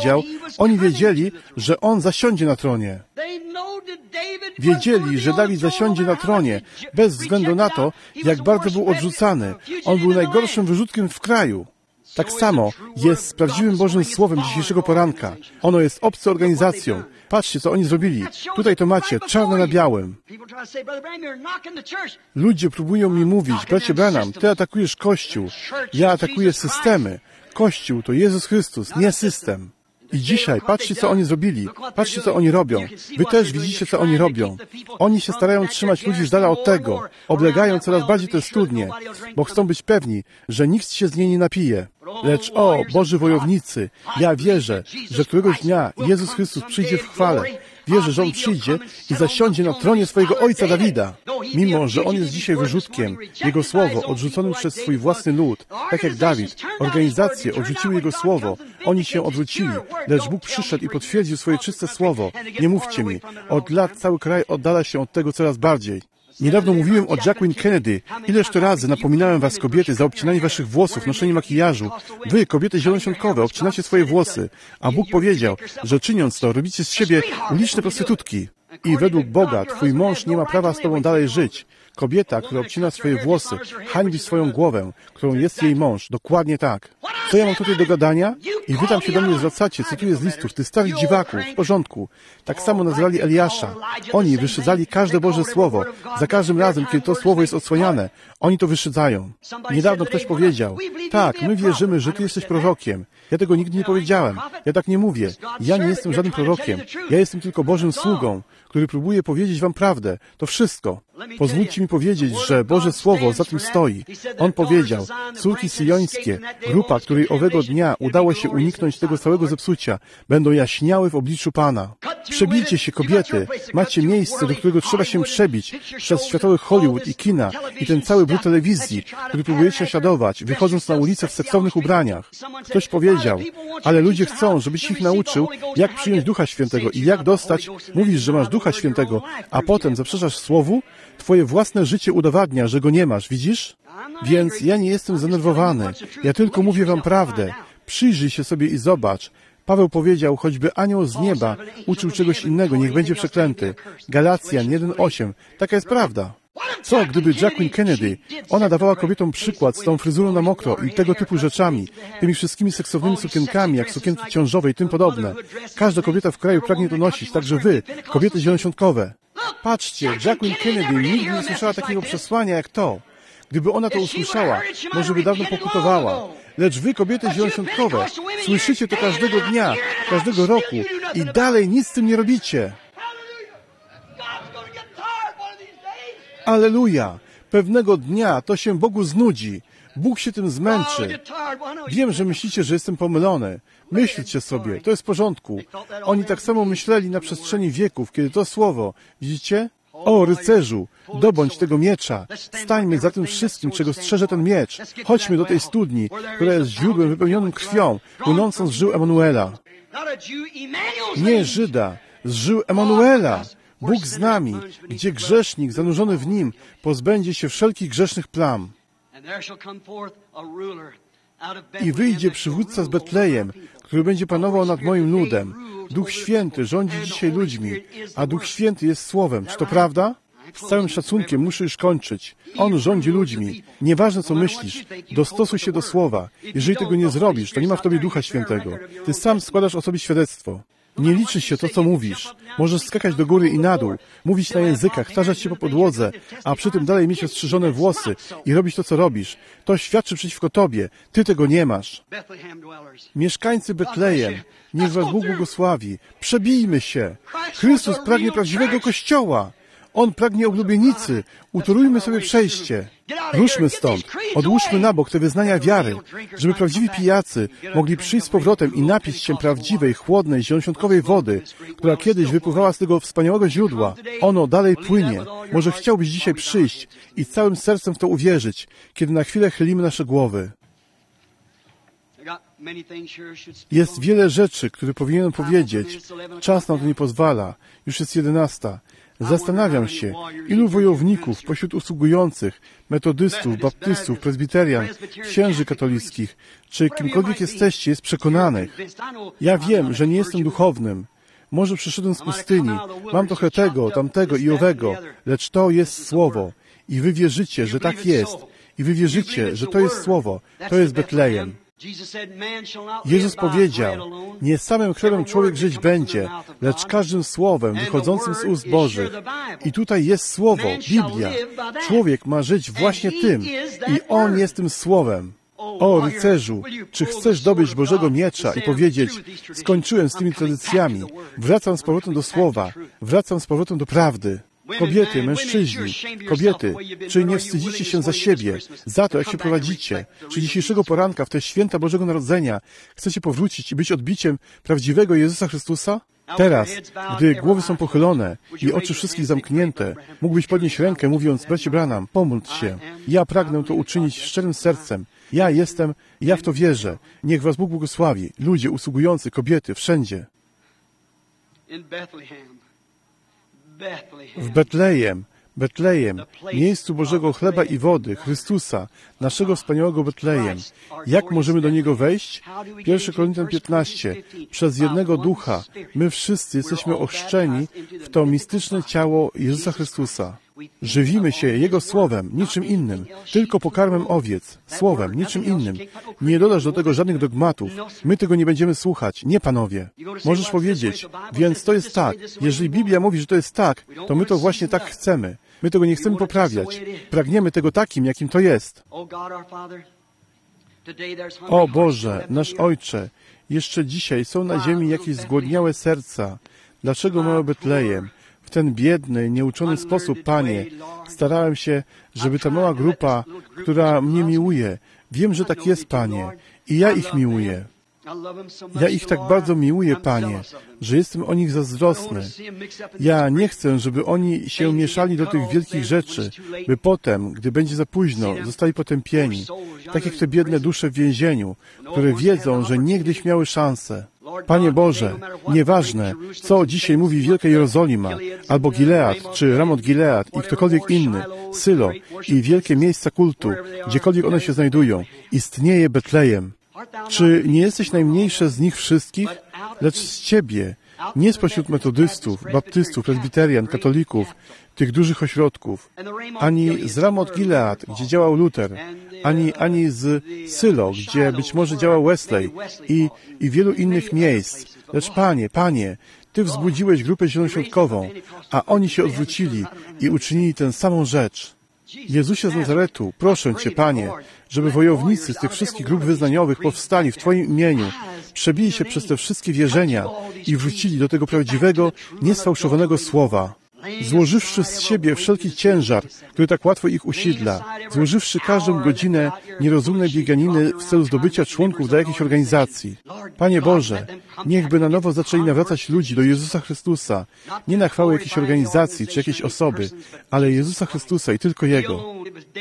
oni wiedzieli, że on zasiądzie na tronie. Wiedzieli, że Dawid zasiądzie na tronie, bez względu na to, jak bardzo był odrzucany. On był najgorszym wyrzutkiem w kraju. Tak samo jest z prawdziwym Bożym Słowem dzisiejszego poranka. Ono jest obce organizacją. Patrzcie, co oni zrobili. Tutaj to macie, czarno na białym. Ludzie próbują mi mówić, bracie Branham, ty atakujesz Kościół. Ja atakuję systemy. Kościół to Jezus Chrystus, nie system. I dzisiaj, patrzcie, co oni zrobili. Patrzcie, co oni robią. Wy też widzicie, co oni robią. Oni się starają trzymać ludzi z dala od tego. Oblegają coraz bardziej te studnie, bo chcą być pewni, że nikt się z niej nie napije. Lecz o, Boży wojownicy, ja wierzę, że któregoś dnia Jezus Chrystus przyjdzie w chwale. Wierzę, że On przyjdzie i zasiądzie na tronie swojego ojca Dawida. Mimo, że on jest dzisiaj wyrzutkiem, Jego Słowo odrzuconym przez swój własny lud, tak jak Dawid, organizacje odrzuciły Jego Słowo, oni się odwrócili, lecz Bóg przyszedł i potwierdził swoje czyste Słowo. Nie mówcie mi, od lat cały kraj oddala się od tego coraz bardziej. Niedawno mówiłem o Jacqueline Kennedy. Ileż to razy napominałem was, kobiety, za obcinanie waszych włosów, noszenie makijażu. Wy, kobiety zielonoświątkowe, obcinacie swoje włosy. A Bóg powiedział, że czyniąc to, robicie z siebie uliczne prostytutki. I według Boga, twój mąż nie ma prawa z tobą dalej żyć. Kobieta, która obcina swoje włosy, hańbi swoją głowę, którą jest jej mąż. Dokładnie tak. Co ja mam tutaj do gadania? I wy tam się do mnie zwracacie, cytuję z listów, ty starych dziwaków, w porządku. Tak samo nazwali Eliasza. Oni wyszydzali każde Boże Słowo. Za każdym razem, kiedy to Słowo jest odsłaniane, oni to wyszydzają. Niedawno ktoś powiedział, tak, my wierzymy, że ty jesteś prorokiem. Ja tego nigdy nie powiedziałem. Ja tak nie mówię. Ja nie jestem żadnym prorokiem. Ja jestem tylko Bożym sługą, który próbuje powiedzieć wam prawdę. To wszystko. Pozwólcie mi powiedzieć, że Boże Słowo za tym stoi. On powiedział, córki syjońskie, grupa, której owego dnia udało się uniknąć tego całego zepsucia, będą jaśniały w obliczu Pana. Przebijcie się, kobiety. Macie miejsce, do którego trzeba się przebić przez światowy Hollywood i kina i ten cały brud telewizji, który próbujecie naśladować, wychodząc na ulicę w seksownych ubraniach. Ktoś powiedział, ale ludzie chcą, żebyś ich nauczył, jak przyjąć Ducha Świętego i jak dostać. Mówisz, że masz Ducha Świętego, a potem zaprzeczasz Słowu? Twoje własne życie udowadnia, że go nie masz, widzisz? Więc ja nie jestem zdenerwowany. Ja tylko mówię wam prawdę. Przyjrzyj się sobie i zobacz. Paweł powiedział, choćby anioł z nieba uczył czegoś innego, niech będzie przeklęty. Galacjan 1:8. Taka jest prawda. Co, gdyby Jacqueline Kennedy, ona dawała kobietom przykład z tą fryzurą na mokro i tego typu rzeczami, tymi wszystkimi seksownymi sukienkami, jak sukienki ciążowe i tym podobne. Każda kobieta w kraju pragnie to nosić, także wy, kobiety zielonoświątkowe. Patrzcie, Jacqueline Kennedy nigdy nie słyszała takiego przesłania jak to. Gdyby ona to usłyszała, może by dawno pokutowała. Lecz wy, kobiety zielonoświątkowe, słyszycie to każdego dnia, każdego roku i dalej nic z tym nie robicie. Alleluja! Pewnego dnia to się Bogu znudzi. Bóg się tym zmęczy. Wiem, że myślicie, że jestem pomylony. Myślcie sobie, to jest w porządku. Oni tak samo myśleli na przestrzeni wieków, kiedy to słowo, widzicie? O, rycerzu, dobądź tego miecza. Stańmy za tym wszystkim, czego strzeże ten miecz. Chodźmy do tej studni, która jest źródłem wypełnionym krwią, płynącą z żył Emanuela. Nie Żyda, z żył Emanuela. Bóg z nami, gdzie grzesznik zanurzony w Nim pozbędzie się wszelkich grzesznych plam. I wyjdzie przywódca z Betlejem, który będzie panował nad moim ludem. Duch Święty rządzi dzisiaj ludźmi, a Duch Święty jest Słowem. Czy to prawda? Z całym szacunkiem muszę już kończyć. On rządzi ludźmi. Nieważne, co myślisz, dostosuj się do Słowa. Jeżeli tego nie zrobisz, to nie ma w tobie Ducha Świętego. Ty sam składasz o sobie świadectwo. Nie liczy się to, co mówisz. Możesz skakać do góry i na dół, mówić na językach, tarzać się po podłodze, a przy tym dalej mieć ostrzyżone włosy i robić to, co robisz. To świadczy przeciwko tobie. Ty tego nie masz. Mieszkańcy Betlejem, niech was Bóg błogosławi. Przebijmy się. Chrystus pragnie prawdziwego Kościoła. On pragnie oblubienicy. Utorujmy sobie przejście. Ruszmy stąd. Odłóżmy na bok te wyznania wiary, żeby prawdziwi pijacy mogli przyjść z powrotem i napić się prawdziwej, chłodnej, zielonoświątkowej wody, która kiedyś wypływała z tego wspaniałego źródła. Ono dalej płynie. Może chciałbyś dzisiaj przyjść i całym sercem w to uwierzyć, kiedy na chwilę chylimy nasze głowy. Jest wiele rzeczy, które powinienem powiedzieć. Czas nam to nie pozwala. Już jest 11. Zastanawiam się, ilu wojowników pośród usługujących, metodystów, baptystów, prezbiterian, księży katolickich, czy kimkolwiek jesteście, jest przekonanych. Ja wiem, że nie jestem duchownym. Może przyszedłem z pustyni, mam trochę tego, tamtego i owego, lecz to jest Słowo. I wy wierzycie, że tak jest. I wy wierzycie, że to jest Słowo. To jest Betlejem. Jezus powiedział, nie samym chlebem człowiek żyć będzie, lecz każdym słowem wychodzącym z ust Bożych. I tutaj jest Słowo, Biblia. Człowiek ma żyć właśnie tym i On jest tym Słowem. O, rycerzu, czy chcesz dobyć Bożego miecza i powiedzieć, skończyłem z tymi tradycjami, wracam z powrotem do Słowa, wracam z powrotem do prawdy. Kobiety, mężczyźni, kobiety, czy nie wstydzicie się za siebie, za to, jak się prowadzicie? Czy dzisiejszego poranka, w te święta Bożego Narodzenia, chcecie powrócić i być odbiciem prawdziwego Jezusa Chrystusa? Teraz, gdy głowy są pochylone i oczy wszystkich zamknięte, mógłbyś podnieść rękę, mówiąc, bracie Branham, pomódl się. Ja pragnę to uczynić szczerym sercem. Ja jestem, ja w to wierzę. Niech was Bóg błogosławi. Ludzie usługujący, kobiety, wszędzie. W Betlejem, miejscu Bożego chleba i wody, Chrystusa, naszego wspaniałego Betlejem. Jak możemy do Niego wejść? 1 Koryntian 15. Przez jednego Ducha my wszyscy jesteśmy ochrzczeni w to mistyczne ciało Jezusa Chrystusa. Żywimy się Jego Słowem, niczym innym, tylko pokarmem owiec, Słowem, niczym innym. Nie dodasz do tego żadnych dogmatów. My tego nie będziemy słuchać. Nie, panowie. Możesz powiedzieć, więc to jest tak. Jeżeli Biblia mówi, że to jest tak, to my to właśnie tak chcemy. My tego nie chcemy poprawiać. Pragniemy tego takim, jakim to jest. O Boże, nasz Ojcze, jeszcze dzisiaj są na ziemi jakieś zgłodniałe serca. Dlaczego małe Betlejem? W ten biedny, nieuczony sposób, Panie, starałem się, żeby ta mała grupa, która mnie miłuje, wiem, że tak jest, Panie, i ja ich miłuję. Ja ich tak bardzo miłuję, Panie, że jestem o nich zazdrosny. Ja nie chcę, żeby oni się mieszali do tych wielkich rzeczy, by potem, gdy będzie za późno, zostali potępieni, tak jak te biedne dusze w więzieniu, które wiedzą, że niegdyś miały szansę. Panie Boże, nieważne, co dzisiaj mówi Wielka Jerozolima, albo Gilead, czy Ramot Gilead i ktokolwiek inny, Sylo i wielkie miejsca kultu, gdziekolwiek one się znajdują, istnieje Betlejem. Czy nie jesteś najmniejsze z nich wszystkich, lecz z Ciebie, nie spośród metodystów, baptystów, prezbiterian, katolików, tych dużych ośrodków, ani z Ramot Gilead, gdzie działał Luther, ani z Sylo, gdzie być może działał Wesley i wielu innych miejsc. Lecz Panie, Ty wzbudziłeś grupę zielonoświątkową, a oni się odwrócili i uczynili tę samą rzecz. Jezusie z Nazaretu, proszę Cię, Panie, żeby wojownicy z tych wszystkich grup wyznaniowych powstali w Twoim imieniu, przebili się przez te wszystkie wierzenia i wrócili do tego prawdziwego, niesfałszowanego słowa. Złożywszy z siebie wszelki ciężar, który tak łatwo ich usidla, złożywszy każdą godzinę nierozumnej bieganiny w celu zdobycia członków do jakiejś organizacji. Panie Boże, niechby na nowo zaczęli nawracać ludzi do Jezusa Chrystusa, nie na chwałę jakiejś organizacji czy jakiejś osoby, ale Jezusa Chrystusa i tylko Jego.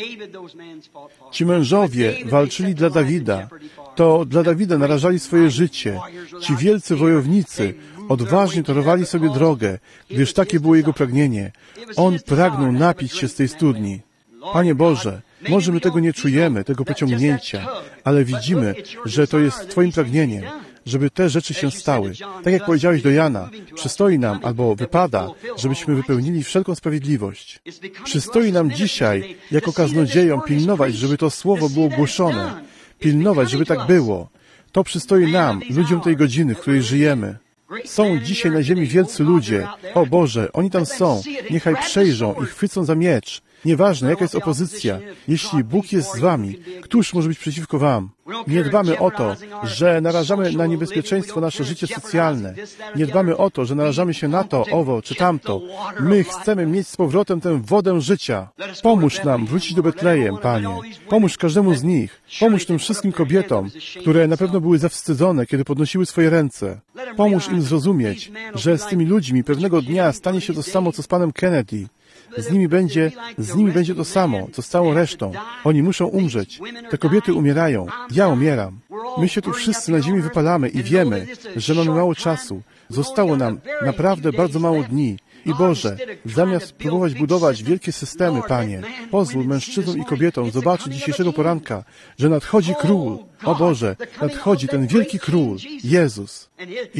Ci mężowie walczyli dla Dawida, to dla Dawida narażali swoje życie. Ci wielcy wojownicy odważnie torowali sobie drogę, gdyż takie było jego pragnienie. On pragnął napić się z tej studni. Panie Boże, może my tego nie czujemy, tego pociągnięcia, ale widzimy, że to jest Twoim pragnieniem, żeby te rzeczy się stały. Tak jak powiedziałeś do Jana, przystoi nam, albo wypada, żebyśmy wypełnili wszelką sprawiedliwość. Przystoi nam dzisiaj, jako kaznodziejom, pilnować, żeby to słowo było głoszone. Pilnować, żeby tak było. To przystoi nam, ludziom tej godziny, w której żyjemy. Są dzisiaj na ziemi wielcy ludzie. O Boże, oni tam są. Niechaj przejrzą i chwycą za miecz. Nieważne, jaka jest opozycja. Jeśli Bóg jest z wami, któż może być przeciwko wam? Nie dbamy o to, że narażamy na niebezpieczeństwo nasze życie socjalne. Nie dbamy o to, że narażamy się na to, owo czy tamto. My chcemy mieć z powrotem tę wodę życia. Pomóż nam wrócić do Betlejem, Panie. Pomóż każdemu z nich. Pomóż tym wszystkim kobietom, które na pewno były zawstydzone, kiedy podnosiły swoje ręce. Pomóż im zrozumieć, że z tymi ludźmi pewnego dnia stanie się to samo, co z panem Kennedy. Z nimi będzie to samo, co z całą resztą. Oni muszą umrzeć. Te kobiety umierają. Ja umieram. My się tu wszyscy na ziemi wypalamy i wiemy, że mamy mało czasu. Zostało nam naprawdę bardzo mało dni. I Boże, zamiast próbować budować wielkie systemy, Panie, pozwól mężczyznom i kobietom zobaczyć dzisiejszego poranka, że nadchodzi Król. O Boże, nadchodzi ten wielki Król, Jezus.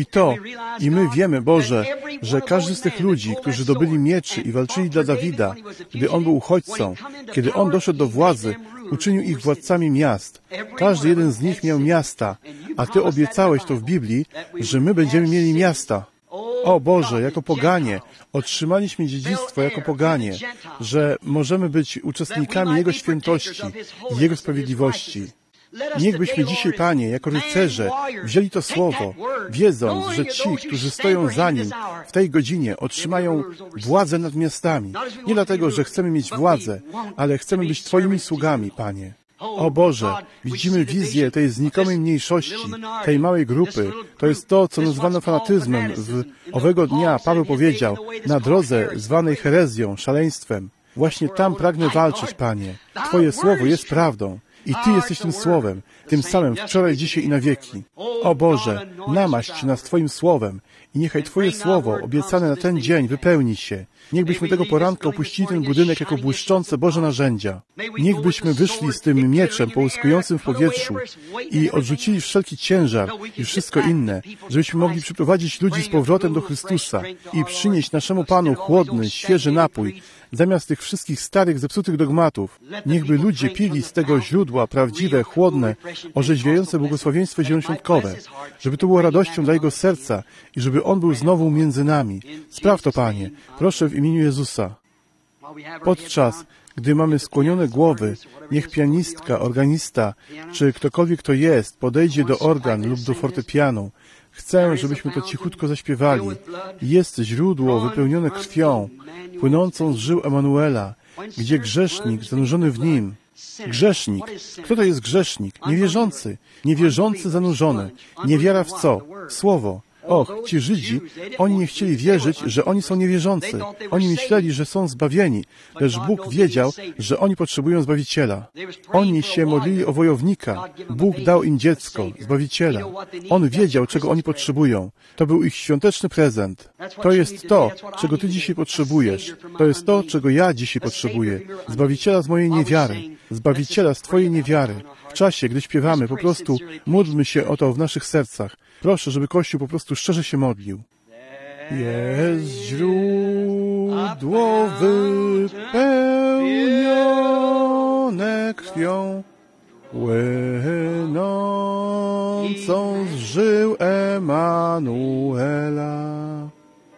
I my wiemy, Boże, że każdy z tych ludzi, którzy dobyli mieczy i walczyli dla Dawida, gdy on był uchodźcą, kiedy on doszedł do władzy, uczynił ich władcami miast. Każdy jeden z nich miał miasta, a Ty obiecałeś to w Biblii, że my będziemy mieli miasta. O Boże, jako poganie, otrzymaliśmy dziedzictwo jako poganie, że możemy być uczestnikami Jego świętości i Jego sprawiedliwości. Niechbyśmy dzisiaj, Panie, jako rycerze, wzięli to słowo, wiedząc, że ci, którzy stoją za Nim w tej godzinie, otrzymają władzę nad miastami. Nie dlatego, że chcemy mieć władzę, ale chcemy być Twoimi sługami, Panie. O Boże, widzimy wizję tej znikomej mniejszości, tej małej grupy. To jest to, co nazwano fanatyzmem. Owego dnia Paweł powiedział, na drodze zwanej herezją, szaleństwem. Właśnie tam pragnę walczyć, Panie. Twoje słowo jest prawdą. I Ty jesteś tym słowem, tym samym wczoraj, dzisiaj i na wieki. O Boże, namaść nas Twoim słowem i niechaj Twoje słowo obiecane na ten dzień wypełni się. Niechbyśmy tego poranka opuścili ten budynek jako błyszczące Boże narzędzia. Niechbyśmy wyszli z tym mieczem połyskującym w powietrzu i odrzucili wszelki ciężar i wszystko inne, żebyśmy mogli przyprowadzić ludzi z powrotem do Chrystusa i przynieść naszemu Panu chłodny, świeży napój, zamiast tych wszystkich starych, zepsutych dogmatów. Niechby ludzie pili z tego źródła prawdziwe, chłodne, orzeźwiające błogosławieństwo zielonoświątkowe, żeby to było radością dla Jego serca i żeby On był znowu między nami. Spraw to, Panie, proszę w imieniu Jezusa. Podczas gdy mamy skłonione głowy, niech pianistka, organista, czy ktokolwiek to jest, podejdzie do organ lub do fortepianu. Chcę, żebyśmy to cichutko zaśpiewali. Jest źródło wypełnione krwią, płynącą z żył Emanuela, gdzie grzesznik zanurzony w nim. Grzesznik. Kto to jest grzesznik? Niewierzący. Niewierzący zanurzony. Niewiara w co? Słowo. Och, ci Żydzi, oni nie chcieli wierzyć, że oni są niewierzący. Oni myśleli, że są zbawieni, lecz Bóg wiedział, że oni potrzebują Zbawiciela. Oni się modlili o wojownika. Bóg dał im dziecko, Zbawiciela. On wiedział, czego oni potrzebują. To był ich świąteczny prezent. To jest to, czego Ty dzisiaj potrzebujesz. To jest to, czego ja dzisiaj potrzebuję. Zbawiciela z mojej niewiary. Zbawiciela z Twojej niewiary. W czasie, gdy śpiewamy, po prostu módlmy się o to w naszych sercach. Proszę, żeby Kościół po prostu szczerze się modlił. Jest źródło wypełnione krwią, płynącą z żył Emanuela.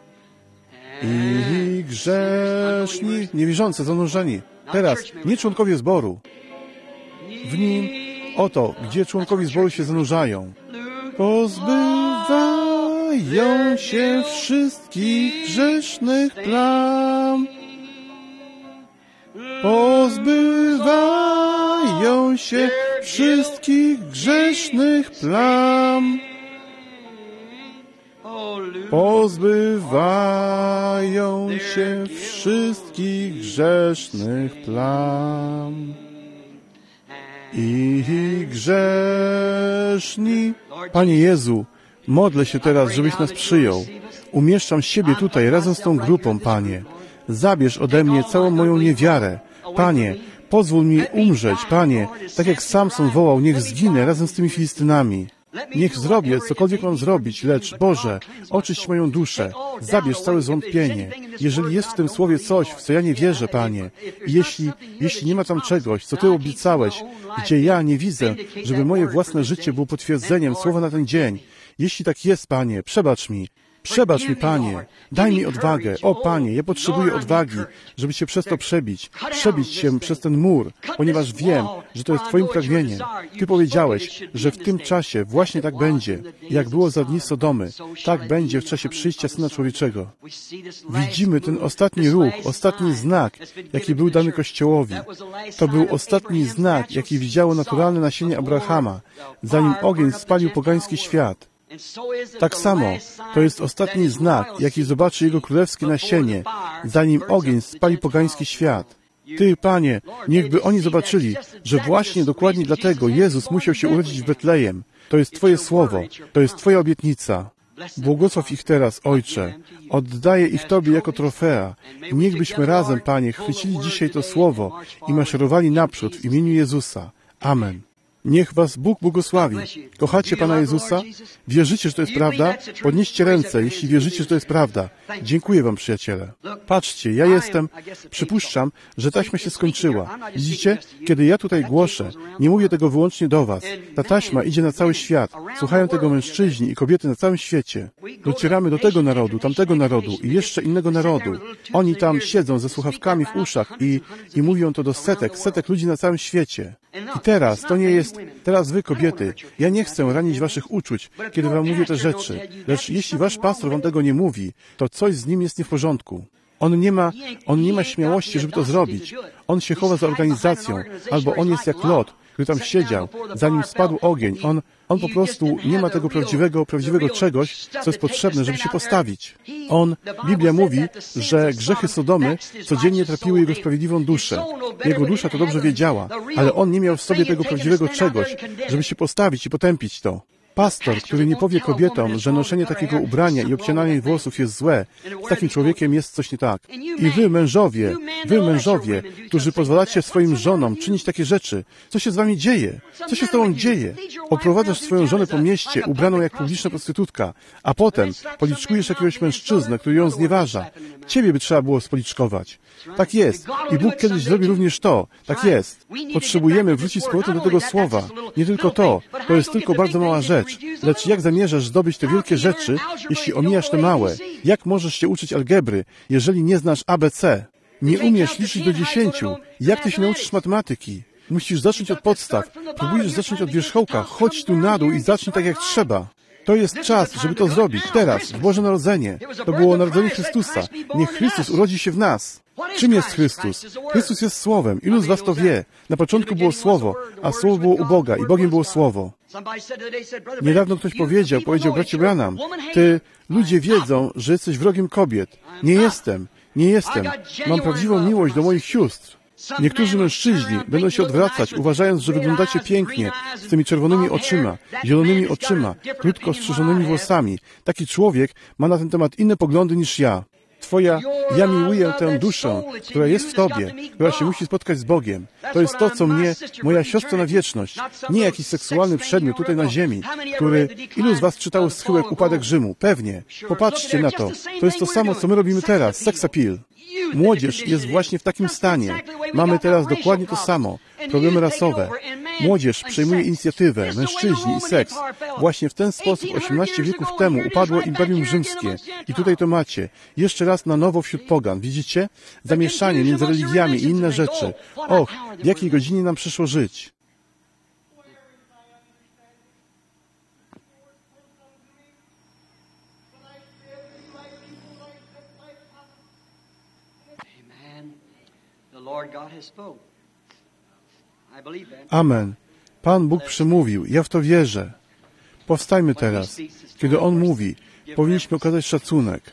I grzeszni, niewierzący, zanurzeni. Teraz, nie członkowie zboru. w nim. Oto, gdzie członkowie zboru się zanurzają. Pozbywają się wszystkich grzesznych plam. Pozbywają się wszystkich grzesznych plam. Pozbywają się wszystkich grzesznych plam. I grzeszni. Panie Jezu, modlę się teraz, żebyś nas przyjął. Umieszczam siebie tutaj razem z tą grupą, Panie. Zabierz ode mnie całą moją niewiarę. Panie, pozwól mi umrzeć, Panie, tak jak Samson wołał, niech zginę razem z tymi Filistynami. Niech zrobię, cokolwiek mam zrobić, lecz, Boże, oczyść moją duszę, zabierz całe zwątpienie. Jeżeli jest w tym słowie coś, w co ja nie wierzę, Panie, i jeśli nie ma tam czegoś, co Ty obiecałeś, gdzie ja nie widzę, żeby moje własne życie było potwierdzeniem słowa na ten dzień, jeśli tak jest, Panie, przebacz mi. Przebacz mi, Panie. Daj mi odwagę. O, Panie, ja potrzebuję odwagi, żeby się przez to przebić się przez ten mur, ponieważ wiem, że to jest Twoim pragnieniem. Ty powiedziałeś, że w tym czasie właśnie tak będzie. Jak było za dni Sodomy, tak będzie w czasie przyjścia Syna Człowieczego. Widzimy ten ostatni ruch, ostatni znak, jaki był dany Kościołowi. To był ostatni znak, jaki widziało naturalne nasienie Abrahama, zanim ogień spalił pogański świat. Tak samo, to jest ostatni znak, jaki zobaczy Jego królewskie nasienie, zanim ogień spali pogański świat. Ty, Panie, niechby oni zobaczyli, że właśnie dokładnie dlatego Jezus musiał się urodzić w Betlejem. To jest Twoje słowo, to jest Twoja obietnica. Błogosław ich teraz, Ojcze. Oddaję ich Tobie jako trofea. Niechbyśmy razem, Panie, chwycili dzisiaj to słowo i maszerowali naprzód w imieniu Jezusa. Amen. Niech was Bóg błogosławi. Kochacie Pana Jezusa? Wierzycie, że to jest prawda? Podnieście ręce, jeśli wierzycie, że to jest prawda. Dziękuję wam, przyjaciele. Patrzcie, ja jestem... Przypuszczam, że taśma się skończyła. Widzicie? Kiedy ja tutaj głoszę, nie mówię tego wyłącznie do was. Ta taśma idzie na cały świat. Słuchają tego mężczyźni i kobiety na całym świecie. Docieramy do tego narodu, tamtego narodu i jeszcze innego narodu. Oni tam siedzą ze słuchawkami w uszach i mówią to do setek ludzi na całym świecie. I teraz, to nie jest... Teraz wy, kobiety, ja nie chcę ranić waszych uczuć, kiedy wam mówię te rzeczy, lecz jeśli wasz pastor wam tego nie mówi, to coś z nim jest nie w porządku. On nie ma śmiałości, żeby to zrobić. On się chowa za organizacją, albo on jest jak Lot, który tam siedział, zanim spadł ogień. On po prostu nie ma tego prawdziwego czegoś, co jest potrzebne, żeby się postawić. Biblia mówi, że grzechy Sodomy codziennie trapiły jego sprawiedliwą duszę. Jego dusza to dobrze wiedziała, ale on nie miał w sobie tego prawdziwego czegoś, żeby się postawić i potępić to. Pastor, który nie powie kobietom, że noszenie takiego ubrania i obcinanie włosów jest złe, z takim człowiekiem jest coś nie tak. I wy mężowie, którzy pozwalacie swoim żonom czynić takie rzeczy, co się z wami dzieje? Co się z tobą dzieje? Oprowadzasz swoją żonę po mieście, ubraną jak publiczna prostytutka, a potem policzkujesz jakiegoś mężczyznę, który ją znieważa. Ciebie by trzeba było spoliczkować. Tak jest. I Bóg kiedyś zrobi również to. Tak jest. Potrzebujemy wrócić z powrotem do tego słowa. Nie tylko to jest tylko bardzo mała rzecz. Lecz jak zamierzasz zdobyć te wielkie rzeczy, jeśli omijasz te małe? Jak możesz się uczyć algebry, jeżeli nie znasz ABC? Nie umiesz liczyć do 10. Jak ty się nauczysz matematyki? Musisz zacząć od podstaw. Próbujesz zacząć od wierzchołka. Chodź tu na dół i zacznij tak jak trzeba. To jest czas, żeby to zrobić. Teraz, w Boże Narodzenie. To było narodzenie Chrystusa. Niech Chrystus urodzi się w nas. Czym jest Chrystus? Chrystus jest Słowem. Ilu z was to wie? Na początku było Słowo, a Słowo było u Boga i Bogiem było Słowo. Niedawno ktoś powiedział, bracie Branham, ludzie wiedzą, że jesteś wrogiem kobiet. Nie jestem. Mam prawdziwą miłość do moich sióstr. Niektórzy mężczyźni będą się odwracać, uważając, że wyglądacie pięknie, z tymi czerwonymi oczyma, zielonymi oczyma, krótko strzyżonymi włosami. Taki człowiek ma na ten temat inne poglądy niż ja. Ja miłuję tę duszę, która jest w tobie, która się musi spotkać z Bogiem. To jest to, co mnie, moja siostra na wieczność, nie jakiś seksualny przedmiot tutaj na ziemi, ilu z was czytało Schyłek Upadek Rzymu? Pewnie. Popatrzcie na to. To jest to samo, co my robimy teraz. Sex appeal. Młodzież jest właśnie w takim stanie. Mamy teraz dokładnie to samo. Problemy rasowe. Młodzież przejmuje inicjatywę, mężczyźni i seks. Właśnie w ten sposób 18 wieków temu upadło Imperium Rzymskie. I tutaj to macie. Jeszcze raz na nowo wśród pogan. Widzicie? Zamieszanie między religiami i inne rzeczy. Och, w jakiej godzinie nam przyszło żyć. Amen. Pan Bóg przemówił. Ja w to wierzę. Powstajmy teraz. Kiedy On mówi, powinniśmy okazać szacunek.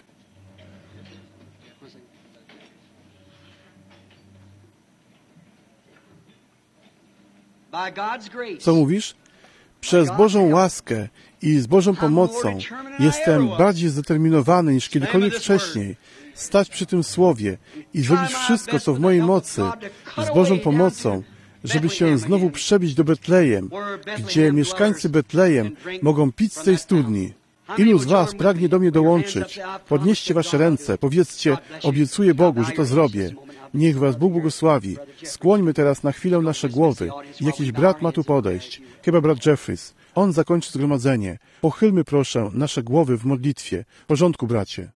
Co mówisz? Przez Bożą łaskę i z Bożą pomocą jestem bardziej zdeterminowany niż kiedykolwiek wcześniej stać przy tym słowie i zrobić wszystko, co w mojej mocy, z Bożą pomocą, żeby się znowu przebić do Betlejem, gdzie mieszkańcy Betlejem mogą pić z tej studni. Ilu z was pragnie do mnie dołączyć? Podnieście wasze ręce, powiedzcie, obiecuję Bogu, że to zrobię. Niech was Bóg błogosławi. Skłońmy teraz na chwilę nasze głowy. Jakiś brat ma tu podejść. Chyba brat Jeffries. On zakończy zgromadzenie. Pochylmy proszę nasze głowy w modlitwie. W porządku, bracie.